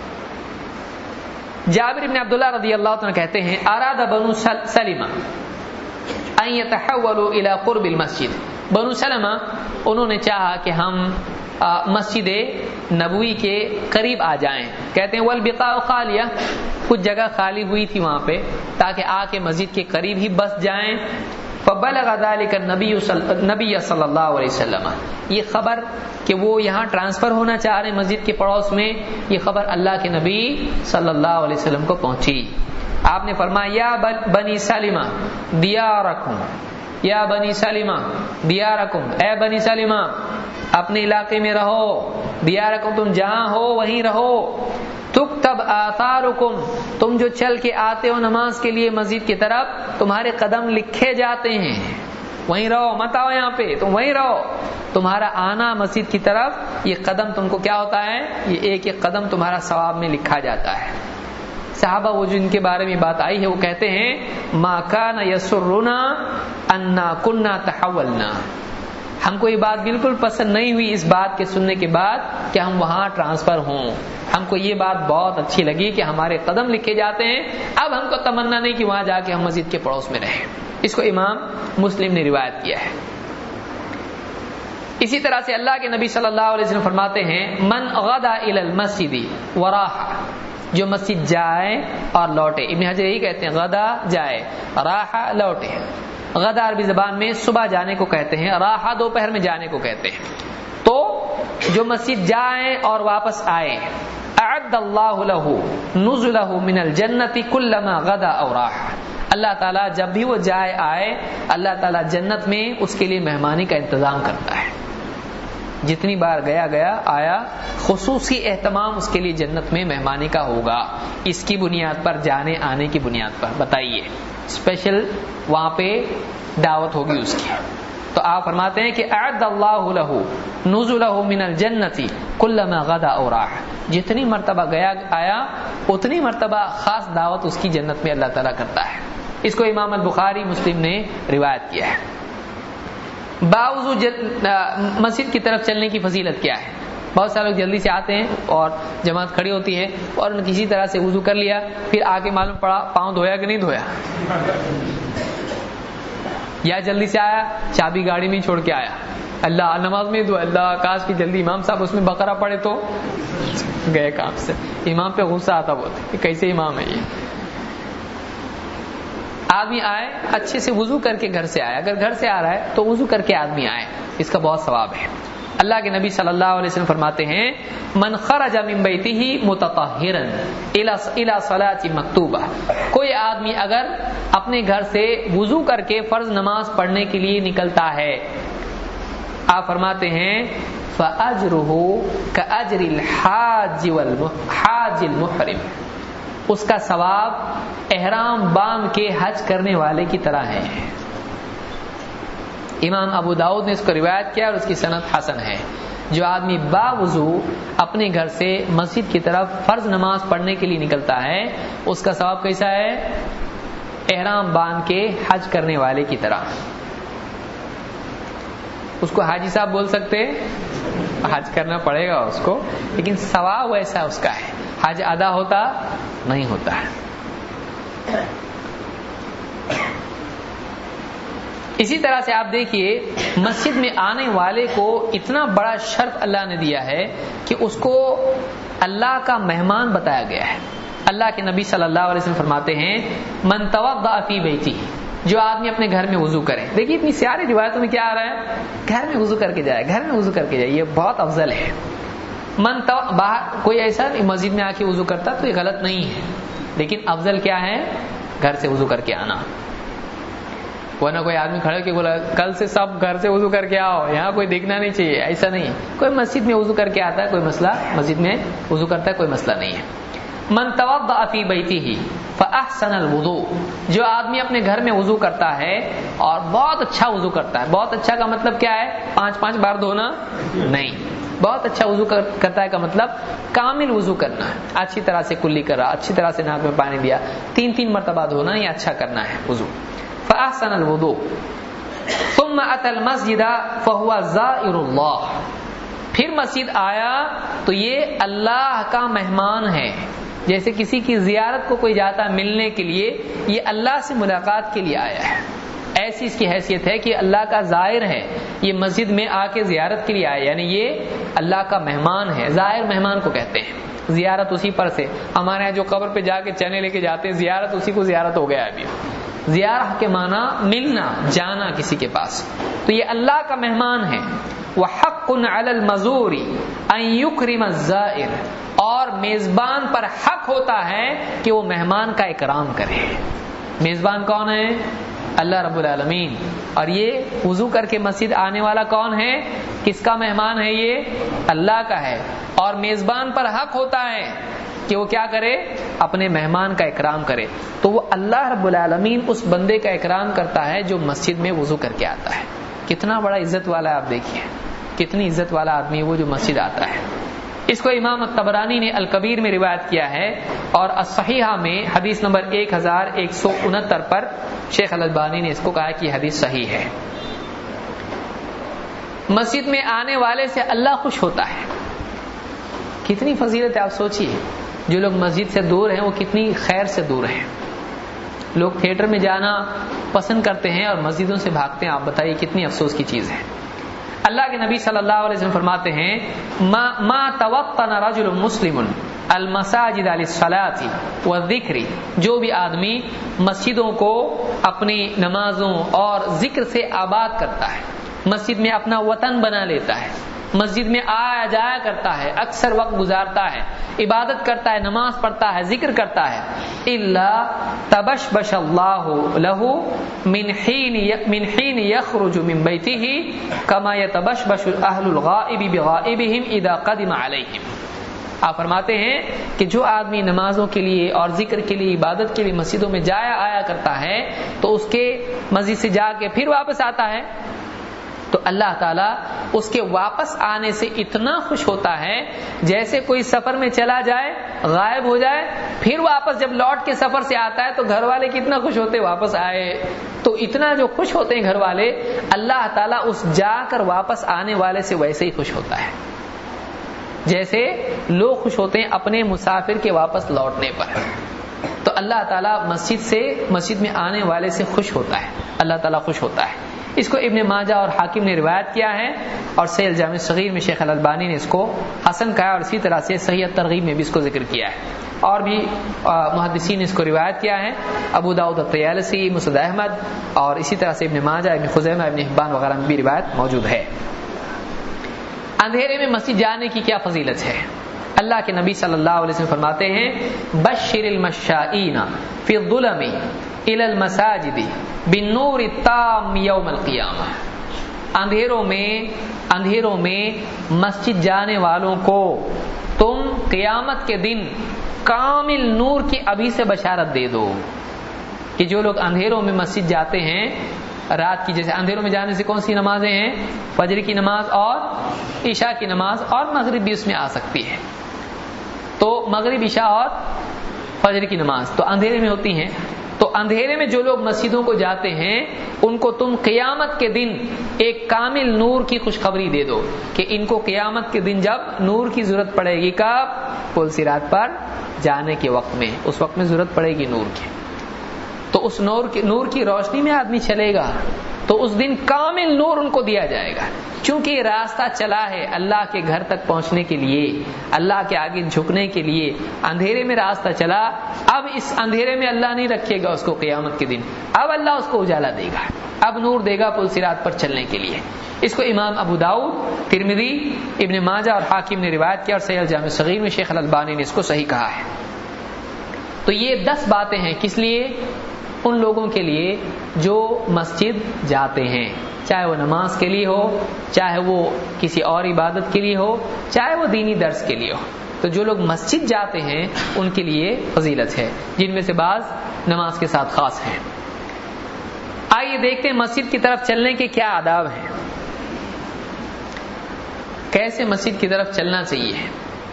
جابر بن عبداللہ رضی اللہ عنہ کہتے ہیں اراد بنو سلمہ ان يتحولوا الى قرب المسجد. بنو سلمہ انہوں نے چاہا کہ ہم مسجد نبوی کے قریب آ جائیں. کہتے ہیں والبقاع خالیہ، کچھ جگہ خالی ہوئی تھی وہاں پہ تاکہ آ کے مسجد کے قریب ہی بس جائیں. فبلغ ذلك النبی صلی اللہ علیہ وسلم، یہ خبر کہ وہ یہاں ٹرانسفر ہونا چاہ رہے ہیں مسجد کے پڑوس میں، یہ خبر اللہ کے نبی صلی اللہ علیہ وسلم کو پہنچی. آپ نے فرمایا یا بنی سلمہ دیارکم، یا بنی سلمہ دیارکم، اے بنی سلمہ اپنے علاقے میں رہو. دیارکم، تم جہاں ہو وہیں رہو. تکتب آثارکم، تم جو چل کے آتے ہو نماز کے لیے مسجد کی طرف تمہارے قدم لکھے جاتے ہیں. وہیں رہو، مت آؤ یہاں پہ، تم وہیں رہو. تمہارا آنا مسجد کی طرف یہ قدم تم کو کیا ہوتا ہے، یہ ایک ایک قدم تمہارا ثواب میں لکھا جاتا ہے. صحابہ وہ جن کے بارے میں بات آئی ہے وہ کہتے ہیں ما کان یسرنا انا کنا تحولنا، ہم کو یہ بات بالکل پسند نہیں ہوئی اس بات کے سننے کے بعد کہ ہم وہاں ٹرانسفر ہوں. ہم کو یہ بات بہت اچھی لگی کہ ہمارے قدم لکھے جاتے ہیں، اب ہم کو تمنا نہیں کہ وہاں جا کے ہم مسجد کے پڑوس میں رہیں. اس کو امام مسلم نے روایت کیا ہے. اسی طرح سے اللہ کے نبی صلی اللہ علیہ وسلم فرماتے ہیں من غدا الی المسجد وراح، جو مسجد جائے اور لوٹے. ابن حجر یہی کہتے ہیں غدا جائے، راح لوٹے. غدا عربی زبان میں صبح جانے کو کہتے ہیں، راح دوپہر میں جانے کو کہتے ہیں. تو جو مسجد جائے اور واپس آئے اعد اللہ لہ نزلہ من الجنت کلما غدا او راح، اللہ تعالیٰ جب بھی وہ جائے آئے اللہ تعالیٰ جنت میں اس کے لیے مہمانی کا انتظام کرتا ہے. جتنی بار گیا آیا خصوصی اہتمام اس کے لیے جنت میں مہمانی کا ہوگا. اس کی بنیاد پر، جانے آنے کی بنیاد پر. بتائیے اسپیشل وہاں پہ دعوت ہوگی اس کی. تو آپ فرماتے ہیں کہ اعد اللہ لہ نزلہ من الجنت کلما غدا او راح، جتنی مرتبہ گیا آیا اتنی مرتبہ خاص دعوت اس کی جنت میں اللہ تعالیٰ کرتا ہے. اس کو امام البخاری مسلم نے روایت کیا ہے. باوضو مسجد کی طرف چلنے کی فضیلت کیا ہے؟ بہت سارے لوگ جلدی سے آتے ہیں اور جماعت کھڑی ہوتی ہے اور انہوں نے کسی طرح سے وضو کر لیا، پھر آ کے معلوم پڑا پاؤں دھویا کہ نہیں دھویا، یا جلدی سے آیا چابی گاڑی میں چھوڑ کے آیا، اللہ نماز میں دعا، اللہ کاش کی جلدی امام صاحب اس میں بقرہ پڑھے تو گئے کام سے. امام پہ غصہ آتا بہت کہ کیسے امام ہے یہ. آدمی آئے اچھے سے وضو کر کے گھر سے آئے، اگر گھر سے آ رہا ہے تو وضو کر کے آدمی آئے، اس کا بہت ثواب ہے. اللہ کے نبی صلی اللہ علیہ وسلم فرماتے ہیں من خرج من بیتہ متطہرا الی صلاۃ مکتوبہ، کوئی آدمی اگر اپنے گھر سے وضو کر کے فرض نماز پڑھنے کے لیے نکلتا ہے، آپ فرماتے ہیں فاجرہ کاجر الحاج المحرم، اس کا ثواب احرام باندھ کے حج کرنے والے کی طرح ہے. امام ابو داؤد نے اس کو روایت کیا اور اس کی سند حسن ہے. جو آدمی باوضو اپنے گھر سے مسجد کی طرف فرض نماز پڑھنے کے لیے نکلتا ہے، اس کا ثواب کیسا ہے؟ احرام باندھ کے حج کرنے والے کی طرح. اس کو حاجی صاحب بول سکتے، حج کرنا پڑے گا اس کو، لیکن ثواب ویسا اس کا ہے، حج ادا ہوتا نہیں ہوتا ہے. اسی طرح سے آپ دیکھیے مسجد میں آنے والے کو اتنا بڑا شرف اللہ نے دیا ہے کہ اس کو اللہ کا مہمان بتایا گیا ہے. اللہ کے نبی صلی اللہ علیہ وسلم فرماتے ہیں من توضأ فی بیتہ، جو آدمی اپنے گھر میں وضو کرے. دیکھیے اتنی ساری روایتوں میں کیا آ رہا ہے؟ گھر میں وضو کر کے جائے، گھر میں وضو کر کے جائے، یہ بہت افضل ہے. باہر کوئی ایسا مسجد میں آ کے وضو کرتا تو یہ غلط نہیں ہے، لیکن افضل کیا ہے؟ گھر سے وضو کر کے آنا. ورنہ کوئی آدمی کھڑے کے بولا کل سے سب گھر سے وضو کر کے آؤ، یہاں کوئی دیکھنا نہیں چاہیے، ایسا نہیں. کوئی مسجد میں وضو کر کے آتا ہے کوئی مسئلہ، مسجد میں وضو کرتا ہے کوئی مسئلہ نہیں ہے. من توضأ فی بیتہ فاحسن الوضوء، جو آدمی اپنے گھر میں وضو کرتا ہے اور بہت اچھا وضو کرتا ہے. بہت اچھا کا مطلب کیا ہے؟ 5 بار دھونا نہیں. بہت اچھا وضو کرتا ہے کا مطلب کامل وضو کرنا ہے، اچھی طرح سے کلی کرا، اچھی طرح سے ناک میں پانی دیا، 3 مرتبہ دھونا، یہ اچھا کرنا ہے وضو. فاحسن الوضوء ثم اتى المسجد فهو زائر اللہ، پھر مسجد آیا تو یہ اللہ کا مہمان ہے. جیسے کسی کی زیارت کو کوئی جاتا ہے ملنے کے لیے، یہ اللہ سے ملاقات کے لیے آیا ہے. ایسی اس کی حیثیت ہے کہ اللہ کا زائر ہے، یہ مسجد میں آ کے زیارت کے لیے آیا، یعنی یہ اللہ کا مہمان ہے. زائر مہمان کو کہتے ہیں. زیارت اسی پر سے، ہمارے یہاں جو قبر پہ جا کے چنے لے کے جاتے ہیں، زیارت اسی کو زیارت ہو گیا ابھی. زیارت کے معنی ملنا، جانا کسی کے پاس. تو یہ اللہ کا مہمان ہے. وحق علی المزور ان یکرم الزائر، اور میزبان پر حق ہوتا ہے کہ وہ مہمان کا اکرام کرے. میزبان کون ہے؟ اللہ رب العالمین. اور یہ وضو کر کے مسجد آنے والا کون ہے؟ کس کا مہمان ہے؟ یہ اللہ کا ہے. اور میزبان پر حق ہوتا ہے کہ وہ کیا کرے؟ اپنے مہمان کا اکرام کرے. تو وہ اللہ رب العالمین اس بندے کا اکرام کرتا ہے جو مسجد میں وضو کر کے آتا ہے. کتنا بڑا عزت والا ہے، آپ دیکھیے کتنی عزت والا آدمی ہے وہ جو مسجد آتا ہے. اس کو امام الطبرانی نے الکبیر میں روایت کیا ہے، اور الصحیحہ میں حدیث نمبر 1169 پر شیخ الالبانی نے اس کو کہا کہ یہ حدیث صحیح ہے. مسجد میں آنے والے سے اللہ خوش ہوتا ہے. کتنی فضیلت ہے، آپ سوچئے. جو لوگ مسجد سے دور ہیں وہ کتنی خیر سے دور ہیں. لوگ تھیٹر میں جانا پسند کرتے ہیں اور مسجدوں سے بھاگتے ہیں. آپ بتائیے کتنی افسوس کی چیز ہے. اللہ کے نبی صلی اللہ علیہ وسلم فرماتے ہیں ما توطن رجل مسلم المساجد للصلاة والذکر، جو بھی آدمی مسجدوں کو اپنی نمازوں اور ذکر سے آباد کرتا ہے، مسجد میں اپنا وطن بنا لیتا ہے، مسجد میں آیا جایا کرتا ہے، اکثر وقت گزارتا ہے، عبادت کرتا ہے، نماز پڑھتا ہے، ذکر کرتا ہے، الا تبشبش اللہ له من حين يخرج من بيته كما يتبشبش اهل الغائب بغائبهم اذا قدم عليهم. آپ فرماتے ہیں کہ جو آدمی نمازوں کے لیے اور ذکر کے لیے، عبادت کے لیے مسجدوں میں جایا آیا کرتا ہے تو اس کے مسجد سے جا کے پھر واپس آتا ہے تو اللہ تعالیٰ اس کے واپس آنے سے اتنا خوش ہوتا ہے جیسے کوئی سفر میں چلا جائے، غائب ہو جائے، پھر واپس جب لوٹ کے سفر سے آتا ہے تو گھر والے کتنا خوش ہوتے واپس آئے. تو اتنا جو خوش ہوتے ہیں گھر والے، اللہ تعالیٰ اس جا کر واپس آنے والے سے ویسے ہی خوش ہوتا ہے. جیسے لوگ خوش ہوتے ہیں اپنے مسافر کے واپس لوٹنے پر، تو اللہ تعالیٰ مسجد میں آنے والے سے خوش ہوتا ہے، اللہ تعالیٰ خوش ہوتا ہے۔ اس کو ابن ماجہ اور حاکم نے روایت کیا ہے، اور صحیح الجامع الصغیر میں شیخ الالبانی نے اس کو حسن کہا، اور اسی طرح سے صحیح الترغیب میں بھی اس کو ذکر کیا ہے، اور بھی محدثین نے اس کو روایت کیا ہے، ابو داؤد الطیالسی، مسند احمد، اور اسی طرح سے ابن ماجہ، ابن خزیمہ، ابن حبان وغیرہ میں بھی روایت موجود ہے۔ اندھیرے میں مسجد جانے کی کیا فضیلت ہے؟ اللہ کے نبی صلی اللہ علیہ وسلم فرماتے ہیں، بشر المشائین فی الظلم الی المساجد بالنور التام یوم القیامہ، اندھیروں میں مسجد جانے والوں کو تم قیامت کے دن کامل نور کی ابھی سے بشارت دے دو، کہ جو لوگ اندھیروں میں مسجد جاتے ہیں رات کی، جیسے اندھیروں میں جانے سے کون سی نمازیں ہیں؟ فجر کی نماز اور عشاء کی نماز، اور مغرب بھی اس میں آ سکتی ہے، تو مغرب، عشاء اور فجر کی نماز تو اندھیرے میں ہوتی ہیں۔ تو اندھیرے میں جو لوگ مسجدوں کو جاتے ہیں ان کو تم قیامت کے دن ایک کامل نور کی خوشخبری دے دو، کہ ان کو قیامت کے دن جب نور کی ضرورت پڑے گی، کب؟ پل صراط پر جانے کے وقت میں، اس وقت میں ضرورت پڑے گی نور کی، تو اس نور کی روشنی میں آدمی چلے گا، تو اس دن کامل نور ان کو دیا جائے گا، چونکہ یہ راستہ چلا ہے اللہ کے گھر تک پہنچنے کے لیے، اللہ کے آگے جھکنے کے لیے، اندھیرے میں راستہ چلا، اب اس اندھیرے میں اللہ نہیں رکھے گا اس کو قیامت کے دن، اب اللہ اس کو اجالا دے گا، اب نور دے گا پل صراط پر چلنے کے لیے۔ اس کو امام ابو داؤد، ترمذی، ابن ماجہ اور حاکم نے روایت کیا، اور صحیح الجامع الصغیر میں شیخ الالبانی نے اس کو صحیح کہا ہے۔ تو یہ 10 باتیں ہیں، کس لیے؟ ان لوگوں کے لیے جو مسجد جاتے ہیں، چاہے وہ نماز کے لیے ہو، چاہے وہ کسی اور عبادت کے لیے ہو، چاہے وہ دینی درس کے لیے ہو، تو جو لوگ مسجد جاتے ہیں ان کے لیے فضیلت ہے، جن میں سے بعض نماز کے ساتھ خاص ہیں۔ آئیے دیکھتے ہیں مسجد کی طرف چلنے کے کیا آداب ہیں، کیسے مسجد کی طرف چلنا چاہیے۔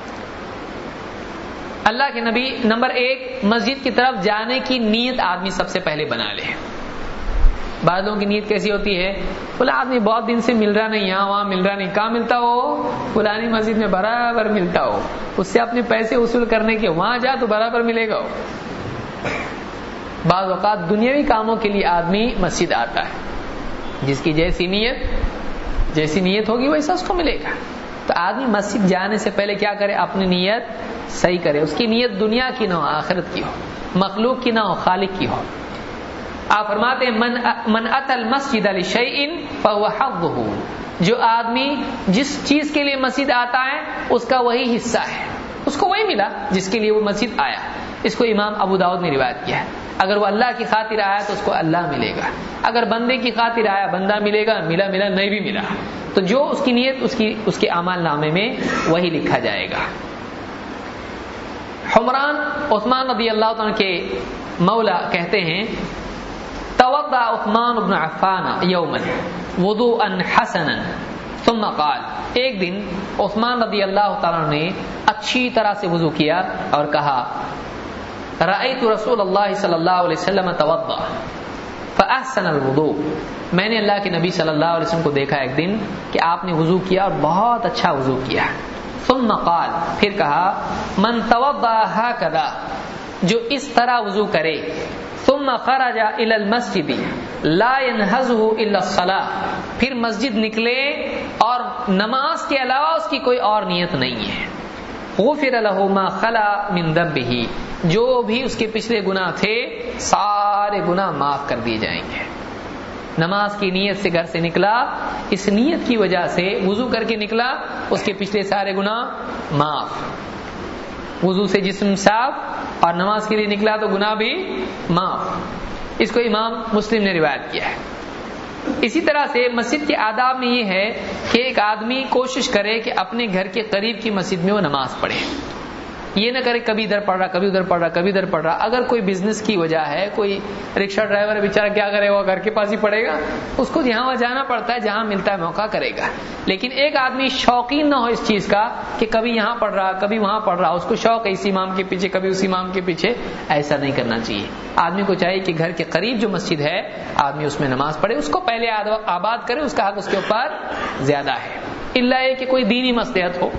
اللہ کے نبی نمبر 1، مسجد کی طرف جانے کی نیت آدمی سب سے پہلے بنا لے۔ بعض لوگوں کی نیت کیسی ہوتی ہے؟ بولا آدمی بہت دن سے مل رہا نہیں، یہاں وہاں مل رہا نہیں، کہاں ملتا ہو؟ فلانی مسجد میں برابر ملتا ہو، اس سے اپنے پیسے وصول کرنے کے وہاں جا تو برابر ملے گا۔ بعض اوقات دنیاوی کاموں کے لیے آدمی مسجد آتا ہے، جس کی جیسی نیت ہوگی ویسا اس کو ملے گا۔ تو آدمی مسجد جانے سے پہلے کیا کرے؟ اپنی نیت صحیح کرے، اس کی نیت دنیا کی نہ ہو، آخرت کی ہو، مخلوق کی نہ ہو، خالق کی ہو۔ آپ فرماتے ہیں من اتى المسجد لشيء فهو حظه، جو آدمی جس چیز کے لیے مسجد آتا ہے اس کا وہی حصہ ہے، اس کو وہی ملا جس کے لیے وہ مسجد آیا۔ اس کو امام ابو داؤد نے روایت کیا ہے۔ اگر وہ اللہ کی خاطر آیا تو اس کو اللہ ملے گا، اگر بندے کی خاطر آیا بندہ ملے گا، ملا نہیں بھی ملا تو جو اس کی نیت اس کے اعمال نامے میں وہی لکھا جائے گا۔ حمران عثمان رضی اللہ عنہ کے مولا کہتے ہیں، توضأ عثمان بن عفان یوما وضوءا حسنا ثم قال، ایک دن عثمان رضی اللہ تعالیٰ نے اچھی طرح سے وضو کیا اور کہا، رأیت رسول اللہ صلی اللہ علیہ وسلم توضأ فأحسن الوضوء، میں نے اللہ کے نبی صلی اللہ علیہ وسلم کو دیکھا ایک دن کہ آپ نے وضو کیا اور بہت اچھا وضو کیا۔ ثم قال، پھر کہا، من توضأ هكذا، جو اس طرح وضو کرے، ثم خرج الى المسجد لا ينهزه الا الصلاة، پھر مسجد نکلے اور نماز کے علاوہ اس کی کوئی اور نیت نہیں ہے، غفر له ما خلا من ذنبه، جو بھی اس کے پچھلے گناہ تھے سارے گناہ معاف کر دیے جائیں گے۔ نماز کی نیت سے گھر سے نکلا، اس نیت کی وجہ سے وضو کر کے نکلا، اس کے پچھلے سارے گناہ معاف، وضو سے جسم صاف اور نماز کے لیے نکلا تو گناہ بھی معاف۔ اس کو امام مسلم نے روایت کیا ہے۔ اسی طرح سے مسجد کے آداب میں یہ ہے کہ ایک آدمی کوشش کرے کہ اپنے گھر کے قریب کی مسجد میں وہ نماز پڑھے، یہ نہ کرے کبھی ادھر پڑھ رہا کبھی ادھر پڑھ رہا کبھی ادھر پڑھ رہا۔ اگر کوئی بزنس کی وجہ ہے، کوئی رکشہ ڈرائیور ہے بیچارہ، کیا کرے وہ گھر کے پاس ہی پڑھے گا، اس کو جہاں وہاں جانا پڑتا ہے، جہاں ملتا ہے موقع کرے گا۔ لیکن ایک آدمی شوقین نہ ہو اس چیز کا کہ کبھی یہاں پڑھ رہا کبھی وہاں پڑھ رہا، اس کو شوق ہے اس امام کے پیچھے کبھی اس امام کے پیچھے، ایسا نہیں کرنا چاہیے۔ آدمی کو چاہیے کہ گھر کے قریب جو مسجد ہے آدمی اس میں نماز پڑھے، اس کو پہلے آباد کرے، اس کا حق اس کے اوپر زیادہ ہے، الا یہ کہ کوئی دینی مصلحت ہو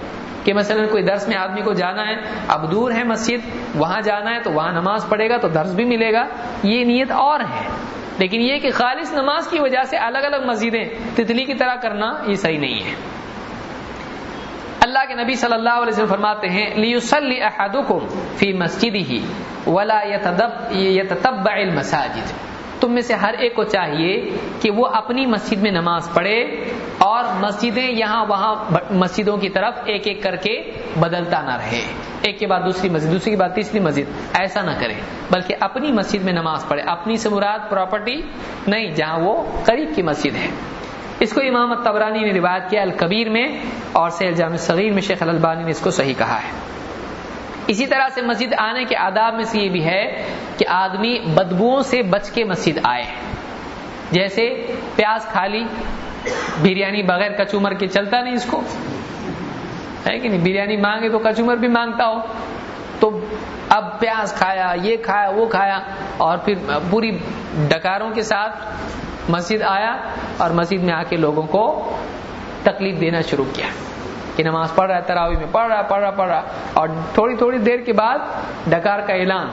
کہ مثلا کوئی درس میں آدمی کو جانا ہے، اب دور ہے مسجد، وہاں جانا ہے تو وہاں نماز پڑھے گا تو درس بھی ملے گا، یہ نیت اور ہے. لیکن یہ کہ خالص نماز کی وجہ سے الگ الگ مسجدیں تتلی کی طرح کرنا یہ صحیح نہیں ہے. اللہ کے نبی صلی اللہ علیہ وسلم فرماتے ہیں لِيُصَلِّ أَحَدُكُمْ فِي مَسْجِدِهِ وَلَا يَتَتَبَّعِ الْمَسَاجِدِ. تم میں سے ہر ایک کو چاہیے کہ وہ اپنی مسجد میں نماز پڑھے اور مسجدیں یہاں وہاں مسجدوں کی طرف ایک ایک کر کے بدلتا نہ رہے، ایک کے بعد دوسری مسجد، دوسری کے بعد تیسری مسجد، ایسا نہ کرے، بلکہ اپنی مسجد میں نماز پڑھے. اپنی سے مراد پراپرٹی نہیں، جہاں وہ قریب کی مسجد ہے. اس کو امام الطبرانی نے روایت کیا الکبیر میں، اور سیل جامع صغیر میں شیخ الالبانی نے اس کو صحیح کہا ہے. اسی طرح سے مسجد آنے کے آداب میں سے یہ بھی ہے کہ آدمی بدبوؤں سے بچ کے مسجد آئے. جیسے پیاز کھا لی، بریانی بغیر کچومر کے چلتا نہیں، اس کو ہے کہ نہیں، بریانی مانگے تو کچومر بھی مانگتا ہو، تو اب پیاز کھایا، یہ کھایا، وہ کھایا، اور پھر پوری ڈکاروں کے ساتھ مسجد آیا اور مسجد میں آ کے لوگوں کو تکلیف دینا شروع کیا کہ نماز پڑھ رہا ہے، تراویح میں پڑھ رہا، اور تھوڑی دیر کے بعد ڈکار کا اعلان،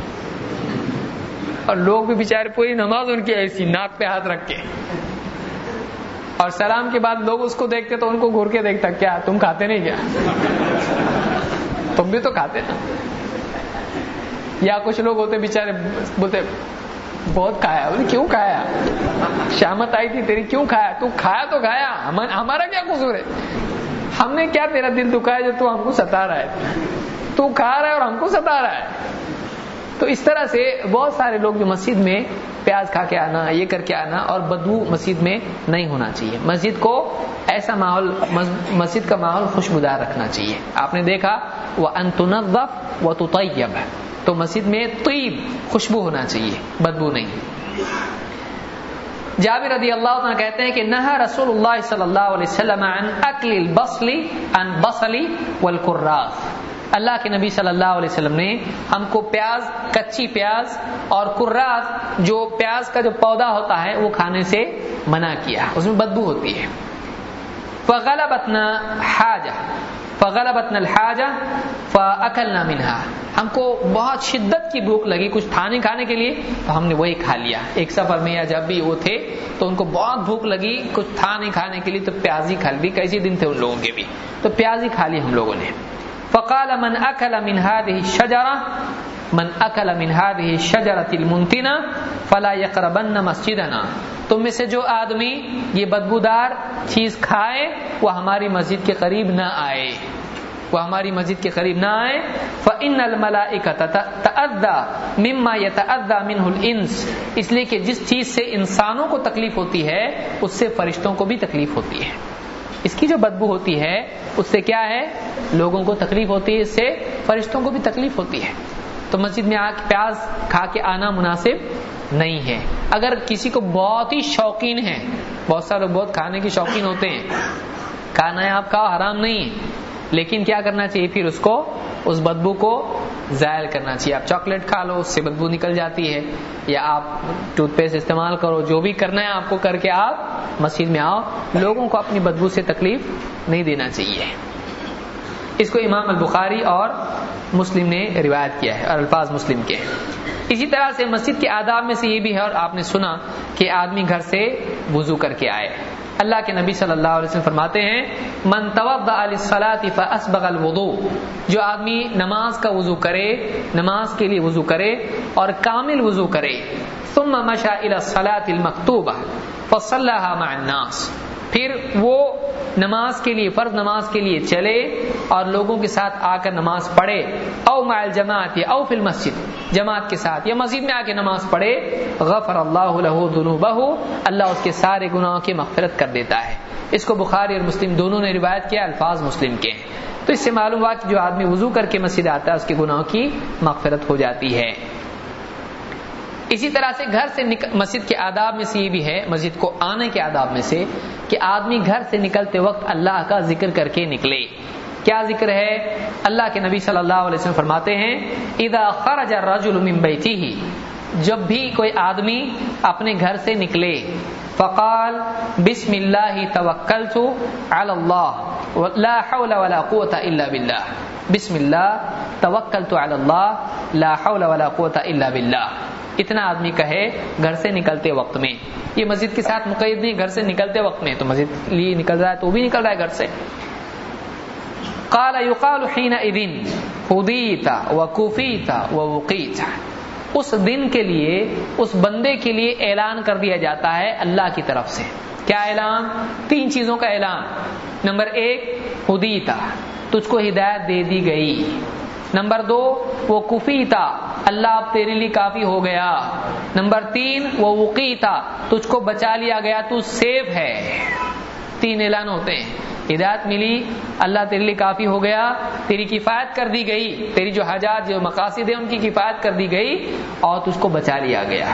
اور لوگ بھی بیچارے پوری نماز ان کی ایسی ناک پہ ہاتھ رکھ کے، اور سلام کے بعد لوگ اس کو دیکھتے تو ان کو گھور کے دیکھتا، کیا تم کھاتے نہیں کیا؟ تم بھی تو کھاتے نا. یا کچھ لوگ ہوتے بیچارے بولتے بہت کھایا، کیوں کھایا؟ شامت آئی تھی تیری، کیوں کھایا؟ تو کھایا تو کھایا، ہمارا کیا قصور ہے؟ ہم نے کیا تیرا دل دکھایا جو تو ہم کو ستا رہا ہے؟ تو کھا رہا ہے اور ہم کو ستا رہا ہے. تو اس طرح سے بہت سارے لوگ جو مسجد میں پیاز کھا کے آنا، یہ کر کے آنا، اور بدبو مسجد میں نہیں ہونا چاہیے. مسجد کو ایسا ماحول، مسجد کا ماحول خوشبودار رکھنا چاہیے. آپ نے دیکھا وَأَن تُنَظَّفَ وَتُطَيَّبَ، تو مسجد میں طیب، خوشبو ہونا چاہیے، بدبو نہیں. جابر رضی اللہ عنہ کہتے ہیں کہ نہا رسول اللہ صلی اللہ علیہ وسلم عن اکل البصل والکراث. اللہ کے نبی صلی اللہ علیہ وسلم نے ہم کو پیاز، کچی پیاز اور کراث، جو پیاز کا جو پودا ہوتا ہے، وہ کھانے سے منع کیا، اس میں بدبو ہوتی ہے. فغلبتنا الحاجہ فاکلنا منها، ہم کو بہت شدت کی بھوک لگی، کچھ تھا نہیں کھانے کے لیے، تو ہم نے وہی کھا لیا. ایک سفر میں یا جب بھی وہ تھے تو ان کو بہت بھوک لگی، کچھ تھا نہیں کھانے کے لیے، تو پیاز ہی کھا لی. کیسے دن تھے ان لوگوں کے بھی، تو پیاز ہی کھا لی ہم لوگوں نے. فقال من اکل من هذه الشجرة المنتنة فلا يقربن مسجدنا، تم میں سے جو آدمی یہ بدبودار چیز کھائے وہ ہماری مسجد کے قریب نہ آئے، وہ ہماری مسجد کے قریب نہ آئے. فإن الملائکۃ تتأذى مما يتأذى منه الانس، اس لیے کہ جس چیز سے انسانوں کو تکلیف ہوتی ہے اس سے فرشتوں کو بھی تکلیف ہوتی ہے. اس کی جو بدبو ہوتی ہے اس سے کیا ہے، لوگوں کو تکلیف ہوتی ہے، اس سے فرشتوں کو بھی تکلیف ہوتی ہے. تو مسجد میں آ کے پیاز کھا کے آنا مناسب نہیں ہے. اگر کسی کو بہت ہی شوقین ہے، بہت سارے لوگ بہت کھانے کے شوقین ہوتے ہیں، کھانا ہے آپ کا حرام نہیں ہے، لیکن کیا کرنا چاہیے، پھر اس کو، اس بدبو کو زائل کرنا چاہیے. آپ چاکلیٹ کھا لو، اس سے بدبو نکل جاتی ہے، یا آپ ٹوتھ پیسٹ استعمال کرو، جو بھی کرنا ہے آپ کو کر کے آپ مسجد میں آؤ. لوگوں کو اپنی بدبو سے تکلیف نہیں دینا چاہیے. اس کو امام البخاری اور مسلم نے روایت کیا ہے، اور الفاظ مسلم کے. اسی طرح سے مسجد کے آداب میں سے یہ بھی ہے، اور آپ نے سنا کہ آدمی گھر سے وضو کر کے آئے. اللہ کے نبی صلی اللہ علیہ وسلم فرماتے ہیں من توضأ للصلاة فأسبغ الوضوء، جو آدمی نماز کا وضو کرے، نماز کے لیے وضو کرے اور کامل وضو کرے، ثم مشى إلى الصلاة المكتوبة فصلىها مع الناس، پھر وہ نماز کے لیے، فرض نماز کے لیے چلے اور لوگوں کے ساتھ آ کر نماز پڑھے، او مع الجماعت او فی المسجد، جماعت کے ساتھ یا مسجد میں آ کے نماز پڑھے، غفر اللہ له ذنوبہ، اللہ اس کے سارے گناہوں کی مغفرت کر دیتا ہے. اس کو بخاری اور مسلم دونوں نے روایت کیا، الفاظ مسلم کے. تو اس سے معلوم ہوا کہ جو آدمی وضو کر کے مسجد آتا ہے اس کے گناہوں کی مغفرت ہو جاتی ہے. اسی طرح سے گھر سے مسجد کے آداب میں سے یہ بھی ہے، مسجد کو آنے کے آداب میں سے، کہ آدمی گھر سے نکلتے وقت اللہ کا ذکر کر کے نکلے. کیا ذکر ہے؟ اللہ کے نبی صلی اللہ علیہ وسلم فرماتے ہیں اذا خرج الرجل من بیتہ جب بھی کوئی آدمی اپنے گھر سے نکلے فقال بسم اللہ توکلت علی اللہ لا حول ولا قوة الا باللہ، بسم اللہ توکلت علی اللہ لا حول ولا قوة الا باللہ، اتنا آدمی کہے گھر سے نکلتے وقت میں. یہ مسجد کے ساتھ مقید نہیں، گھر سے نکلتے وقت میں، تو مسجد لیے نکل رہا ہے تو بھی نکل رہا ہے گھر سے. قال يقال حينئذ هديت وكفيت ووقيت، اس دن کے لیے اس بندے کے لیے اعلان کر دیا جاتا ہے اللہ کی طرف سے. کیا اعلان؟ 3 چیزوں کا اعلان. نمبر 1 ہدیتا، تجھ کو ہدایت دے دی گئی. نمبر 2 وہ کفیتا، اللہ اب تیرے لیے کافی ہو گیا. نمبر 3 وہ وقیتا، تجھ کو بچا لیا گیا، تو سیف ہے. 3 اعلان ہوتے ہیں. ہدایت ملی، اللہ تیرے لیے کافی ہو گیا، تیری کفایت کر دی گئی، تیری جو حاجات جو مقاصد ہیں ان کی کفایت کر دی گئی، اور تجھ کو بچا لیا گیا.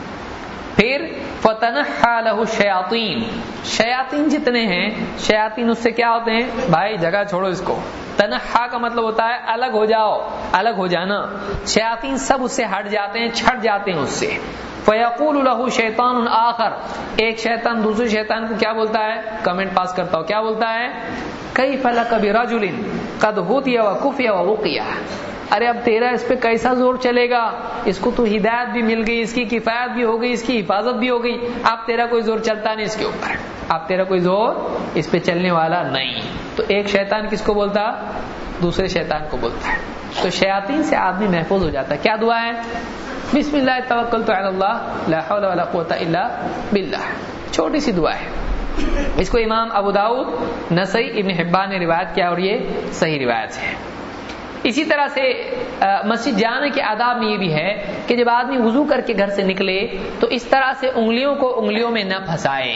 پھر فتنحى له الشیاطین، شیاطین جتنے ہیں، شیاطین اس سے کیا ہوتے ہیں؟ بھائی جگہ چھوڑو اس کو. تنحا کا مطلب ہوتا ہے الگ ہو جاؤ، الگ ہو جانا. شیاطین سب اس سے ہٹ جاتے ہیں، چھٹ جاتے ہیں اس سے. فیقول له شیطان آخر، ایک شیطان دوسرے شیطان کو کیا بولتا ہے؟ کمنٹ پاس کرتا ہوں، کیا بولتا ہے؟ کیف لک برجل قد ہدی وکفی ووقی، ارے اب تیرا اس پہ کیسا زور چلے گا؟ اس کو تو ہدایت بھی مل گئی، اس کی کفایت بھی ہو گئی، اس کی حفاظت بھی ہو گئی، اب تیرا کوئی زور چلتا نہیں اس کے اوپر، اب تیرا کوئی زور اس پہ چلنے والا نہیں. تو ایک شیطان کس کو بولتا؟ دوسرے شیطان کو بولتا ہے. تو شیاطین سے آدمی محفوظ ہو جاتا ہے. کیا دعا ہے؟ بسم اللہ توکلت علی اللہ لا حول ولا قوة الا باللہ. چھوٹی سی دعا ہے. اس کو امام ابو داؤد، نسائی، ابن حبان نے روایت کیا اور یہ صحیح روایت ہے. اسی طرح سے مسجد جانے کے آداب میں یہ بھی ہے کہ جب آدمی وضو کر کے گھر سے نکلے تو اس طرح سے انگلیوں کو انگلیوں میں نہ پھنسائے.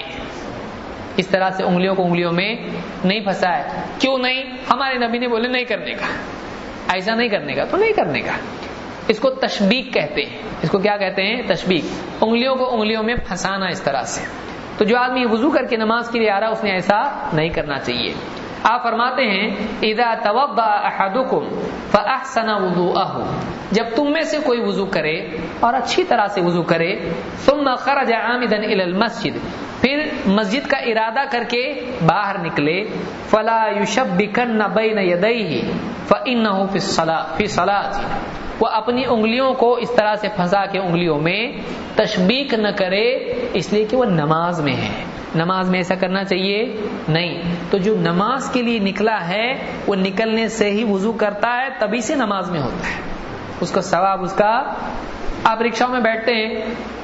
اس طرح سے انگلیوں کو انگلیوں میں نہیں پھنسائے. کیوں نہیں؟ ہمارے نبی نے بولے نہیں کرنے کا، ایسا نہیں کرنے کا، تو نہیں کرنے کا. اس کو تشبیک کہتے ہیں. اس کو کیا کہتے ہیں؟ تشبیک. انگلیوں کو انگلیوں میں پھنسانا اس طرح سے. تو جو آدمی وضو کر کے نماز کے لیے آ رہا اس نے ایسا نہیں کرنا چاہیے. آپ فرماتے ہیں اذا توضأ احدکم فاحسن وضوءه، جب تم میں سے کوئی وضو کرے اور اچھی طرح سے وضو کرے، ثم خرج عامدا الى المسجد، پھر مسجد کا ارادہ کر کے باہر نکلے، فلا يشبكن بين يديه فانه في الصلاة، وہ اپنی انگلیوں کو اس طرح سے پھنسا کے انگلیوں میں تشبیک نہ کرے، اس لیے کہ وہ نماز میں ہے. نماز میں ایسا کرنا چاہیے نہیں. تو جو نماز کے لیے نکلا ہے وہ نکلنے سے ہی وضو کرتا ہے، تبھی سے نماز میں ہوتا ہے. اس کا ثواب اس کا. آپ رکشا میں بیٹھتے ہیں،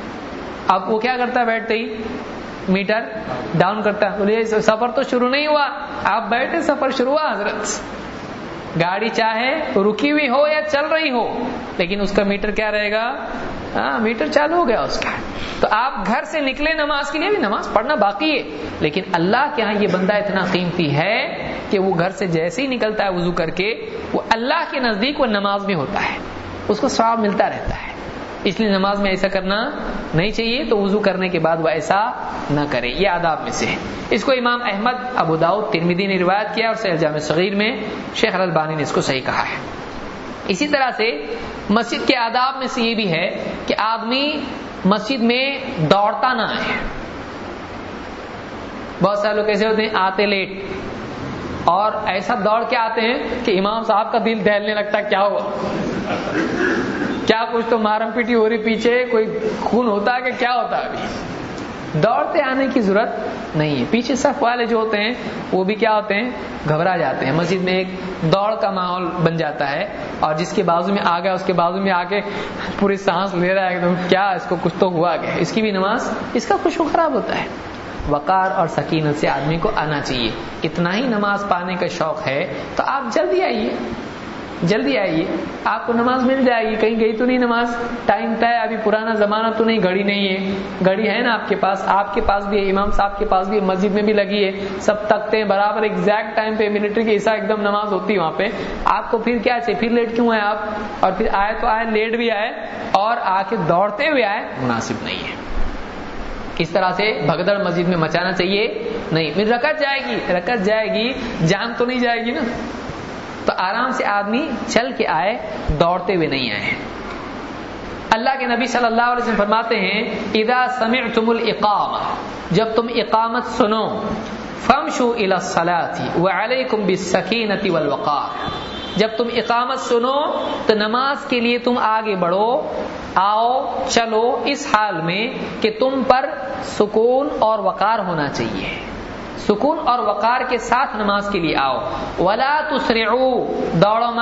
آپ وہ کیا کرتا ہے؟ بیٹھتے ہی میٹر ڈاؤن کرتا ہے. بولیے سفر تو شروع نہیں ہوا، آپ بیٹھے سفر شروع ہوا حضرت. گاڑی چاہے رکی ہوئی ہو یا چل رہی ہو، لیکن اس کا میٹر کیا رہے گا؟ میٹر چالو ہو گیا اس کا. تو آپ گھر سے نکلے نماز کے لیے، بھی نماز پڑھنا باقی ہے، لیکن اللہ کے ہاں یہ بندہ اتنا قیمتی ہے کہ وہ گھر سے جیسے ہی نکلتا ہے وضو کر کے، وہ اللہ کے نزدیک وہ نماز میں ہوتا ہے، اس کو ثواب ملتا رہتا ہے. اس لیے نماز میں ایسا کرنا نہیں چاہیے. تو وضو کرنے کے بعد وہ ایسا نہ کرے. یہ آداب میں سے ہے. اس کو امام احمد، ابو داؤد، ترمذی نے روایت کیا اور صحیح جامع صغیر میں شیخ الالبانی نے اس کو صحیح کہا ہے. اسی طرح سے مسجد کے آداب میں سے یہ بھی ہے کہ آدمی مسجد میں دوڑتا نہ ہے. بہت سارے لوگ ایسے ہوتے ہیں آتے لیٹ اور ایسا دوڑ کے آتے ہیں کہ امام صاحب کا دل دہلنے لگتا ہے. کیا ہوا؟ کیا کچھ تو مارم پیٹی ہو رہی پیچھے، کوئی خون ہوتا ہے کہ کیا ہوتا ہے؟ ابھی دوڑتے آنے کی ضرورت نہیں ہے. پیچھے صف والے جو ہوتے ہیں وہ بھی کیا ہوتے ہیں؟ گھبرا جاتے ہیں. مسجد میں ایک دوڑ کا ماحول بن جاتا ہے اور جس کے بازو میں آ گیا اس کے بازو میں آ کے پوری سانس لے رہا ہے ایک دم، کیا اس کو کچھ تو ہوا گیا. اس کی بھی نماز، اس کا خوشبو خراب ہوتا ہے. وقار اور سکینت سے آدمی کو آنا چاہیے. اتنا ہی نماز پانے کا شوق ہے تو آپ جلدی آئیے، جلدی آئیے، آپ کو نماز مل جائے گی. کہیں گئی تو نہیں نماز؟ ٹائم طے، ابھی پرانا زمانہ تو نہیں، گھڑی نہیں ہے. گھڑی ہے نا آپ کے پاس، آپ کے پاس بھی ہے، امام صاحب کے پاس بھی ہے، مسجد میں بھی لگی ہے، سب تکتے ہیں برابر ایگزیکٹ ٹائم پہ منٹری کے حصہ ایک دم نماز ہوتی ہے وہاں پہ. آپ کو پھر کیا چاہیے؟ پھر لیٹ کیوں آئے آپ؟ اور پھر آئے تو آئے، لیٹ بھی آئے اور آ کے دوڑتے ہوئے آئے، مناسب نہیں ہے. اس طرح سے بھگدڑ مسجد میں مچانا چاہیے نہیں. پھر رکعت جائے گی، جان تو نہیں جائے گی نا. تو آرام سے آدمی چل کے آئے، دوڑتے ہوئے نہیں آئے. اللہ کے نبی صلی اللہ علیہ وسلم فرماتے ہیں اذا سمعتم الاقامہ، جب تم اقامت سنو، فامشوا الى الصلاة وعلیکم بالسکینۃ والوقار، جب تم اقامت سنو تو نماز کے لیے تم آگے بڑھو، آؤ چلو اس حال میں کہ تم پر سکون اور وقار ہونا چاہیے، سکون اور وقار کے ساتھ نماز کے لیے آؤ۔ ولا تسرعوا، دوڑو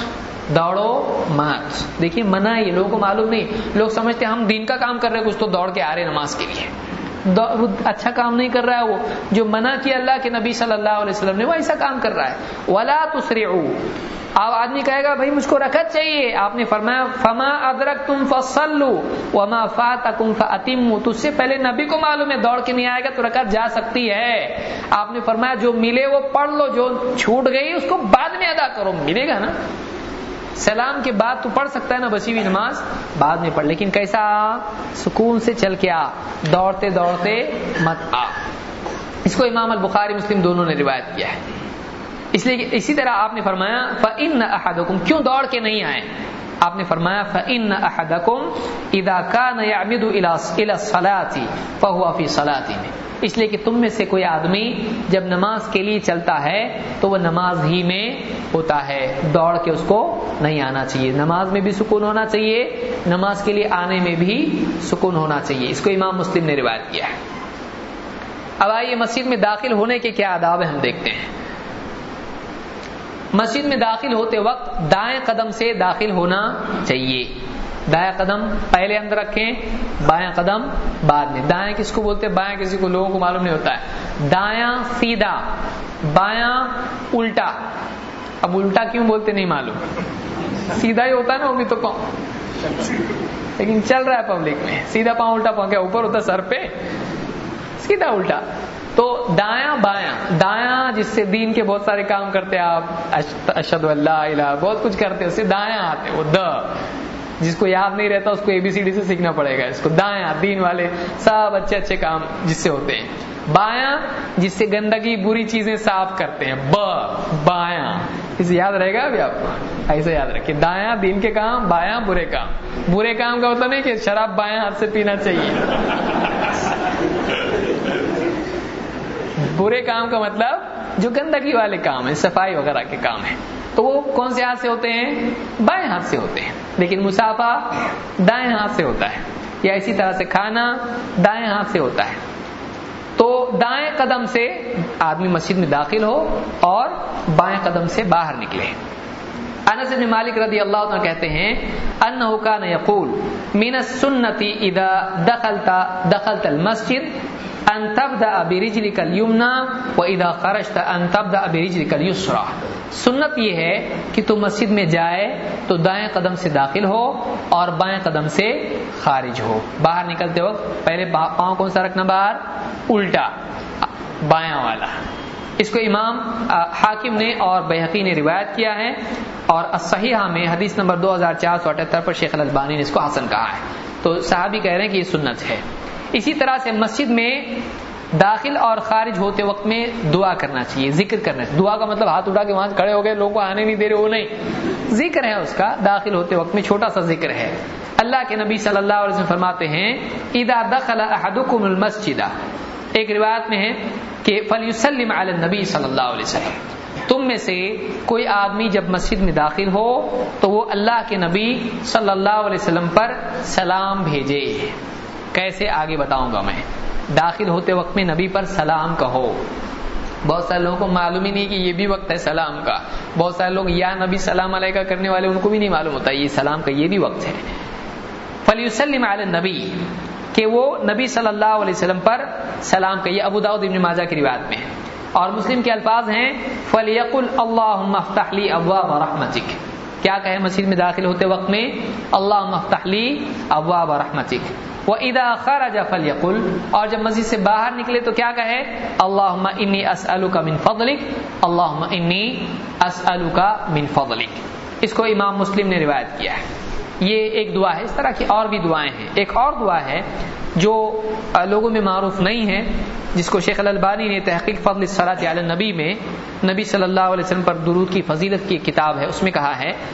مت۔ دیکھیے منع ہے، یہ لوگوں کو معلوم نہیں، لوگ سمجھتے ہیں ہم دین کا کام کر رہے ہیں، کچھ تو دوڑ کے آ رہے نماز کے لیے، اچھا کام نہیں کر رہا ہے۔ وہ جو منع کیا اللہ کے نبی صلی اللہ علیہ وسلم نے وہ ایسا کام کر رہا ہے۔ ولا تسرعوا، اب آدمی کہے گا بھائی مجھ کو رکعت چاہیے، آپ نے فرمایا فما ادرکتم فصلوا وما فاتکم فاتموا، تو اس سے پہلے نبی کو معلوم ہے دوڑ کے نہیں آئے گا تو رکعت جا سکتی ہے، آپ نے فرمایا جو ملے وہ پڑھ لو، جو چھوٹ گئی اس کو بعد میں ادا کرو، ملے گا نا، سلام کے بعد تو پڑھ سکتا ہے نا بچی ہوئی نماز، بعد میں پڑھ، لیکن کیسا؟ سکون سے چل کے آ، دوڑتے دوڑتے مت آ۔ اس کو امام البخاری مسلم دونوں نے روایت کیا ہے۔ اس لیے اسی طرح آپ نے فرمایا فَإِنَّ أَحَدَكُمْ، کیوں دوڑ کے نہیں آئے؟ آپ نے فرمایا فَإِنَّ أَحَدَكُمْ إِذَا كَانَ يَعْمِدُ إِلَى الصَّلَاةِ فَهُوَ فِي صَلَاةٍ، اس لیے کہ تم میں سے کوئی آدمی جب نماز کے لیے چلتا ہے تو وہ نماز ہی میں ہوتا ہے، دوڑ کے اس کو نہیں آنا چاہیے۔ نماز میں بھی سکون ہونا چاہیے، نماز کے لیے آنے میں بھی سکون ہونا چاہیے۔ اس کو امام مسلم نے روایت کیا ہے۔ اب آئیے مسجد میں داخل ہونے کے کیا آداب ہیں ہم دیکھتے ہیں۔ مسجد میں داخل ہوتے وقت دائیں قدم سے داخل ہونا چاہیے، دائیں قدم پہلے اندر رکھیں، بائیں قدم بعد میں۔ دائیں کس کو بولتے ہیں؟ بائیں کسی کو لوگوں کو معلوم نہیں ہوتا ہے۔ دایاں سیدھا، بایاں الٹا۔ اب الٹا کیوں بولتے نہیں معلوم، سیدھا ہی ہوتا ہے نا وہ بھی تو پاؤں، لیکن چل رہا ہے پبلک میں سیدھا پاؤں الٹا پاؤں، کیا اوپر ہوتا سر پہ؟ سیدھا الٹا۔ تو دایاں بایاں، دایاں جس سے دین کے بہت سارے کام کرتے ہیں آپ، اشہد ان لا الہ، بہت کچھ کرتے ہیں، اس سے دایاں آتے، وہ جس کو یاد نہیں رہتا اس کو ABCD سے سیکھنا پڑے گا اس کو۔ دایاں دین والے سب اچھے کام جس سے ہوتے ہیں۔ بایاں جس سے گندگی بری چیزیں صاف کرتے ہیں، بایاں، اسے یاد رہے گا ابھی آپ کو، ایسے یاد رکھیں، دایاں دین کے کام، بایاں برے کام۔ برے کام کا ہوتا نہیں کہ شراب بایاں ہاتھ سے پینا چاہیے، برے کام کا مطلب جو گندگی والے کام ہیں، صفائی وغیرہ کے کام ہیں، تو وہ کون سے ہاتھ سے ہوتے ہیں؟ بائیں ہاتھ سے ہوتے ہیں۔ لیکن مصافحہ دائیں ہاتھ سے ہوتا ہے، یا اسی طرح سے کھانا دائیں ہاتھ سے ہوتا ہے۔ تو دائیں قدم سے آدمی مسجد میں داخل ہو اور بائیں قدم سے باہر نکلے۔ انس بن مالک رضی اللہ عنہ کہتے ہیں انہ کان یقول من السنۃ اذا دخلت المسجد ان تبدأ برجلك اليمنى واذا خرجت ان تبدأ برجلك اليسرى، سنت یہ ہے کہ تو مسجد میں جائے تو دائیں قدم سے داخل ہو اور بائیں قدم سے خارج ہو۔ باہر نکلتے وقت پہلے پاؤں کون سا رکھنا؟ باہر الٹا، بایاں والا۔ اس کو امام حاکم نے اور بیہقی نے روایت کیا ہے، اور الصحیحہ میں حدیث نمبر 2478 پر شیخ الالبانی نے اس کو حسن کہا ہے۔ تو صحابی کہہ رہے ہیں کہ یہ سنت ہے۔ اسی طرح سے مسجد میں داخل اور خارج ہوتے وقت میں دعا کرنا چاہیے، ذکر کرنا چاہیے۔ دعا کا مطلب ہاتھ اٹھا کے وہاں کھڑے ہو گئے لوگوں کو آنے نہیں دے رہے، وہ نہیں، ذکر ہے اس کا، داخل ہوتے وقت میں چھوٹا سا ذکر ہے۔ اللہ کے نبی صلی اللہ علیہ وسلم فرماتے ہیں اذا دخل احدکم المسجد، ایک روایت میں ہے کہ فلیسلم علی النبی صلی اللہ علیہ وسلم، تم میں سے کوئی آدمی جب مسجد میں داخل ہو تو وہ اللہ کے نبی صلی اللہ علیہ وسلم پر سلام بھیجے۔ کیسے؟ آگے بتاؤں گا میں۔ داخل ہوتے وقت میں نبی پر سلام کہو۔ بہت سارے لوگوں کو معلوم ہی نہیں کہ یہ بھی وقت ہے سلام کا، بہت سارے لوگ یا نبی سلام علیکہ کرنے والے ان کو بھی نہیں معلوم ہوتا یہ سلام کا یہ بھی وقت ہے۔ فلیسلم علی النبی، کہ وہ نبی صلی اللہ علیہ وسلم پر سلام کہیے۔ ابو داؤد ابن ماجہ کی روایت میں، اور مسلم کے الفاظ ہیں فلیقل اللہم افتح لی ابواب رحمتک، کیا کہے مسجد میں داخل ہوتے وقت میں؟ اللہم افتح لی ابواب رحمتک۔ وَإِذَا خَرَجَ فَلْيَقُلْ، اور جب مسجد سے باہر نکلے تو کیا کہے؟ اللہم انی اسألک من فضلک، اللہم انی اسألک من فضلک۔ اس کو امام مسلم نے روایت کیا ہے۔ یہ ایک دعا ہے، اس طرح کی اور بھی دعائیں ہیں۔ ایک اور دعا ہے جو لوگوں میں معروف نہیں ہے، جس کو شیخ الالبانی نے تحقیق فضل الصلاۃ علی النبی میں نبی صلی اللہ علیہ وسلم پر درود کی فضیلت کی کتاب ہے، اس میں کہا ہے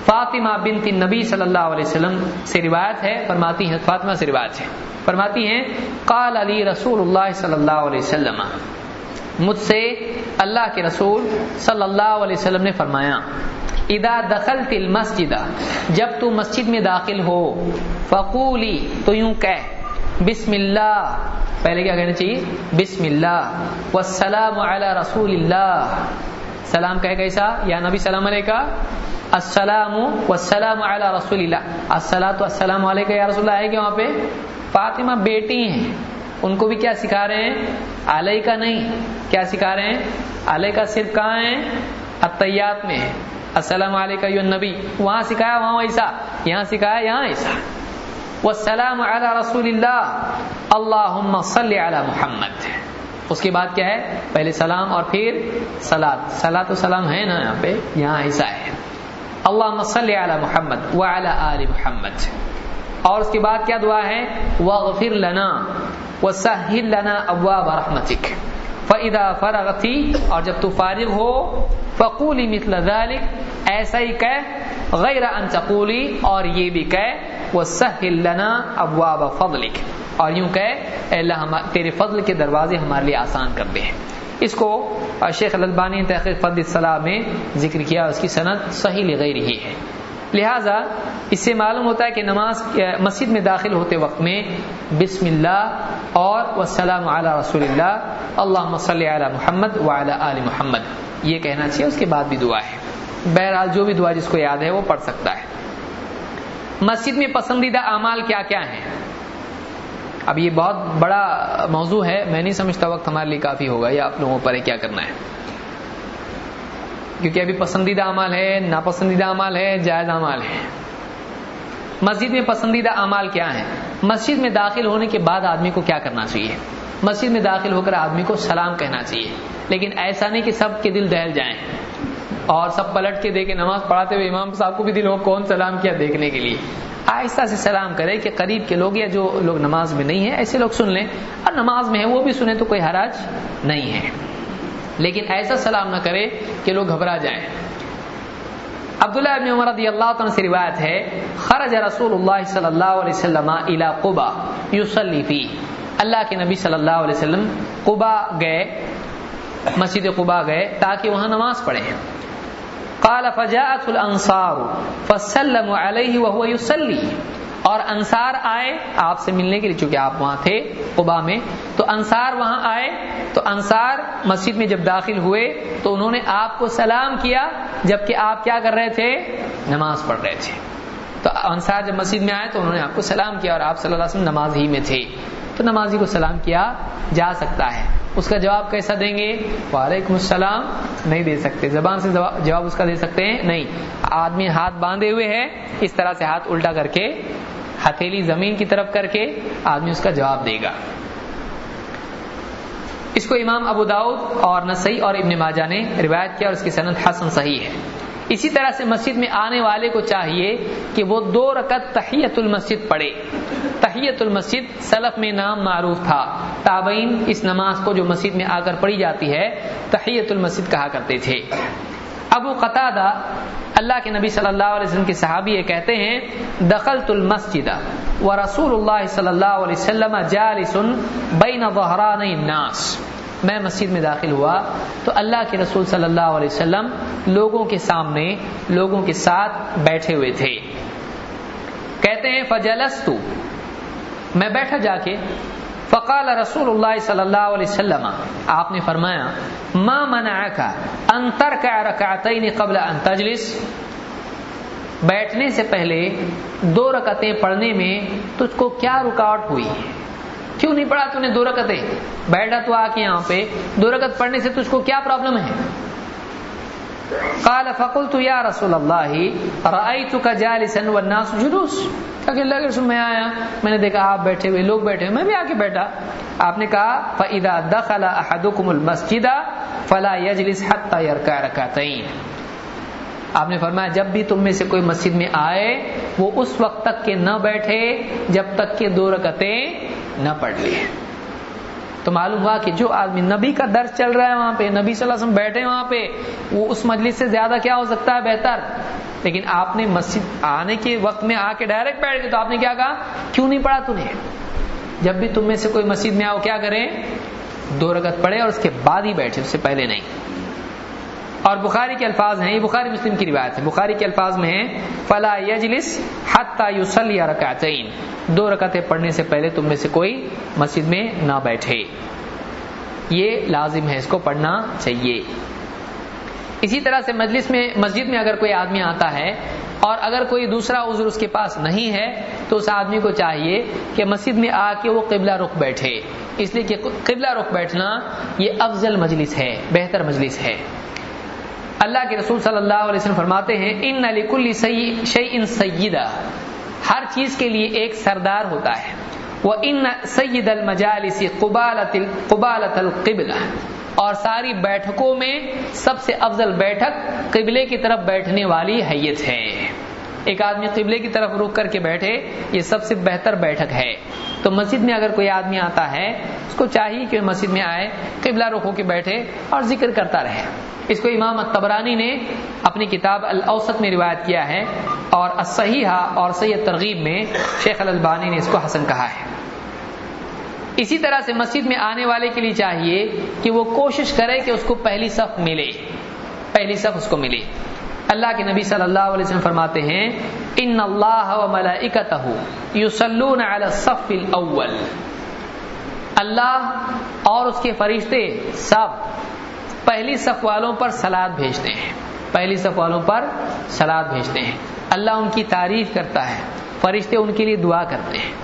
فاطمہ بنت نبی صلی اللہ علیہ وسلم سے روایت ہے، فرماتی ہیں فاطمہ سے روایت ہے، فرماتی ہیں قال علی رسول اللہ صلی اللہ علیہ وسلم، مجھ سے اللہ کے رسول صلی اللہ علیہ وسلم نے فرمایا اذا دخلت المسجد، جب تو مسجد میں داخل ہو، فقولی، تو یوں کہہ بسم اللہ، پہلے کیا کہنا چاہیے؟ بسم اللہ، والسلام علی رسول اللہ، سلام کہے کیسا؟ یا نبی سلام علیکہ، السلام والسلام علی رسول اللہ، الصلاۃ والسلام علیکہ یا رسول اللہ ہے کہ وہاں پہ فاطمہ بیٹی ہیں، ان کو بھی کیا سکھا رہے ہیں؟ علیکہ نہیں، کیا سکھا رہے ہیں؟ علیکہ صرف کہاں ہے؟ التحیات میں ہے، السلام علیکہ ایھا النبی، وہاں سکھایا وہاں ایسا، یہاں سکھایا یہاں ایسا، والسلام علی رسول اللہ اللہم صلی علی محمد، اس کے بعد کیا ہے؟ پہلے سلام اور پھر صلاۃ و سلام ہے نا یہاں پہ، یہاں ایسا ہے اللہم صلی علی محمد وعلی آل محمد، اور اس کے بعد کیا دعا ہے؟ واغفر لنا وسہل لنا ابواب رحمتک فاذا فرغت، اور جب تو فارغ ہو فقولی مثل ذلک، ایسا ہی کہہ، غیر ان تقولی، اور یہ بھی کہہ وسہل لنا ابواب فضلک، اور یوں کہہ اے اللہ تیرے فضل کے دروازے ہمارے لیے آسان کر دے۔ اس کو شیخ الالبانی نے تحقیق فضل الصلاح میں ذکر کیا، اس کی سند صحیح لغیر ہی ہے۔ لہذا اس سے معلوم ہوتا ہے کہ نماز مسجد میں داخل ہوتے وقت میں بسم اللہ اور والسلام علی رسول اللہ اللہم صلی علی محمد وعلی آل محمد یہ کہنا چاہیے، اس کے بعد بھی دعا ہے۔ بہرحال جو بھی دعا جس کو یاد ہے وہ پڑھ سکتا ہے۔ مسجد میں پسندیدہ اعمال کیا کیا ہیں؟ اب یہ بہت بڑا موضوع ہے، میں نہیں سمجھتا وقت ہمارے لیے کافی ہوگا، یا آپ لوگوں پر ہے کیا کرنا ہے، کیونکہ ابھی پسندیدہ اعمال ہے، ناپسندیدہ اعمال ہے، جائز اعمال ہے۔ مسجد میں پسندیدہ اعمال کیا ہیں؟ مسجد میں داخل ہونے کے بعد آدمی کو کیا کرنا چاہیے؟ مسجد میں داخل ہو کر آدمی کو سلام کہنا چاہیے، لیکن ایسا نہیں کہ سب کے دل دہل جائیں اور سب پلٹ کے دیکھیں، نماز پڑھاتے ہوئے امام صاحب کو بھی دل ہو کون سلام کیا دیکھنے کے لیے، آہستہ سے سلام کرے کہ قریب کے لوگ یا جو لوگ نماز میں نہیں ہیں ایسے لوگ سن لیں، اور نماز میں ہیں وہ بھی سنیں تو کوئی حرج نہیں ہے، لیکن ایسا سلام نہ کرے کہ لوگ گھبرا جائیں۔ عبداللہ ابن عمر رضی اللہ عنہ سے روایت ہے خرج رسول اللہ صلی اللہ علیہ وسلم الی قباء یصلی فیہ، اللہ کے نبی صلی اللہ علیہ وسلم قباء گئے، مسجد قباء گئے تاکہ وہاں نماز پڑھیں۔ قال فجاءت الانصار فسلموا علیہ وهو یصلی، اور انصار آئے آپ سے ملنے کے لیے، چونکہ آپ وہاں تھے قباء میں، تو انصار وہاں آئے، تو انصار مسجد میں جب داخل ہوئے تو انہوں نے آپ کو سلام کیا جبکہ آپ کیا کر رہے تھے؟ نماز پڑھ رہے تھے۔ تو انصار جب مسجد میں آئے تو انہوں نے آپ کو سلام کیا اور آپ صلی اللہ علیہ وسلم نماز ہی میں تھے، تو نمازی کو سلام کیا جا سکتا ہے۔ اس کا جواب کیسا دیں گے؟ وعلیکم السلام نہیں دے سکتے، زبان سے جواب اس کا دے سکتے ہیں نہیں، آدمی ہاتھ باندھے ہوئے ہے، اس طرح سے ہاتھ الٹا کر کے ہتھیلی زمین کی طرف کر کے آدمی اس کا جواب دے گا۔ اس کو امام ابو داؤد اور نسائی اور ابن ماجہ نے روایت کیا اور اس کی سند حسن صحیح ہے۔ اسی طرح سے مسجد میں آنے والے کو چاہیے کہ وہ 2 رکعت تحیۃ المسجد پڑھے۔ تحیۃ المسجد سلف میں نام معروف تھا، تابعین اس نماز کو جو مسجد میں آ کر پڑھی جاتی ہے تحیۃ المسجد کہا کرتے تھے۔ ابو قتادہ اللہ کے نبی صلی اللہ علیہ وسلم کے صحابی یہ کہتے ہیں دخلت المسجد ورسول اللہ صلی اللہ علیہ وسلم جالس بین ظہرانی الناس، میں مسجد میں داخل ہوا تو اللہ کے رسول صلی اللہ علیہ وسلم لوگوں کے سامنے لوگوں کے ساتھ بیٹھے ہوئے تھے۔ کہتے ہیں فجلست، میں بیٹھا جا کے، فقال رسول اللہ صلی اللہ علیہ وسلم، آپ نے فرمایا ما منعک ان ترکع رکعتین قبل ان تجلس، بیٹھنے سے پہلے 2 رکعتیں پڑھنے میں تجھ کو کیا رکاوٹ ہوئی؟ کیوں نہیں پڑھا تو نے 2 رکعتیں؟ بیٹھا تو آ کے یہاں پہ 2 رکعت پڑھنے سے تجھ کو کیا پرابلم ہے؟ قال فقلت یا رسول اللہ رأیتک جالسا والناس جلوس، کہ اللہ کے رسول میں آیا، میں نے دیکھا آپ بیٹھے ہوئے، لوگ بیٹھے ہوئے، میں بھی آ کے بیٹھا۔ آپ نے کہا فإذا دخل أحدكم المسجد فلا يجلس حتى يركع ركعتين، آپ نے فرمایا جب بھی تم میں سے کوئی مسجد میں آئے وہ اس وقت تک کہ نہ بیٹھے جب تک کہ 2 رکعتیں نہ پڑھ لے۔ تو معلوم ہوا کہ جو آدمی نبی کا درس چل رہا ہے وہاں پہ، نبی صلی اللہ علیہ وسلم بیٹھے وہاں پہ، وہ اس مجلس سے زیادہ کیا ہو سکتا ہے بہتر؟ لیکن آپ نے مسجد آنے کے وقت میں آ کے ڈائریکٹ بیٹھ گئے تو آپ نے کیا کہا؟ کیوں نہیں پڑھا تم نے؟ جب بھی تم میں سے کوئی مسجد میں آؤ کیا کریں؟ 2 رکعت پڑھے اور اس کے بعد ہی بیٹھے، اس سے پہلے نہیں۔ اور بخاری کے الفاظ ہیں، یہ بخاری مسلم کی روایت ہے، بخاری کے الفاظ میں ہیں فلا یجلس حتی یصلی رکعتین، 2 رکعتیں پڑھنے سے پہلے تم میں سے کوئی مسجد میں نہ بیٹھے، یہ لازم ہے، اس کو پڑھنا چاہیے۔ اسی طرح سے مسجد میں اگر کوئی آدمی آتا ہے اور اگر کوئی دوسرا عذر اس کے پاس نہیں ہے تو اس آدمی کو چاہیے کہ مسجد میں آ کے وہ قبلہ رخ بیٹھے، اس لیے کہ قبلہ رخ بیٹھنا یہ افضل مجلس ہے، بہتر مجلس ہے۔ اللہ کے رسول صلی اللہ علیہ وسلم فرماتے ہیں ان لکل شیء سیدہ، ہر چیز کے لیے ایک سردار ہوتا ہے، وان سید المجالس قبالۃ القبلہ، اور ساری بیٹھکوں میں سب سے افضل بیٹھک قبلے کی طرف بیٹھنے والی حیت ہے۔ ایک آدمی قبلے کی طرف رک کر کے بیٹھے، یہ سب سے بہتر بیٹھک ہے۔ تو مسجد میں اگر کوئی آدمی آتا ہے اس کو چاہیے کہ مسجد میں آئے، قبلہ رخ ہو کے بیٹھے اور ذکر کرتا رہے۔ اس کو امام الطبرانی نے اپنی کتاب الاوسط میں روایت کیا ہے، اور الصحیحہ اور صحیح ترغیب میں شیخ الالبانی نے اس کو حسن کہا ہے۔ اسی طرح سے مسجد میں آنے والے کے لیے چاہیے کہ وہ کوشش کرے کہ اس کو پہلی صف ملے، پہلی صف اس کو ملے۔ اللہ کے نبی صلی اللہ علیہ وسلم فرماتے ہیں ان اللہ وملائکتہ یصلون علی الصف الاول، اللہ اور اس کے فرشتے سب پہلی صف والوں پر صلات بھیجتے ہیں، پہلی صف والوں پر صلات بھیجتے ہیں، اللہ ان کی تعریف کرتا ہے، فرشتے ان کے لیے دعا کرتے ہیں۔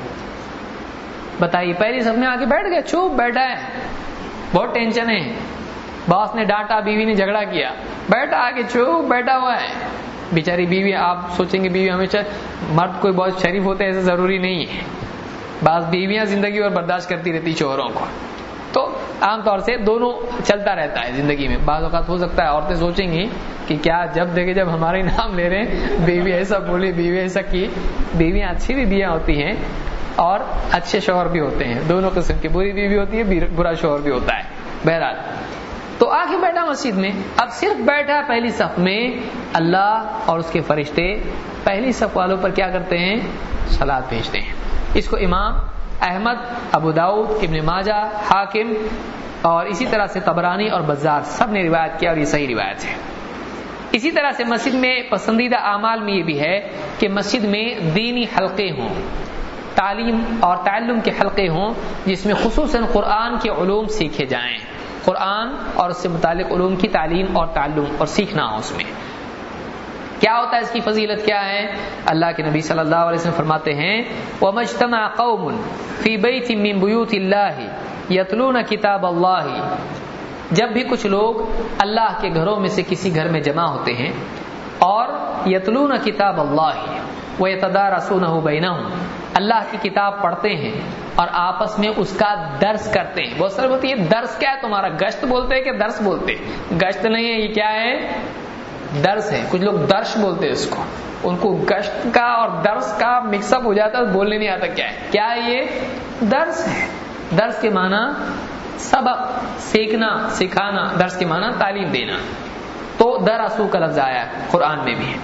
بتائیے پہلی صف میں آ کے بیٹھ گئے، چوپ بیٹھا ہے، بہت ٹینشن ہے، باس نے ڈانٹا، بیوی نے جھگڑا کیا، بیٹھا آگے چوپ بیٹھا ہوا ہے بیچاری بیوی۔ آپ سوچیں گے بیوی ہمیشہ مرد کوئی بہت شریف ہوتے ہیں، ایسا ضروری نہیں ہے، بعض بیویاں زندگی اور برداشت کرتی رہتی شوہروں کو، تو عام طور سے دونوں چلتا رہتا ہے زندگی میں۔ بعض اوقات ہو سکتا ہے عورتیں سوچیں گی کہ کیا جب دیکھے جب ہمارا ہی نام لے رہے ہیں بیوی ایسا بولی، بیوی ایسا کی۔ بیویاں اچھی بھی بیاں ہوتی ہیں اور اچھے شوہر بھی ہوتے ہیں، دونوں قسم کی، بری بیوی ہوتی ہے، برا شوہر بھی ہوتا ہے۔ بہرحال تو آگے بیٹھا مسجد میں، اب صرف بیٹھا پہلی صف میں، اللہ اور اس کے فرشتے پہلی صف والوں پر کیا کرتے ہیں؟ صلات بھیجتے ہیں۔ اس کو امام احمد، ابو داؤد، ابن ماجہ، حاکم اور اسی طرح سے طبرانی اور بزار سب نے روایت کیا، اور یہ صحیح روایت ہے۔ اسی طرح سے مسجد میں پسندیدہ اعمال میں یہ بھی ہے کہ مسجد میں دینی حلقے ہوں، تعلیم اور تعلم کے حلقے ہوں، جس میں خصوصاً قرآن کے علوم سیکھے جائیں، قرآن اور اس سے متعلق علوم کی تعلیم اور تعلم اور سیکھنا ہو۔ اس میں کیا ہوتا ہے، اس کی فضیلت کیا ہے؟ اللہ کے نبی صلی اللہ علیہ وسلم فرماتے ہیں وَمَجْتَمَعَ قَوْمٌ فِي بَيْتٍ مِّن بُيُوتِ اللَّهِ يَتْلُونَ كِتَابَ اللَّهِ، جب بھی کچھ لوگ اللہ کے گھروں میں سے کسی گھر میں جمع ہوتے ہیں اور یتلون کتاب اللہ ویتدارسونہ بینہم، اللہ کی کتاب پڑھتے ہیں اور آپس میں اس کا درس کرتے ہیں۔ بہت سارے بولتے ہیں یہ درس کیا ہے تمہارا؟ گشت بولتے ہیں کہ درس بولتے ہیں؟ گشت نہیں ہے، یہ کیا ہے؟ درس ہے۔ کچھ لوگ درش بولتے ہیں اس کو، ان کو گشت کا اور درس کا مکس اپ ہو جاتا ہے، بولنے نہیں آتا کیا ہے۔ کیا ہے یہ؟ درس ہے۔ درس کے معنی سبق، سیکھنا، سکھانا، درس کے معنی تعلیم دینا۔ تو درسو کا لفظ آیا قرآن میں بھی ہے۔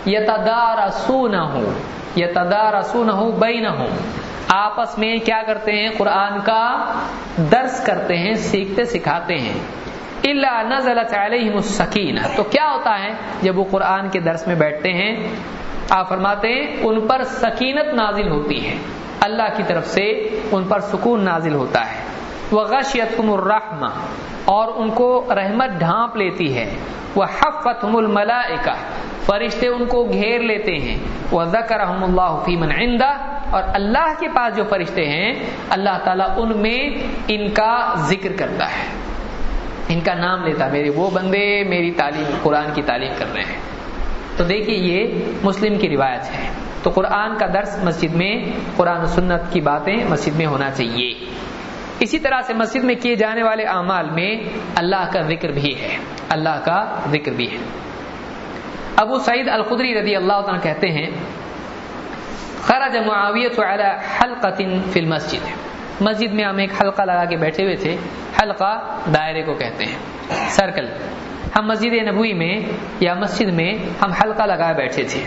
یتدارسونہ بینہم، آپس میں کیا کرتے ہیں؟ قرآن کا درس کرتے ہیں، سیکھتے سکھاتے ہیں۔ الا نزلت علیہم السکینہ، تو کیا ہوتا ہے جب وہ قرآن کے درس میں بیٹھتے ہیں؟ آپ فرماتے ہیں ان پر سکینت نازل ہوتی ہے، اللہ کی طرف سے ان پر سکون نازل ہوتا ہے۔ وغشیتہم الرحمہ، اور ان کو رحمت ڈھانپ لیتی ہے۔ وحفتہم الملائکہ، فرشتے ان کو گھیر لیتے ہیں۔ وذکرہم اللہ فی من عندہ، اور اللہ کے پاس جو فرشتے ہیں اللہ تعالیٰ ان میں ان کا ذکر کرتا ہے، ان کا نام لیتا، میرے وہ بندے میری تعلیم، قرآن کی تعلیم کر رہے ہیں۔ تو دیکھیے یہ مسلم کی روایت ہے۔ تو قرآن کا درس مسجد میں، قرآن و سنت کی باتیں مسجد میں ہونا چاہیے۔ اسی طرح سے مسجد میں کیے جانے والے اعمال میں اللہ کا ذکر بھی ہے، اللہ کا ذکر بھی ہے۔ ابو سعید الخدری رضی اللہ عنہ کہتے ہیں خرج معاویہ علی حلقۃ فی المسجد، مسجد میں ہم ایک حلقہ لگا کے بیٹھے ہوئے تھے، حلقہ دائرے کو کہتے ہیں، سرکل۔ ہم مسجد نبوی میں یا مسجد میں ہم حلقہ لگائے بیٹھے تھے.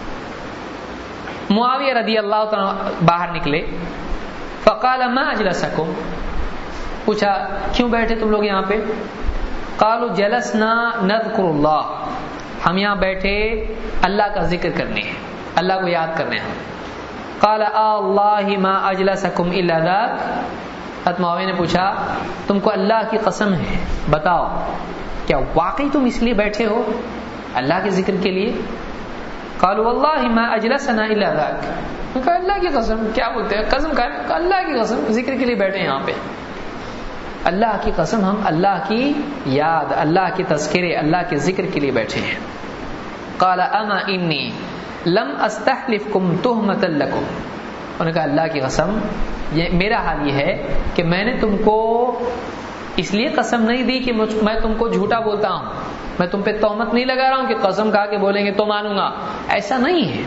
معاویہ رضی اللہ تعالیٰ باہر نکلے. فقال ما اجلسکم، پوچھا کیوں بیٹھے تم لوگ یہاں پہ؟ قالوا جلسنا نذکر اللہ، ہم یہاں بیٹھے اللہ کا ذکر کرنے ہیں، اللہ کو یاد کرنے ہیں. قال اللہ ما اجلسکم الا ذاک، معاویہ نے پوچھا تم کو اللہ کی قسم ہے بتاؤ کیا واقعی تم اس لیے بیٹھے ہو اللہ کے ذکر کے لیے؟ قالوا واللہ ما اجلسنا الا ذاک، کہا اللہ کی قسم، کیا بولتے ہیں قسم کھائے؟ اللہ کی قسم ذکر کے لیے بیٹھے یہاں پہ، اللہ کی قسم ہم اللہ کی یاد، اللہ کے تذکرے، اللہ کے ذکر کے لیے بیٹھے ہیں. قال اما انی لم استحلفکم تہمۃ لکم، انہوں نے کہا اللہ کی قسم میرا حال یہ ہے کہ میں نے تم کو اس لیے قسم نہیں دی کہ میں تم کو جھوٹا بولتا ہوں، میں تم پہ تہمت نہیں لگا رہا ہوں کہ قسم کھا کے بولیں گے تو مانوں گا، ایسا نہیں ہے.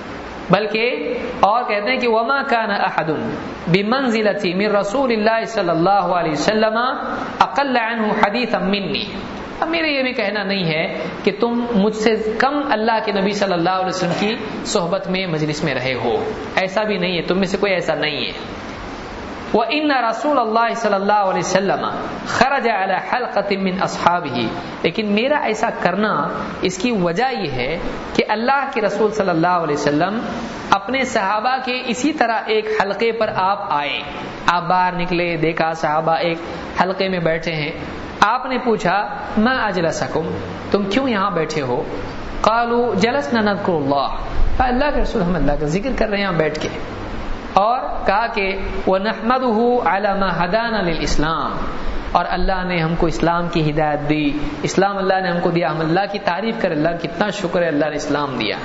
بلکہ اور کہتے ہیں کہ وما كان احد بمنزلتي من رسول اللہ صلی اللہ علیہ وسلم اقل عنه حدیثا منی. اب میرا یہ بھی کہنا نہیں ہے کہ تم مجھ سے کم اللہ کے نبی صلی اللہ علیہ وسلم کی صحبت میں مجلس میں رہے ہو، ایسا بھی نہیں ہے، تم میں سے کوئی ایسا نہیں ہے. وَإِنَّ رَسُولَ اللَّهِ صلی اللہ علیہ وسلم خرج على حلقة من اصحابه، لیکن میرا ایسا کرنا اس کی وجہ یہ ہے کہ اللہ کے رسول صلی اللہ علیہ وسلم اپنے صحابہ کے اسی طرح ایک حلقے پر آپ آئے، آپ باہر نکلے، دیکھا صحابہ ایک حلقے میں بیٹھے ہیں. آپ نے پوچھا ما اجلسکم، تم کیوں یہاں بیٹھے ہو؟ قالوا جلسنا نذکر اللہ، اللہ کے رسول ہم اللہ کا ذکر کر رہے ہیں یہاں بیٹھ کے. اور کہا کہ وَنَحْمَدُهُ عَلَى مَا هَدَانَا لِلْإِسْلَامِ، اور اللہ نے ہم کو اسلام کی ہدایت دی، اسلام اللہ نے ہم کو دیا، ہم اللہ کی تعریف کریں، اللہ کتنا شکر ہے اللہ نے اسلام دیا.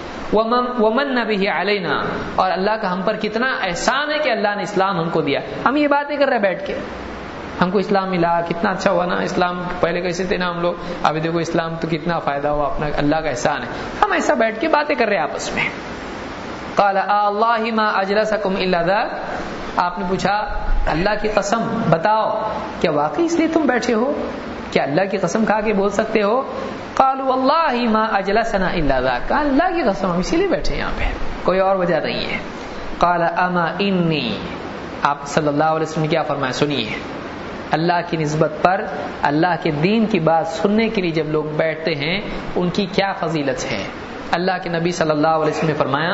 وَمَنَّ بِهِ عَلَيْنَا، اور اللہ کا ہم پر کتنا احسان ہے کہ اللہ نے اسلام ہم کو دیا. ہم یہ باتیں کر رہے بیٹھ کے، ہم کو اسلام ملا، کتنا اچھا ہوا نا، اسلام پہلے کیسے تھے نا ہم لوگ، ابھی دیکھو اسلام تو کتنا فائدہ ہوا، اپنا اللہ کا احسان ہے. ہم ایسا بیٹھ کے باتیں کر رہے ہیں آپس میں. قال اللہ ما اجلسکم الا ذاک، آپ نے پوچھا اللہ کی قسم بتاؤ کیا واقعی اس لیے تم بیٹھے ہو، کیا اللہ کی قسم کھا کے بول سکتے ہو؟ قالوا واللہ ما اجلسنا الا ذاک، کہا اللہ کی قسم ہم اسی لیے بیٹھے یہاں پہ، کوئی اور وجہ نہیں ہے. قال اما انی، آپ صلی اللہ علیہ وسلم نے کیا فرمایا سنیے، اللہ کی نسبت پر اللہ کے دین کی بات سننے کے لیے جب لوگ بیٹھتے ہیں ان کی کیا فضیلت ہے. اللہ کے نبی صلی اللہ علیہ وسلم نے فرمایا،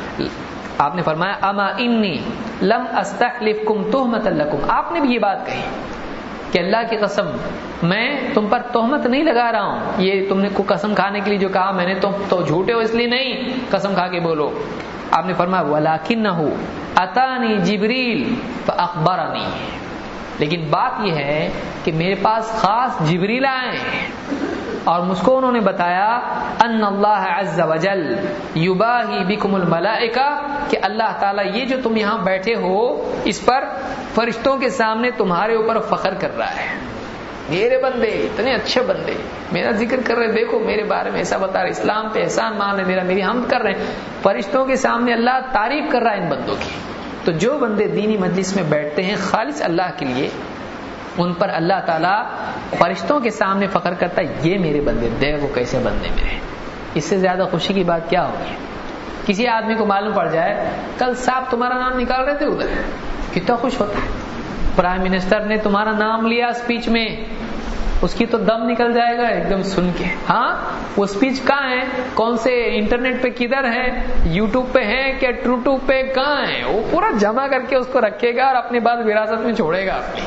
آپ نے فرمایا اما انی لم استحلفکم تہمۃ لکم، آپ نے بھی یہ بات کہی کہ اللہ کی قسم میں تم پر تہمت نہیں لگا رہا ہوں، یہ تم نے کو قسم کھانے کے لیے جو کہا میں نے تو جھوٹے ہو اس لیے نہیں قسم کھا کے بولو. آپ نے فرمایا ولکنہ اتانی جبریل فاخبرنی، لیکن بات یہ ہے کہ میرے پاس خاص جبریل آئے ہیں اور مجھ کو انہوں نے بتایا ان اللہ عز وجل یباہی بکم الملائکہ، کہ اللہ تعالیٰ یہ جو تم یہاں بیٹھے ہو اس پر فرشتوں کے سامنے تمہارے اوپر فخر کر رہا ہے. میرے بندے اتنے اچھے بندے میرا ذکر کر رہے، دیکھو میرے بارے میں ایسا بتا رہے، اسلام پہ احسان مان رہے، میری حمد کر رہے ہیں، فرشتوں کے سامنے اللہ تعریف کر رہا ہے ان بندوں کی. تو جو بندے دینی مجلس میں بیٹھتے ہیں خالص اللہ کے لیے، ان پر اللہ تعالیٰ فرشتوں کے سامنے فخر کرتا ہے یہ میرے بندے، دیکھو کیسے بندے میرے. اس سے زیادہ خوشی کی بات کیا ہوگی؟ کسی آدمی کو معلوم پڑ جائے کل صاحب تمہارا نام نکال رہے تھے ادھر، کتنا خوش ہوتا ہے. پرائم منسٹر نے تمہارا نام لیا اسپیچ میں، اس کی تو دم نکل جائے گا ایک دم سن کے. ہاں وہ اسپیچ کہاں ہے، کون سے انٹرنیٹ پہ کدھر ہے، یوٹیوب پہ ہے کیا ٹروٹوب پہ کہاں ہے، وہ پورا جمع کر کے اس کو رکھے گا اور اپنے بعد وراثت میں چھوڑے گا اپنی،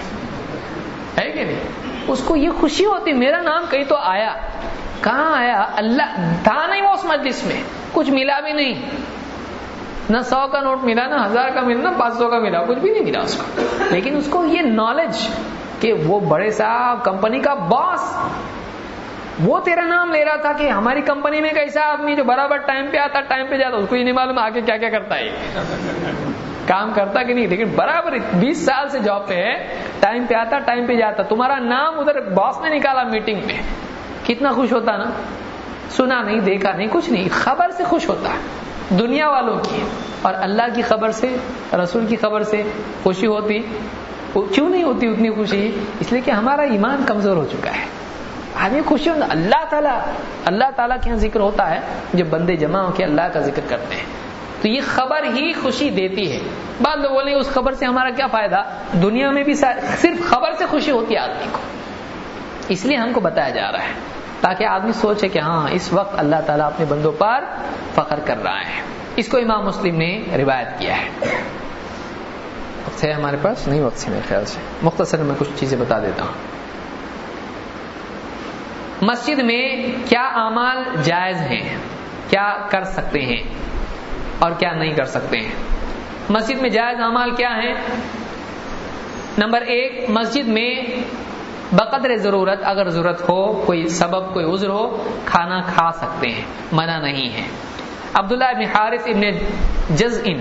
ہے کہ نہیں؟ اس کو یہ خوشی ہوتی میرا نام کہیں تو آیا. کہاں آیا؟ اللہ تھا نہیں وہ اس مجلس میں، کچھ ملا بھی نہیں، نہ 100 کا نوٹ ملا، نہ 1000 کا ملا، نہ 500 کا ملا، کچھ بھی نہیں ملا اس کو. لیکن اس کو یہ نالج کہ وہ بڑے صاحب کمپنی کا باس وہ تیرا نام لے رہا تھا کہ ہماری کمپنی میں ایسا آدمی جو برابر ٹائم پہ آتا ٹائم پہ جاتا، اس کو یہ نہیں معلوم آگے کیا کیا کرتا ہے، کام کرتا کہ نہیں، لیکن برابر 20 سال سے جاب پہ ہے، ٹائم پہ آتا ٹائم پہ جاتا. تمہارا نام ادھر باس نے نکالا میٹنگ میں، کتنا خوش ہوتا نا. سنا نہیں دیکھا نہیں کچھ نہیں، خبر سے خوش ہوتا ہے دنیا والوں کی، اور اللہ کی خبر سے رسول کی خبر سے خوشی ہوتی. کیوں نہیں ہوتی اتنی خوشی؟ اس لیے کہ ہمارا ایمان کمزور ہو چکا ہے. آدمی خوشی ہوتا اللہ تعالیٰ کے یہاں ذکر ہوتا ہے جب بندے جمع ہو کے اللہ کا ذکر کرتے ہیں تو یہ خبر ہی خوشی دیتی ہے. بعض لوگ بولیں اس خبر سے ہمارا کیا فائدہ, دنیا میں بھی صرف خبر سے خوشی ہوتی ہے آدمی کو, اس لیے ہم کو بتایا جا رہا ہے تاکہ آدمی سوچے کہ ہاں اس وقت اللہ تعالیٰ اپنے بندوں پر فخر کر رہا ہے. اس کو امام مسلم نے روایت کیا ہے. وقت ہے ہمارے پاس نہیں, وقت سے میرے خیال سے مختصر میں کچھ چیزیں بتا دیتا ہوں. مسجد میں کیا اعمال جائز ہیں, کیا کر سکتے ہیں اور کیا نہیں کر سکتے ہیں. مسجد میں جائز اعمال کیا ہیں؟ نمبر 1, مسجد میں بقدر ضرورت, اگر ضرورت ہو, کوئی سبب, کوئی عذر ہو, کھانا کھا سکتے ہیں, منع نہیں ہے. عبداللہ ابن حارث ابن جزء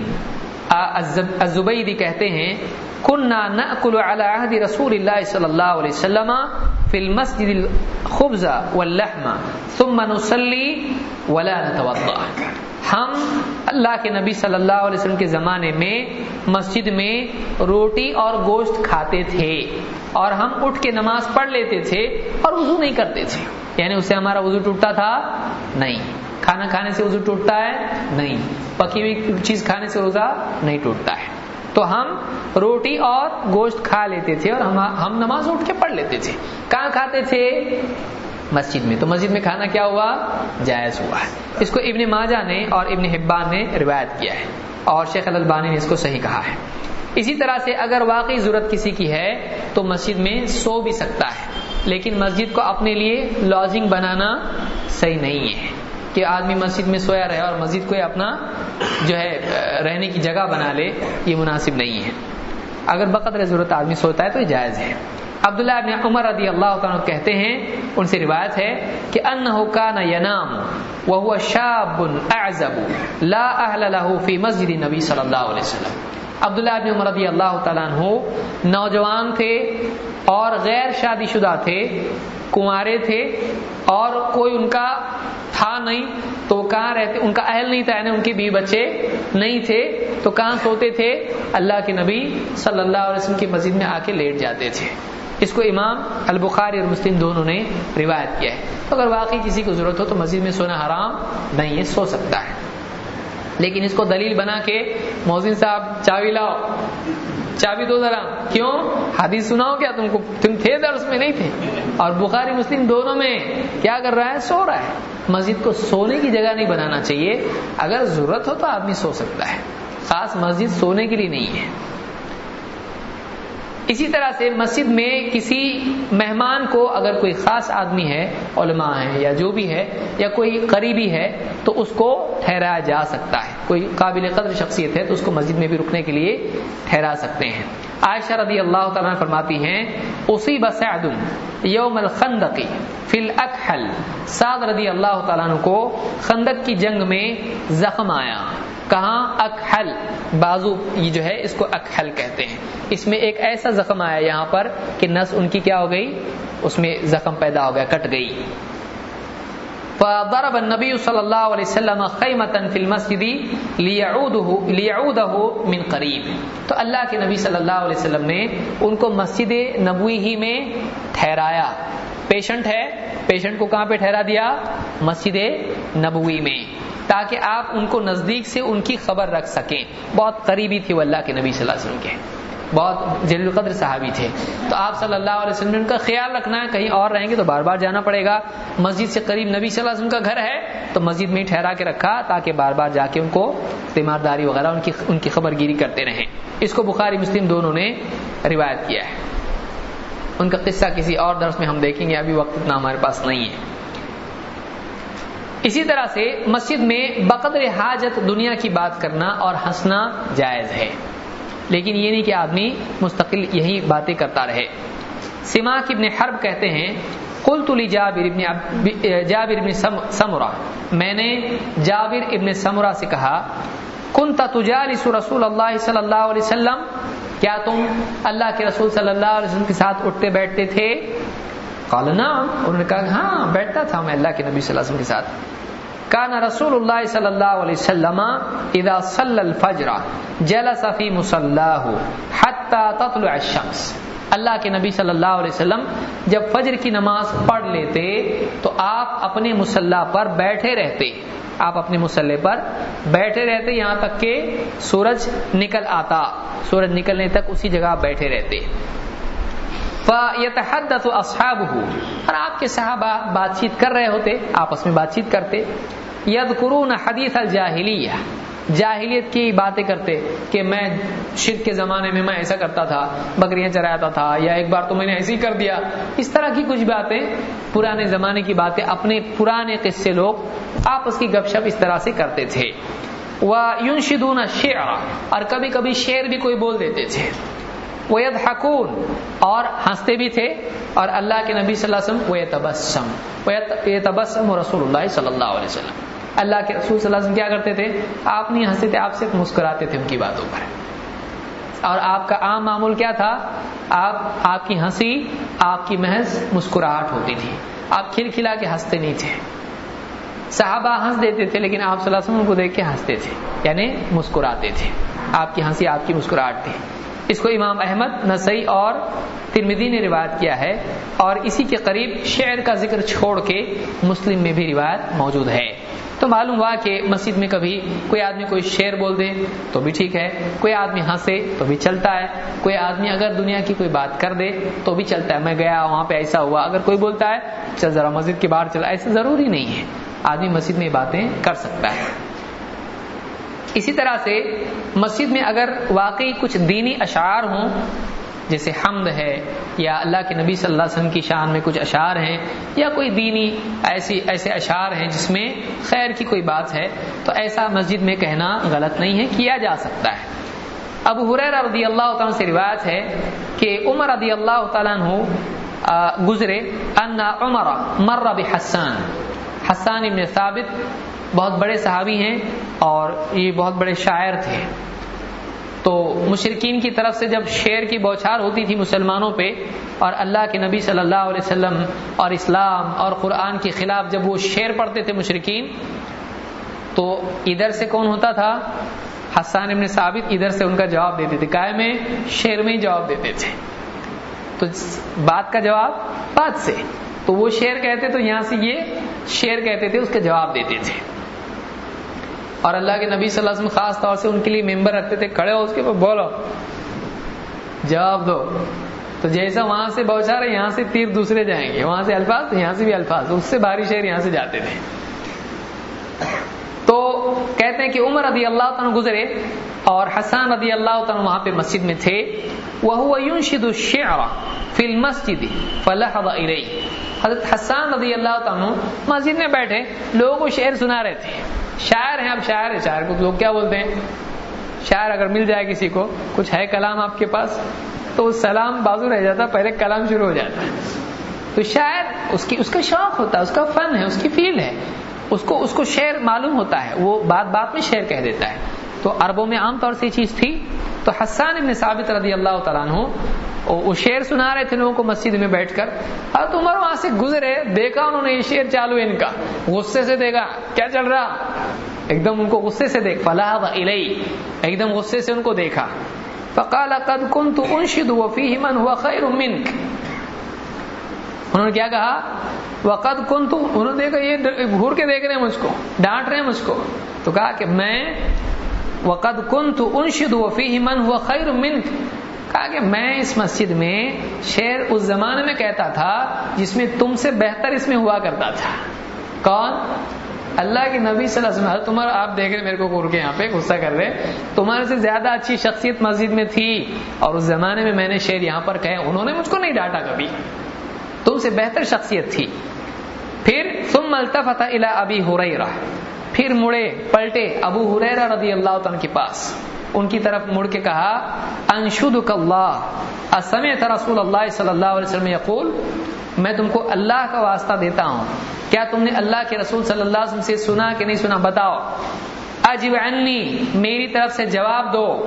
الزبیدی کہتے ہیں کننا نأکل علی عہد رسول اللہ صلی اللہ علیہ وسلم فی المسجد الخبز واللحم ثم نصلی ولا نتوضا. ہم اللہ کے نبی صلی اللہ علیہ وسلم کے زمانے میں مسجد میں روٹی اور گوشت کھاتے تھے اور ہم اٹھ کے نماز پڑھ لیتے تھے اور وضو نہیں کرتے تھے. یعنی اس سے ہمارا وضو ٹوٹتا تھا نہیں, کھانا کھانے سے وضو ٹوٹتا ہے نہیں, پکی ہوئی چیز کھانے سے روزہ نہیں ٹوٹتا ہے. تو ہم روٹی اور گوشت کھا لیتے تھے اور ہم نماز اٹھ کے پڑھ لیتے تھے. کہاں کھاتے تھے؟ مسجد میں. تو مسجد میں کھانا کیا ہوا؟ جائز ہوا ہے. اس کو ابن ماجہ نے اور ابن حبان نے روایت کیا ہے اور شیخ الالبانی نے اس کو صحیح کہا ہے. اسی طرح سے اگر واقعی ضرورت کسی کی ہے تو مسجد میں سو بھی سکتا ہے, لیکن مسجد کو اپنے لیے لاجنگ بنانا صحیح نہیں ہے کہ آدمی مسجد میں سویا رہے اور مسجد کو اپنا جو ہے رہنے کی جگہ بنا لے, یہ مناسب نہیں ہے. اگر بقدر ضرورت آدمی سوتا ہے تو یہ جائز ہے. عبداللہ ابن عمر رضی اللہ تعالیٰ کہتے ہیں, ان سے روایت ہے کہ انہ کان ینام وهو شاب اعزب لا اہل له فی مسجد نبی صلی اللہ علیہ وسلم. عبداللہ ابن عمر رضی اللہ تعالیٰ عنہ نوجوان تھے اور غیر شادی شدہ تھے, کنوارے تھے اور کوئی ان کا تھا نہیں, تو کہاں رہتے, ان کا اہل نہیں تھا, یعنی ان کے بیوی بچے نہیں تھے, تو کہاں سوتے تھے؟ اللہ کے نبی صلی اللہ علیہ وسلم کی مسجد میں آ کے لیٹ جاتے تھے. اس کو امام البخاری اور مسلم دونوں نے روایت کیا ہے. تو اگر واقعی کسی کو ضرورت ہو تو مسجد میں سونا حرام نہیں ہے, سو سکتا ہے. لیکن اس کو دلیل بنا کے مؤذن صاحب چابی لاؤ, چابی دو ذرا, کیوں؟ حدیث سناؤ کیا تم کو, تم تھے درس میں نہیں تھے. اور بخاری مسلم دونوں میں کیا کر رہا ہے؟ سو رہا ہے. مسجد کو سونے کی جگہ نہیں بنانا چاہیے. اگر ضرورت ہو تو آدمی سو سکتا ہے, خاص مسجد سونے کے لیے نہیں ہے. اسی طرح سے مسجد میں کسی مہمان کو اگر کوئی خاص آدمی ہے, علماء ہیں یا جو بھی ہے, یا کوئی قریبی ہے, تو اس کو ٹھہرایا جا سکتا ہے. کوئی قابل قدر شخصیت ہے تو اس کو مسجد میں بھی رکنے کے لیے ٹھہرا سکتے ہیں. عائشہ رضی اللہ تعالیٰ عنہ فرماتی ہیں اصیب سعد یوم الخندق فی الاکحل. سعد رضی اللہ تعالیٰ عنہ کو خندق کی جنگ میں زخم آیا. کہاں؟ اکحل, بازو, یہ جو ہے اس کو اکحل کہتے ہیں. اس میں ایک ایسا زخم آیا یہاں پر کہ نس ان کی کیا ہو گئی, اس میں زخم پیدا ہو گیا, کٹ گئی. فضرب النبی صلی اللہ علیہ وسلم خیمۃ فی المسجد لیعودہ من قریب. تو اللہ کے نبی صلی اللہ علیہ وسلم نے ان کو مسجد نبوی ہی میں ٹھہرایا. پیشنٹ ہے, پیشنٹ کو کہاں پہ ٹھہرا دیا؟ مسجد نبوی میں, تاکہ آپ ان کو نزدیک سے ان کی خبر رکھ سکیں. بہت قریبی تھی وہ اللہ کے نبی صلی اللہ علیہ وسلم کے, بہت جلیل القدر صحابی تھے. تو آپ صلی اللہ علیہ وسلم نے ان کا خیال رکھنا ہے, کہیں اور رہیں گے تو بار بار جانا پڑے گا. مسجد سے قریب نبی صلی اللہ علیہ وسلم کا گھر ہے تو مسجد میں ٹھہرا کے رکھا تاکہ بار بار جا کے ان کو تیمارداری وغیرہ ان کی خبر گیری کرتے رہیں. اس کو بخاری مسلم دونوں نے روایت کیا ہے. ان کا قصہ کسی اور درس میں ہم دیکھیں گے, ابھی وقت اتنا ہمارے پاس نہیں ہے. اسی طرح سے مسجد میں بقدر حاجت دنیا کی بات کرنا اور ہنسنا جائز ہے, لیکن یہ نہیں کہ آدمی مستقل یہی باتیں کرتا رہے. سماک ابن حرب کہتے ہیں قلت جابر ابن سمرہ, میں نے جابر ابن سمرہ سے کہا کنت تجالس رسول اللہ صلی اللہ علیہ وسلم, کیا تم اللہ کے رسول صلی اللہ علیہ وسلم کے ساتھ اٹھتے بیٹھتے تھے؟ قال نعم, انہوں نے کہا ہاں بیٹھتا تھا میں اللہ کے نبی صلی اللہ علیہ وسلم کے ساتھ. کان رسول اللہ صلی اللہ علیہ وسلم اذا صلی الفجر جلس فی مصلاہ حتی تطلع الشمس. اللہ کے نبی صلی اللہ علیہ وسلم جب فجر کی نماز پڑھ لیتے تو آپ اپنے مصلی پر بیٹھے رہتے، آپ اپنے مصلی پر بیٹھے رہتے یہاں تک کہ سورج نکل آتا، سورج نکلنے تک اسی جگہ بیٹھے رہتے۔ فَيَتَحَدَّثُ أَصْحَابُهُ، اور آپ کے صحابہ بات چیت کر رہے ہوتے، آپس میں بات چیت کرتے۔ يَذْكُرُونَ حَدِيثَ الْجَاهِلِيَّةِ، جاہلیت کی باتیں کرتے کہ میں شرک کے زمانے میں میں ایسا کرتا تھا، بکریاں چراتا تھا، یا ایک بار تو میں نے ایسے ہی کر دیا، اس طرح کی کچھ باتیں، پرانے زمانے کی باتیں، اپنے پرانے قصے لوگ آپس کی گپ شپ اس طرح سے کرتے تھے۔ وَيُنشِدُونَ الشِّعْرَ، اور کبھی کبھی شعر بھی کوئی بول دیتے تھے۔ وَيَضْحَكُونَ، اور ہنستے بھی تھے، اور اللہ کے نبی صلی اللہ علیہ وسلم وَيَتَبَسَّمُ رسول اللہ صلی اللہ علیہ وسلم، اللہ کے رسول صلی اللہ علیہ وسلم کیا کرتے تھے؟ آپ نہیں ہنستے تھے، آپ صرف مسکراتے تھے ان کی باتوں پر۔ اور آپ کا عام معمول کیا تھا؟ آپ کی ہنسی آپ کی محض مسکراہٹ ہوتی تھی، آپ کھلکھلا کے ہنستے نہیں تھے۔ صحابہ ہنس دیتے تھے لیکن آپ صلی اللہ علیہ وسلم کو دیکھ کے ہنستے تھے، یعنی مسکراتے تھے، آپ کی ہنسی آپ کی مسکراہٹ تھی۔ اس کو امام احمد، نسائی اور ترمذی نے روایت کیا ہے، اور اسی کے قریب شعر کا ذکر چھوڑ کے مسلم میں بھی روایت موجود ہے۔ تو معلوم ہوا کہ مسجد میں کبھی کوئی آدمی کوئی شعر بول دے تو بھی ٹھیک ہے، کوئی آدمی ہنسے تو بھی چلتا ہے، کوئی آدمی اگر دنیا کی کوئی بات کر دے تو بھی چلتا ہے، میں گیا وہاں پہ ایسا ہوا، اگر کوئی بولتا ہے چل ذرا مسجد کے باہر چلا، ایسا ضروری نہیں ہے، آدمی مسجد میں باتیں کر سکتا ہے۔ اسی طرح سے مسجد میں اگر واقعی کچھ دینی اشعار ہوں، جیسے حمد ہے یا اللہ کے نبی صلی اللہ علیہ وسلم کی شان میں کچھ اشعار ہیں، یا کوئی دینی ایسے اشعار ہیں جس میں خیر کی کوئی بات ہے، تو ایسا مسجد میں کہنا غلط نہیں ہے، کیا جا سکتا ہے۔ ابو ہریرہ رضی اللہ تعالیٰ سے روایت ہے کہ عمر رضی اللہ تعالیٰ عنہ گزرے، ان عمر مر بحسان، حسان ابن ثابت بہت بڑے صحابی ہیں اور یہ بہت بڑے شاعر تھے۔ تو مشرکین کی طرف سے جب شعر کی بوچھار ہوتی تھی مسلمانوں پہ، اور اللہ کے نبی صلی اللہ علیہ وسلم اور اسلام اور قرآن کے خلاف جب وہ شعر پڑھتے تھے مشرکین، تو ادھر سے کون ہوتا تھا؟ حسان ابن ثابت ادھر سے ان کا جواب دیتے تھے، قائم میں شعر میں ہی جواب دیتے تھے، تو بات کا جواب بات سے، تو وہ شعر کہتے تو یہاں سے یہ شعر کہتے تھے، اس کا جواب دیتے تھے۔ اور اللہ کے نبی صلی اللہ علیہ وسلم خاص طور سے ان کے لیے ممبر رکھتے تھے، کھڑے ہو اس کے اوپر بولو، جواب دو، تو جیسا وہاں سے بوچھا رہے یہاں سے تیر دوسرے جائیں گے، وہاں سے الفاظ تو یہاں سے بھی الفاظ، اس سے بھاری شعر یہاں سے جاتے تھے۔ تو کہتے ہیں کہ عمر رضی اللہ عنہ گزرے اور حسان رضی اللہ عنہ وہاں پہ مسجد میں تھے، وَهُوَ يُنشِدُ الشِّعْرَ فِي الْمَسْجِدِ فَلَحَظَ إِلَيْهِ، حضرت حسان رضی اللہ عنہ مسجد میں بیٹھے لوگوں کو شعر سنا رہے تھے، شاعر ہیں، اب شاعر ہے، شاعر کو لوگ کیا بولتے ہیں؟ شاعر اگر مل جائے کسی کو، کچھ ہے کلام آپ کے پاس، تو سلام بازو رہ جاتا، پہلے کلام شروع ہو جاتا ہے۔ تو شاعر اس کا شوق ہوتا ہے، اس کا فن ہے، اس کی فیل ہے، اس کو شعر معلوم ہوتا ہے، وہ بات بات میں شعر کہہ دیتا ہے۔ تو عربوں میں عام طور سے یہ چیز تھی۔ تو حسان ابن ثابت رضی اللہ تعالیٰ عنہ وہ شعر سنا رہے تھے لوگوں کو مسجد میں بیٹھ کر، حضرت عمر وہاں سے گزرے، دیکھا انہوں نے یہ شعر چالو ان کا، غصے سے دیکھا کیا چل رہا، ایک دم ان کو غصے سے دیکھ، فَلَحَظَ إِلَيْهِ، ایک دم غصے سے ان کو دیکھا، فَقَالَ قَدْ كُنْتُ أُنْشِدُ وَفِيهِ مَنْ هُوَ خَيْرٌ مِنْكَ، انہوں نے کیا کہا؟ وَقَدْ كُنْتُ، انہوں نے دیکھا یہ گھور کے دیکھ رہے ہیں مجھ کو، ڈانٹ رہے ہیں مجھ کو، تو کہا کہ میں وَقَدْ كُنْتُ أُنْشِدُ وَفِيهِ مَنْ هُوَ خَيْرٌ مِنْكَ، کہا کہ میں اس مسجد میں شعر اس زمانے میں کہتا تھا جس میں تم سے بہتر اس میں ہوا کرتا تھا۔ کون؟ اللہ کے نبی صلی اللہ علیہ وسلم۔ تمہارا آپ دیکھ رہے میرے کو گور کے یہاں پہ غصہ کر رہے، تمہارے سے زیادہ اچھی شخصیت مسجد میں تھی اور اس زمانے میں میں نے شعر یہاں پر کہے، انہوں نے مجھ کو نہیں ڈانٹا کبھی، تم سے بہتر شخصیت تھی۔ پھر ثم التفت الى ابی ہریرہ، پھر مڑے پلٹے ابو ہریرہ رضی اللہ عنہ کے پاس، ان کی طرف مڑ کے کہا انشدک اللہ اسمعت رسول اللہ صلی اللہ علیہ وسلم یقول، میں تم کو اللہ کا واسطہ دیتا ہوں، کیا تم نے اللہ کے رسول صلی اللہ علیہ وسلم سے سنا کہ نہیں سنا؟ بتاؤ۔ اجب عنی، میری طرف سے جواب دو،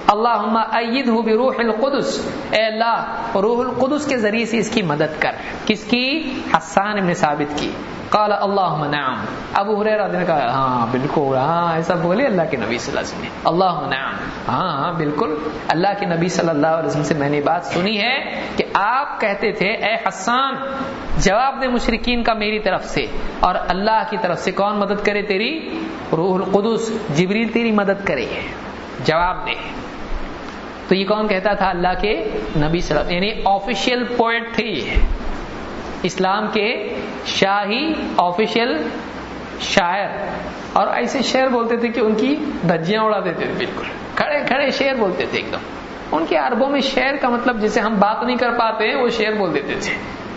اللہم ایدہ بروح القدس، اے اللہ روح القدس کے ذریعے سے اس کی مدد کر. کس کی؟ حسان بن ثابت کی. قال اللہم نعم. ابو ہریرہ نے کہا ہاں بالکل، ہاں ایسا بولے اللہ کے نبی صلی اللہ علیہ وسلم نے. اللہم نعم، ہاں بالکل اللہ کے نبی صلی اللہ علیہ وسلم سے میں نے بات سنی ہے کہ آپ کہتے تھے اے حسان جواب دے مشرکین کا میری طرف سے، اور اللہ کی طرف سے کون مدد کرے تیری؟ روح القدس، جبریل تیری مدد کرے، جواب دے. تو یہ کون کہتا تھا؟ اللہ کے نبی صلی اللہ علیہ وسلم، یعنی آفیشیل پوئٹ تھے یہ، اسلام کے شاہی آفیشیل شاعر. اور ایسے شعر بولتے تھے کہ ان کی دھجیاں اڑا دیتے تھے، بالکل کھڑے کھڑے شعر بولتے تھے ایک دم. ان کے عربوں میں شعر کا مطلب جسے ہم بات نہیں کر پاتے وہ شعر بول دیتے تھے.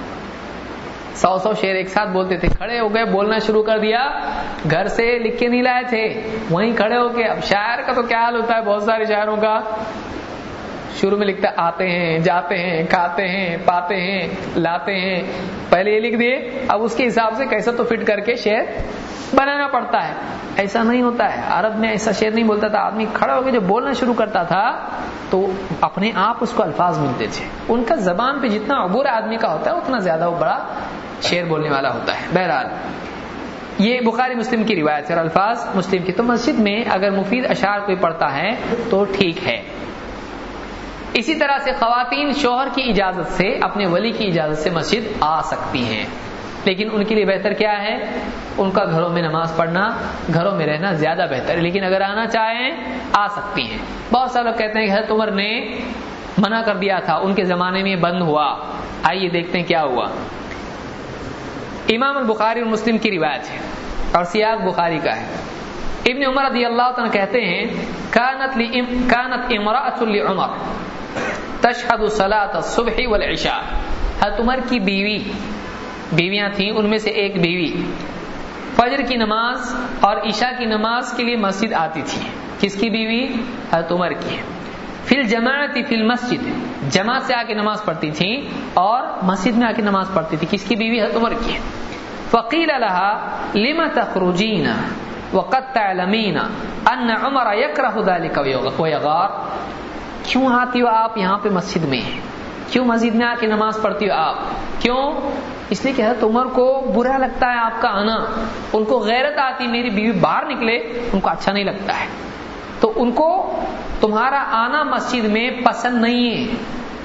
100 شعر ایک ساتھ بولتے تھے. کھڑے ہو گئے، بولنا شروع کر دیا، گھر سے لکھ کے نہیں لائے تھے، وہیں کھڑے ہو کے. اب شاعر کا تو کیا حال ہوتا ہے بہت سارے شاعروں کا، شروع میں لکھتا آتے ہیں جاتے ہیں کھاتے ہیں پاتے ہیں لاتے ہیں، پہلے یہ لکھ دیے، اب اس کے حساب سے کیسا تو فٹ کر کے شعر بنانا پڑتا ہے. ایسا نہیں ہوتا ہے، عرب میں ایسا شعر نہیں بولتا تھا. آدمی کھڑا ہو کے جب بولنا شروع کرتا تھا تو اپنے آپ اس کو الفاظ ملتے تھے. ان کا زبان پہ جتنا عبور آدمی کا ہوتا ہے اتنا زیادہ وہ بڑا شعر بولنے والا ہوتا ہے. بہرحال یہ بخاری مسلم کی روایت ہے اور الفاظ مسلم کی. تو مسجد میں اگر مفید اشعار کوئی پڑھتا ہے تو ٹھیک ہے. اسی طرح سے خواتین شوہر کی اجازت سے، اپنے ولی کی اجازت سے مسجد آ سکتی ہیں، لیکن ان کے لیے بہتر کیا ہے؟ ان کا گھروں میں نماز پڑھنا، گھروں میں رہنا زیادہ بہتر ہے. لیکن اگر آنا چاہیں آ سکتی ہیں. بہت سارے لوگ کہتے ہیں کہ حضرت عمر نے منع کر دیا تھا، ان کے زمانے میں بند ہوا. آئیے دیکھتے ہیں کیا ہوا. امام البخاری اور مسلم کی روایت ہے اور سیاق بخاری کا ہے. ابن عمر رضی اللہ عنہ کہتے ہیں کانت امرأۃ لعمر تشہد صلاۃ الصبح والعشاء. حضرت عمر کی بیویاں تھیں، ان میں سے ایک بیوی فجر کی نماز اور عشاء کی نماز کے لیے مسجد آتی تھی. کس کی بیوی؟ حضرت عمر کی. فی الجماعت فی المسجد، جماعت سے آ کے نماز پڑھتی تھی اور مسجد میں آ کے نماز پڑھتی تھی. کس کی بیوی؟ حضرت عمر کی. فقیل لها لم تخرجین وقد تعلمین ان عمر یکرہ ذلک ویغار. کیوں آتی ہو آپ یہاں پہ مسجد میں؟ کیوں مسجد میں آ کے نماز پڑھتی ہو آپ؟ کیوں؟ اس لیے کہ حضرت عمر کو برا لگتا ہے آپ کا آنا. ان کو غیرت آتی، میری بیوی باہر نکلے، ان کو اچھا نہیں لگتا ہے. تو ان کو تمہارا آنا مسجد میں پسند نہیں ہے،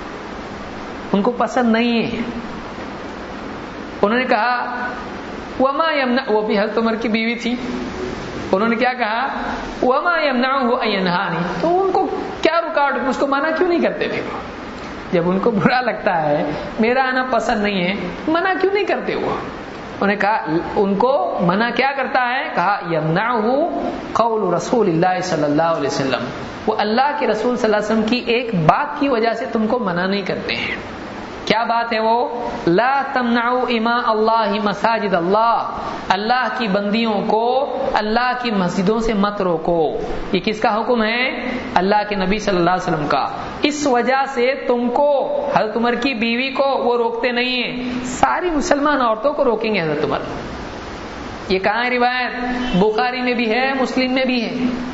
ان کو پسند نہیں ہے. انہوں نے کہا وما یمنع، وہ بھی حضرت عمر کی بیوی تھی. انہوں نے کیا کہا؟ وما یمنعہ ان ینہانی. تو ان کو کیا رکاوٹ، اس کو منع کیوں نہیں کرتے تھے؟ جب ان کو برا لگتا ہے، میرا آنا پسند نہیں ہے، منع کیوں نہیں کرتے وہ؟ انہوں نے کہا ان کو منع کیا کرتا ہے؟ کہا یمنعہ قول رسول اللہ صلی اللہ علیہ وسلم. وہ اللہ کے رسول صلی اللہ علیہ وسلم کی ایک بات کی وجہ سے تم کو منع نہیں کرتے ہیں. کیا بات ہے وہ؟ لا تمنعوا اماء اللہ مساجد اللہ. اللہ کی بندیوں کو اللہ کی مسجدوں سے مت روکو. یہ کس کا حکم ہے؟ اللہ کے نبی صلی اللہ علیہ وسلم کا. اس وجہ سے تم کو، حضرت عمر کی بیوی کو وہ روکتے نہیں ہیں، ساری مسلمان عورتوں کو روکیں گے حضرت عمر. یہ کہاں ہے روایت؟ بخاری میں بھی ہے، مسلم میں بھی ہے.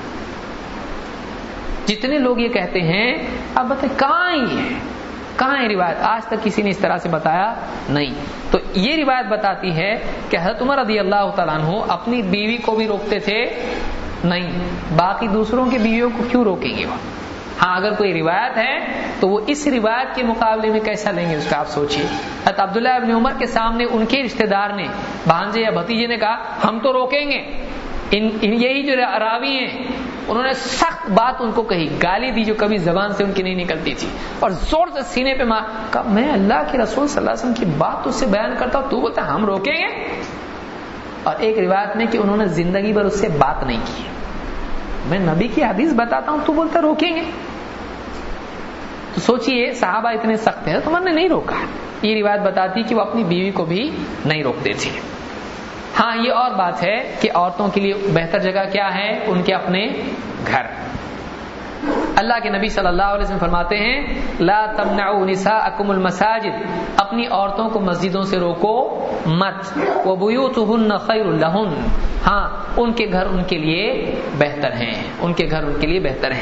جتنے لوگ یہ کہتے ہیں اب بتائیں کہاں ہے روایت؟ آج تک کسی نے اس طرح سے بتایا نہیں. تو یہ روایت بتاتی ہے کہ حضرت عمر رضی اللہ تعالیٰ عنہ اپنی بیوی کو بھی روکتے تھے نہیں، باقی دوسروں کی بیویوں کو کیوں روکیں گے وہ؟ ہاں اگر کوئی روایت ہے تو وہ اس روایت کے مقابلے میں کیسا لیں گے اس کا آپ سوچیے. حضرت عبداللہ ابن عمر کے سامنے ان کے رشتہ دار نے، بھانجے یا بھتیجے نے کہا ہم تو روکیں گے. یہی جو راوی ہیں انہوں نے سخت بات ان کو کہی، گالی دی جو کبھی زبان سے ان کی نہیں نکلتی تھی، اور زور سے سینے پہ مار کہا میں اللہ کے رسول صلی اللہ علیہ وسلم کی بات تجھ سے بیان کرتا ہوں، تو بولتا ہم روکیں گے. اور ایک روایت میں کہ انہوں نے زندگی بھر اس سے بات نہیں کی. میں نبی کی حدیث بتاتا ہوں تو بولتا روکیں گے. تو سوچئے صحابہ اتنے سخت ہیں تو انہوں نے نہیں روکا. یہ روایت بتاتی کہ وہ اپنی بیوی کو بھی نہیں روکتے تھے. ہاں یہ اور بات ہے کہ عورتوں کے لیے بہتر جگہ کیا ہے؟ ان کے اپنے گھر. اللہ کے نبی صلی اللہ علیہ وسلم فرماتے ہیں لا تمنعوا نساءکم المساجد. اپنی عورتوں کو مسجدوں سے روکو مت. وبیوتہن خیر لہن. ہاں ان کے گھر ان کے لیے بہتر ہیں، ان کے گھر ان کے لیے بہتر ہیں.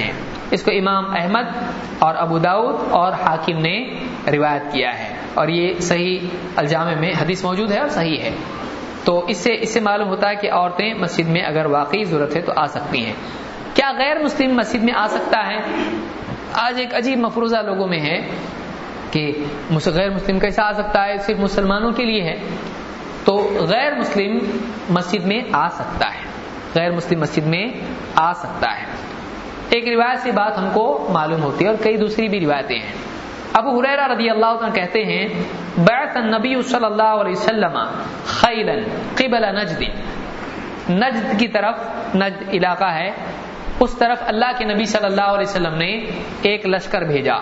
اس کو امام احمد اور ابو داؤد اور حاکم نے روایت کیا ہے، اور یہ صحیح الجامع میں حدیث موجود ہے اور صحیح ہے۔ تو اس سے معلوم ہوتا ہے کہ عورتیں مسجد میں اگر واقعی ضرورت ہے تو آ سکتی ہیں۔ کیا غیر مسلم مسجد میں آ سکتا ہے؟ آج ایک عجیب مفروضہ لوگوں میں ہے کہ غیر مسلم کیسا آ سکتا ہے، صرف مسلمانوں کے لیے ہے۔ تو غیر مسلم مسجد میں آ سکتا ہے، غیر مسلم مسجد میں آ سکتا ہے۔ ایک روایت سے بات ہم کو معلوم ہوتی ہے اور کئی دوسری بھی روایتیں ہیں۔ ابو ہریرہ رضی اللہ عنہ کہتے ہیں بعث النبی صلی اللہ علیہ وسلم خیلا قبل نجد، نجد کی طرف، نجد علاقہ ہے، اس طرف اللہ کے نبی صلی اللہ علیہ وسلم نے ایک لشکر بھیجا،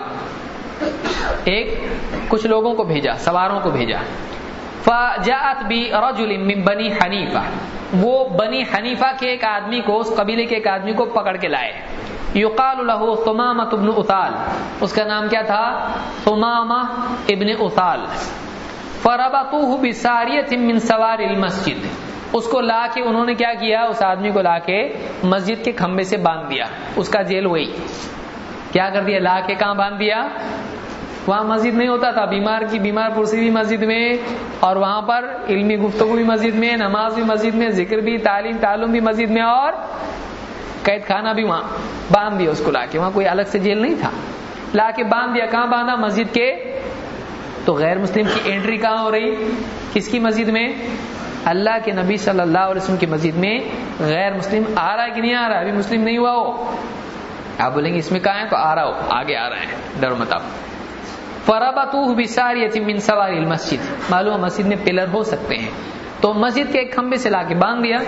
کچھ لوگوں کو بھیجا، سواروں کو بھیجا۔ فجاءت برجل من بنی حنیفہ، وہ بنی حنیفہ کے ایک آدمی کو، اس قبیلے کے ایک آدمی کو پکڑ کے لائے، یقال له ثمامہ ابن اثال، اس کا نام کیا تھا؟ ثمامہ ابن اثال۔ فربطوه بساریۃ من سوار المسجد، اس کو لا کے انہوں نے کیا کیا، اس آدمی کو لا کے مسجد کے کھمبے سے باندھ دیا، اس کا جیل وہی کیا کر دیا، لا کے کہاں باندھ دیا؟ وہاں مسجد نہیں ہوتا تھا، بیمار پرسی بھی مسجد میں، اور وہاں پر علمی گفتگو بھی مسجد میں، نماز بھی مسجد میں، ذکر بھی، تعلیم بھی مسجد میں، اور قید خانہ بھی وہاں باندھ دیا اس کو لا کے، وہاں کوئی الگ سے جیل نہیں تھا، لا کے باندھ دیا۔ کہاں باندھا؟ مسجد کے۔ تو غیر مسلم کی انٹری کہاں ہو رہی؟ کس کی مسجد میں؟ اللہ کے نبی صلی اللہ علیہ وسلم کی مسجد میں غیر مسلم آ رہا ہے کہ نہیں آ رہا ہے؟ ابھی مسلم نہیں ہوا ہو، آپ بولیں گے اس میں کہاں ہے، تو آ رہا ہو، آگے آ رہا ہے، ڈر مت آپ۔ فربطوه بساریۃ من سوار المسجد، معلوم مسجد میں پلر ہو سکتے ہیں، تو مسجد کے ایک کھمبے سے لا کے باندھ دیا۔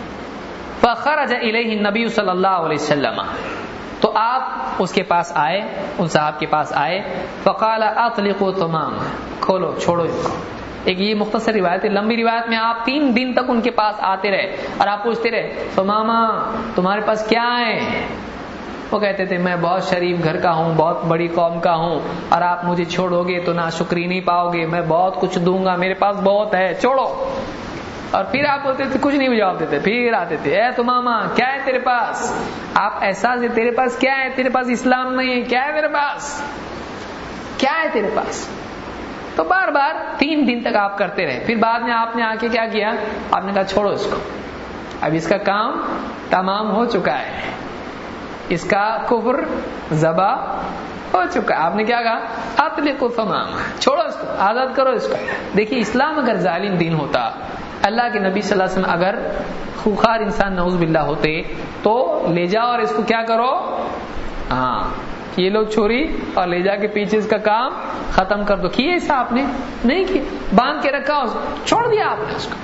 فخرج الیہ النبی صلی اللہ علیہ وسلم، تو آپ اس کے پاس آئے، ان صاحب کے پاس آئے، فقال اطلقوا تمام، کھولو، چھوڑو اس کو۔ ایک یہ مختصر روایت ہے، لمبی روایت میں آپ 3 دن تک ان کے پاس آتے رہے اور آپ پوچھتے رہے تماما تمہارے پاس کیا ہے؟ وہ کہتے تھے میں بہت شریف گھر کا ہوں، بہت بڑی قوم کا ہوں، اور آپ مجھے چھوڑو گے تو ناشکری نہیں پاؤ گے، میں بہت کچھ دوں گا، میرے پاس بہت ہے، چھوڑو۔ اور پھر آپ بولتے تھے، کچھ نہیں جواب دیتے، پھر آتے تھے، اے تماما کیا ہے تیرے پاس؟ آپ احساس ہے تیرے پاس کیا ہے؟ تیرے پاس اسلام نہیں ہے، کیا ہے تیرے پاس؟ کیا ہے تیرے پاس؟ تو بار بار 3 دن تک آپ کرتے رہے۔ پھر بعد میں آپ نے آ کے کیا کیا؟ آپ نے کہا چھوڑو اس کو، اب اس کا کام تمام ہو چکا ہے، اس کا کفر ذبح ہو چکا ہے۔ آپ نے کیا کہا؟ اطلقوا تمام، چھوڑو اس کو، آزاد کرو اس کو۔ دیکھیے اسلام اگر ظالم دین ہوتا، اللہ کے نبی صلی اللہ علیہ وسلم اگر خوخار انسان نعوذ باللہ ہوتے، تو لے جاؤ اور اس کو کیا کرو، ہاں یہ لوگ چھوری اور لے جا کے پیچھے اس کا کام ختم کر دو۔ کیے ایسا آپ نے؟ نہیں کیا، باندھ کے رکھا، چھوڑ دیا آپ نے اس کو۔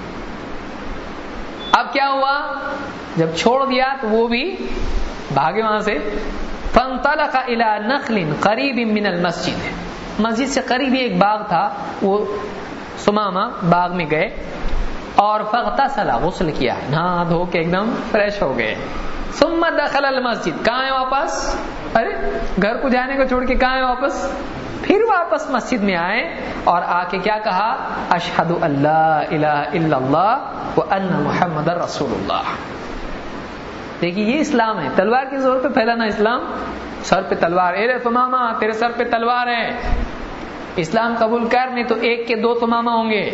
اب کیا ہوا؟ جب چھوڑ دیا تو وہ بھی بھاگے وہاں سے۔ فانطلق الى نخل قریب من المسجد، مسجد سے قریب ہی ایک باغ تھا، وہ سمامہ باغ میں گئے اور فاغتسل، غسل کیا، نہا دھو کے ایک دم فریش ہو گئے۔ ثم دخل المسجد، کہاں ہے واپس؟ ارے گھر کو جانے کو چھوڑ کے کہاں ہے واپس؟ پھر واپس مسجد میں آئے اور آ کے کیا کہا؟ اشہد ان لا الہ الا اللہ وان محمد رسول اللہ۔ دیکھیے یہ اسلام ہے، تلوار کی زور پہ پھیلانا اسلام، سر پہ تلوار، اے رے تماما تیرے سر پہ تلوار ہے، اسلام قبول کر، نہیں تو 1 کے 2 تماما ہوں گے۔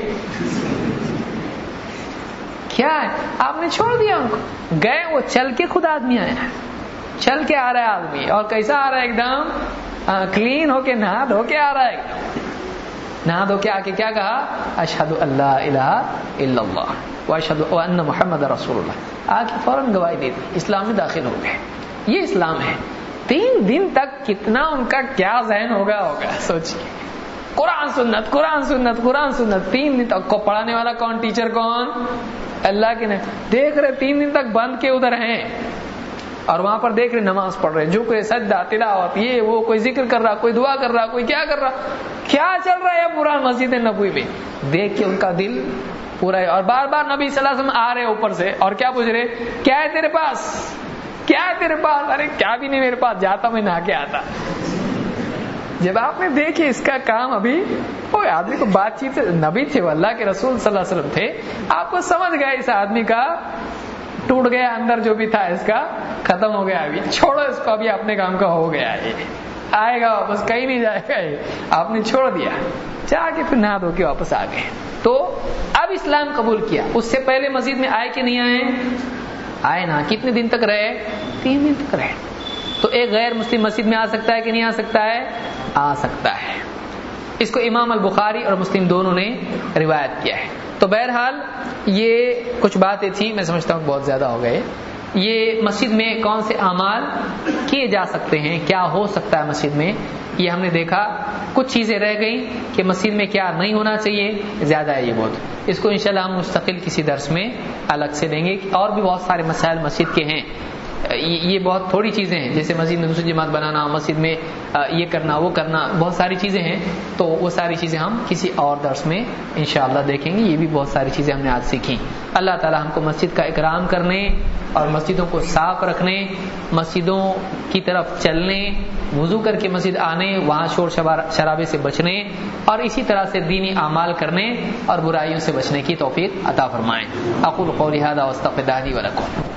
کیا ہے؟ آپ نے چھوڑ دیا ان کو، گئے، وہ چل کے خود آدمی آیا، چل کے آ رہا ہے آدمی، اور کیسا آ رہا ہے؟ ایک دم کلین ہو کے، نہا دھو کے آ رہا ہے، نہا دھو کے آ کے کیا کہا؟ اشہد ان لا الہ الا اللہ واشہد ان محمد رسول اللہ، آ کے فوراً گواہی دے دی، اسلام میں داخل ہو گئے۔ یہ اسلام ہے۔ 3 دن تک کتنا ان کا کیا ذہن ہوگا سوچیے، قرآن سنت قرآن سنت قرآن سنت، 3 دن تک۔ کو پڑھانے والا کون؟ ٹیچر کون؟ اللہ کے نے دیکھ رہے 3 دن تک بند کے ادھر ہیں، اور وہاں پر دیکھ رہے نماز پڑھ رہے، جو کوئی سجدہ تلاوت، یہ وہ، کوئی ذکر کر رہا، کوئی دعا کر رہا، کوئی کیا کر رہا، کیا چل رہا ہے پورا مسجد نبوی میں، دیکھ کے ان کا دل پورا ہے۔ اور بار بار نبی صلی اللہ علیہ وسلم آ رہے اوپر سے اور کیا پوچھ رہے؟ کیا ہے تیرے پاس؟ کیا ہے تیرے پاس؟ ارے کیا بھی نہیں میرے پاس، جاتا میں نہا کے آتا۔ جب آپ نے دیکھے اس کا کام، ابھی وہ آدمی کو بات چیت، نبی تھے وہ، اللہ کے رسول صلی اللہ علیہ وسلم تھے، آپ کو سمجھ گئے اس آدمی کا ٹوٹ گیا اندر جو بھی تھا اس کا، ختم ہو گیا, ابھی چھوڑو اس کو, ابھی اپنے کام کا ہو گیا, یہ آئے گا واپس, کہیں نہیں جائے گا, یہ آپ نے چھوڑ دیا, جا کے پھر نہا دھو کے واپس آ گئے. تو اب اسلام قبول کیا. اس سے پہلے مسجد میں آئے کہ نہیں آئے؟ آئے نا. کتنے دن تک رہے؟ 3 دن تک رہے. تو ایک غیر مسلم مسجد میں آ سکتا ہے کہ نہیں آ سکتا ہے؟ آ سکتا ہے. اس کو امام البخاری اور مسلم دونوں نے روایت کیا ہے. تو بہرحال یہ کچھ باتیں تھی, میں سمجھتا ہوں بہت زیادہ ہو گئے. یہ مسجد میں کون سے اعمال کیے جا سکتے ہیں, کیا ہو سکتا ہے مسجد میں, یہ ہم نے دیکھا. کچھ چیزیں رہ گئیں کہ مسجد میں کیا نہیں ہونا چاہیے, زیادہ ہے یہ بہت. اس کو انشاءاللہ ہم مستقل کسی درس میں الگ سے لیں گے. اور بھی بہت سارے مسائل مسجد کے ہیں, یہ بہت تھوڑی چیزیں ہیں, جیسے مسجد میں دوسری جماعت بنانا, مسجد میں یہ کرنا وہ کرنا, بہت ساری چیزیں ہیں. تو وہ ساری چیزیں ہم کسی اور درس میں انشاءاللہ دیکھیں گے. یہ بھی بہت ساری چیزیں ہم نے آج سیکھی. اللہ تعالی ہم کو مسجد کا اکرام کرنے اور مسجدوں کو صاف رکھنے, مسجدوں کی طرف چلنے, وضو کر کے مسجد آنے, وہاں شور شرابے سے بچنے, اور اسی طرح سے دینی اعمال کرنے اور برائیوں سے بچنے کی توفیق عطا فرمائیں. اقول قولی ھذا واستغفر لي ولکم.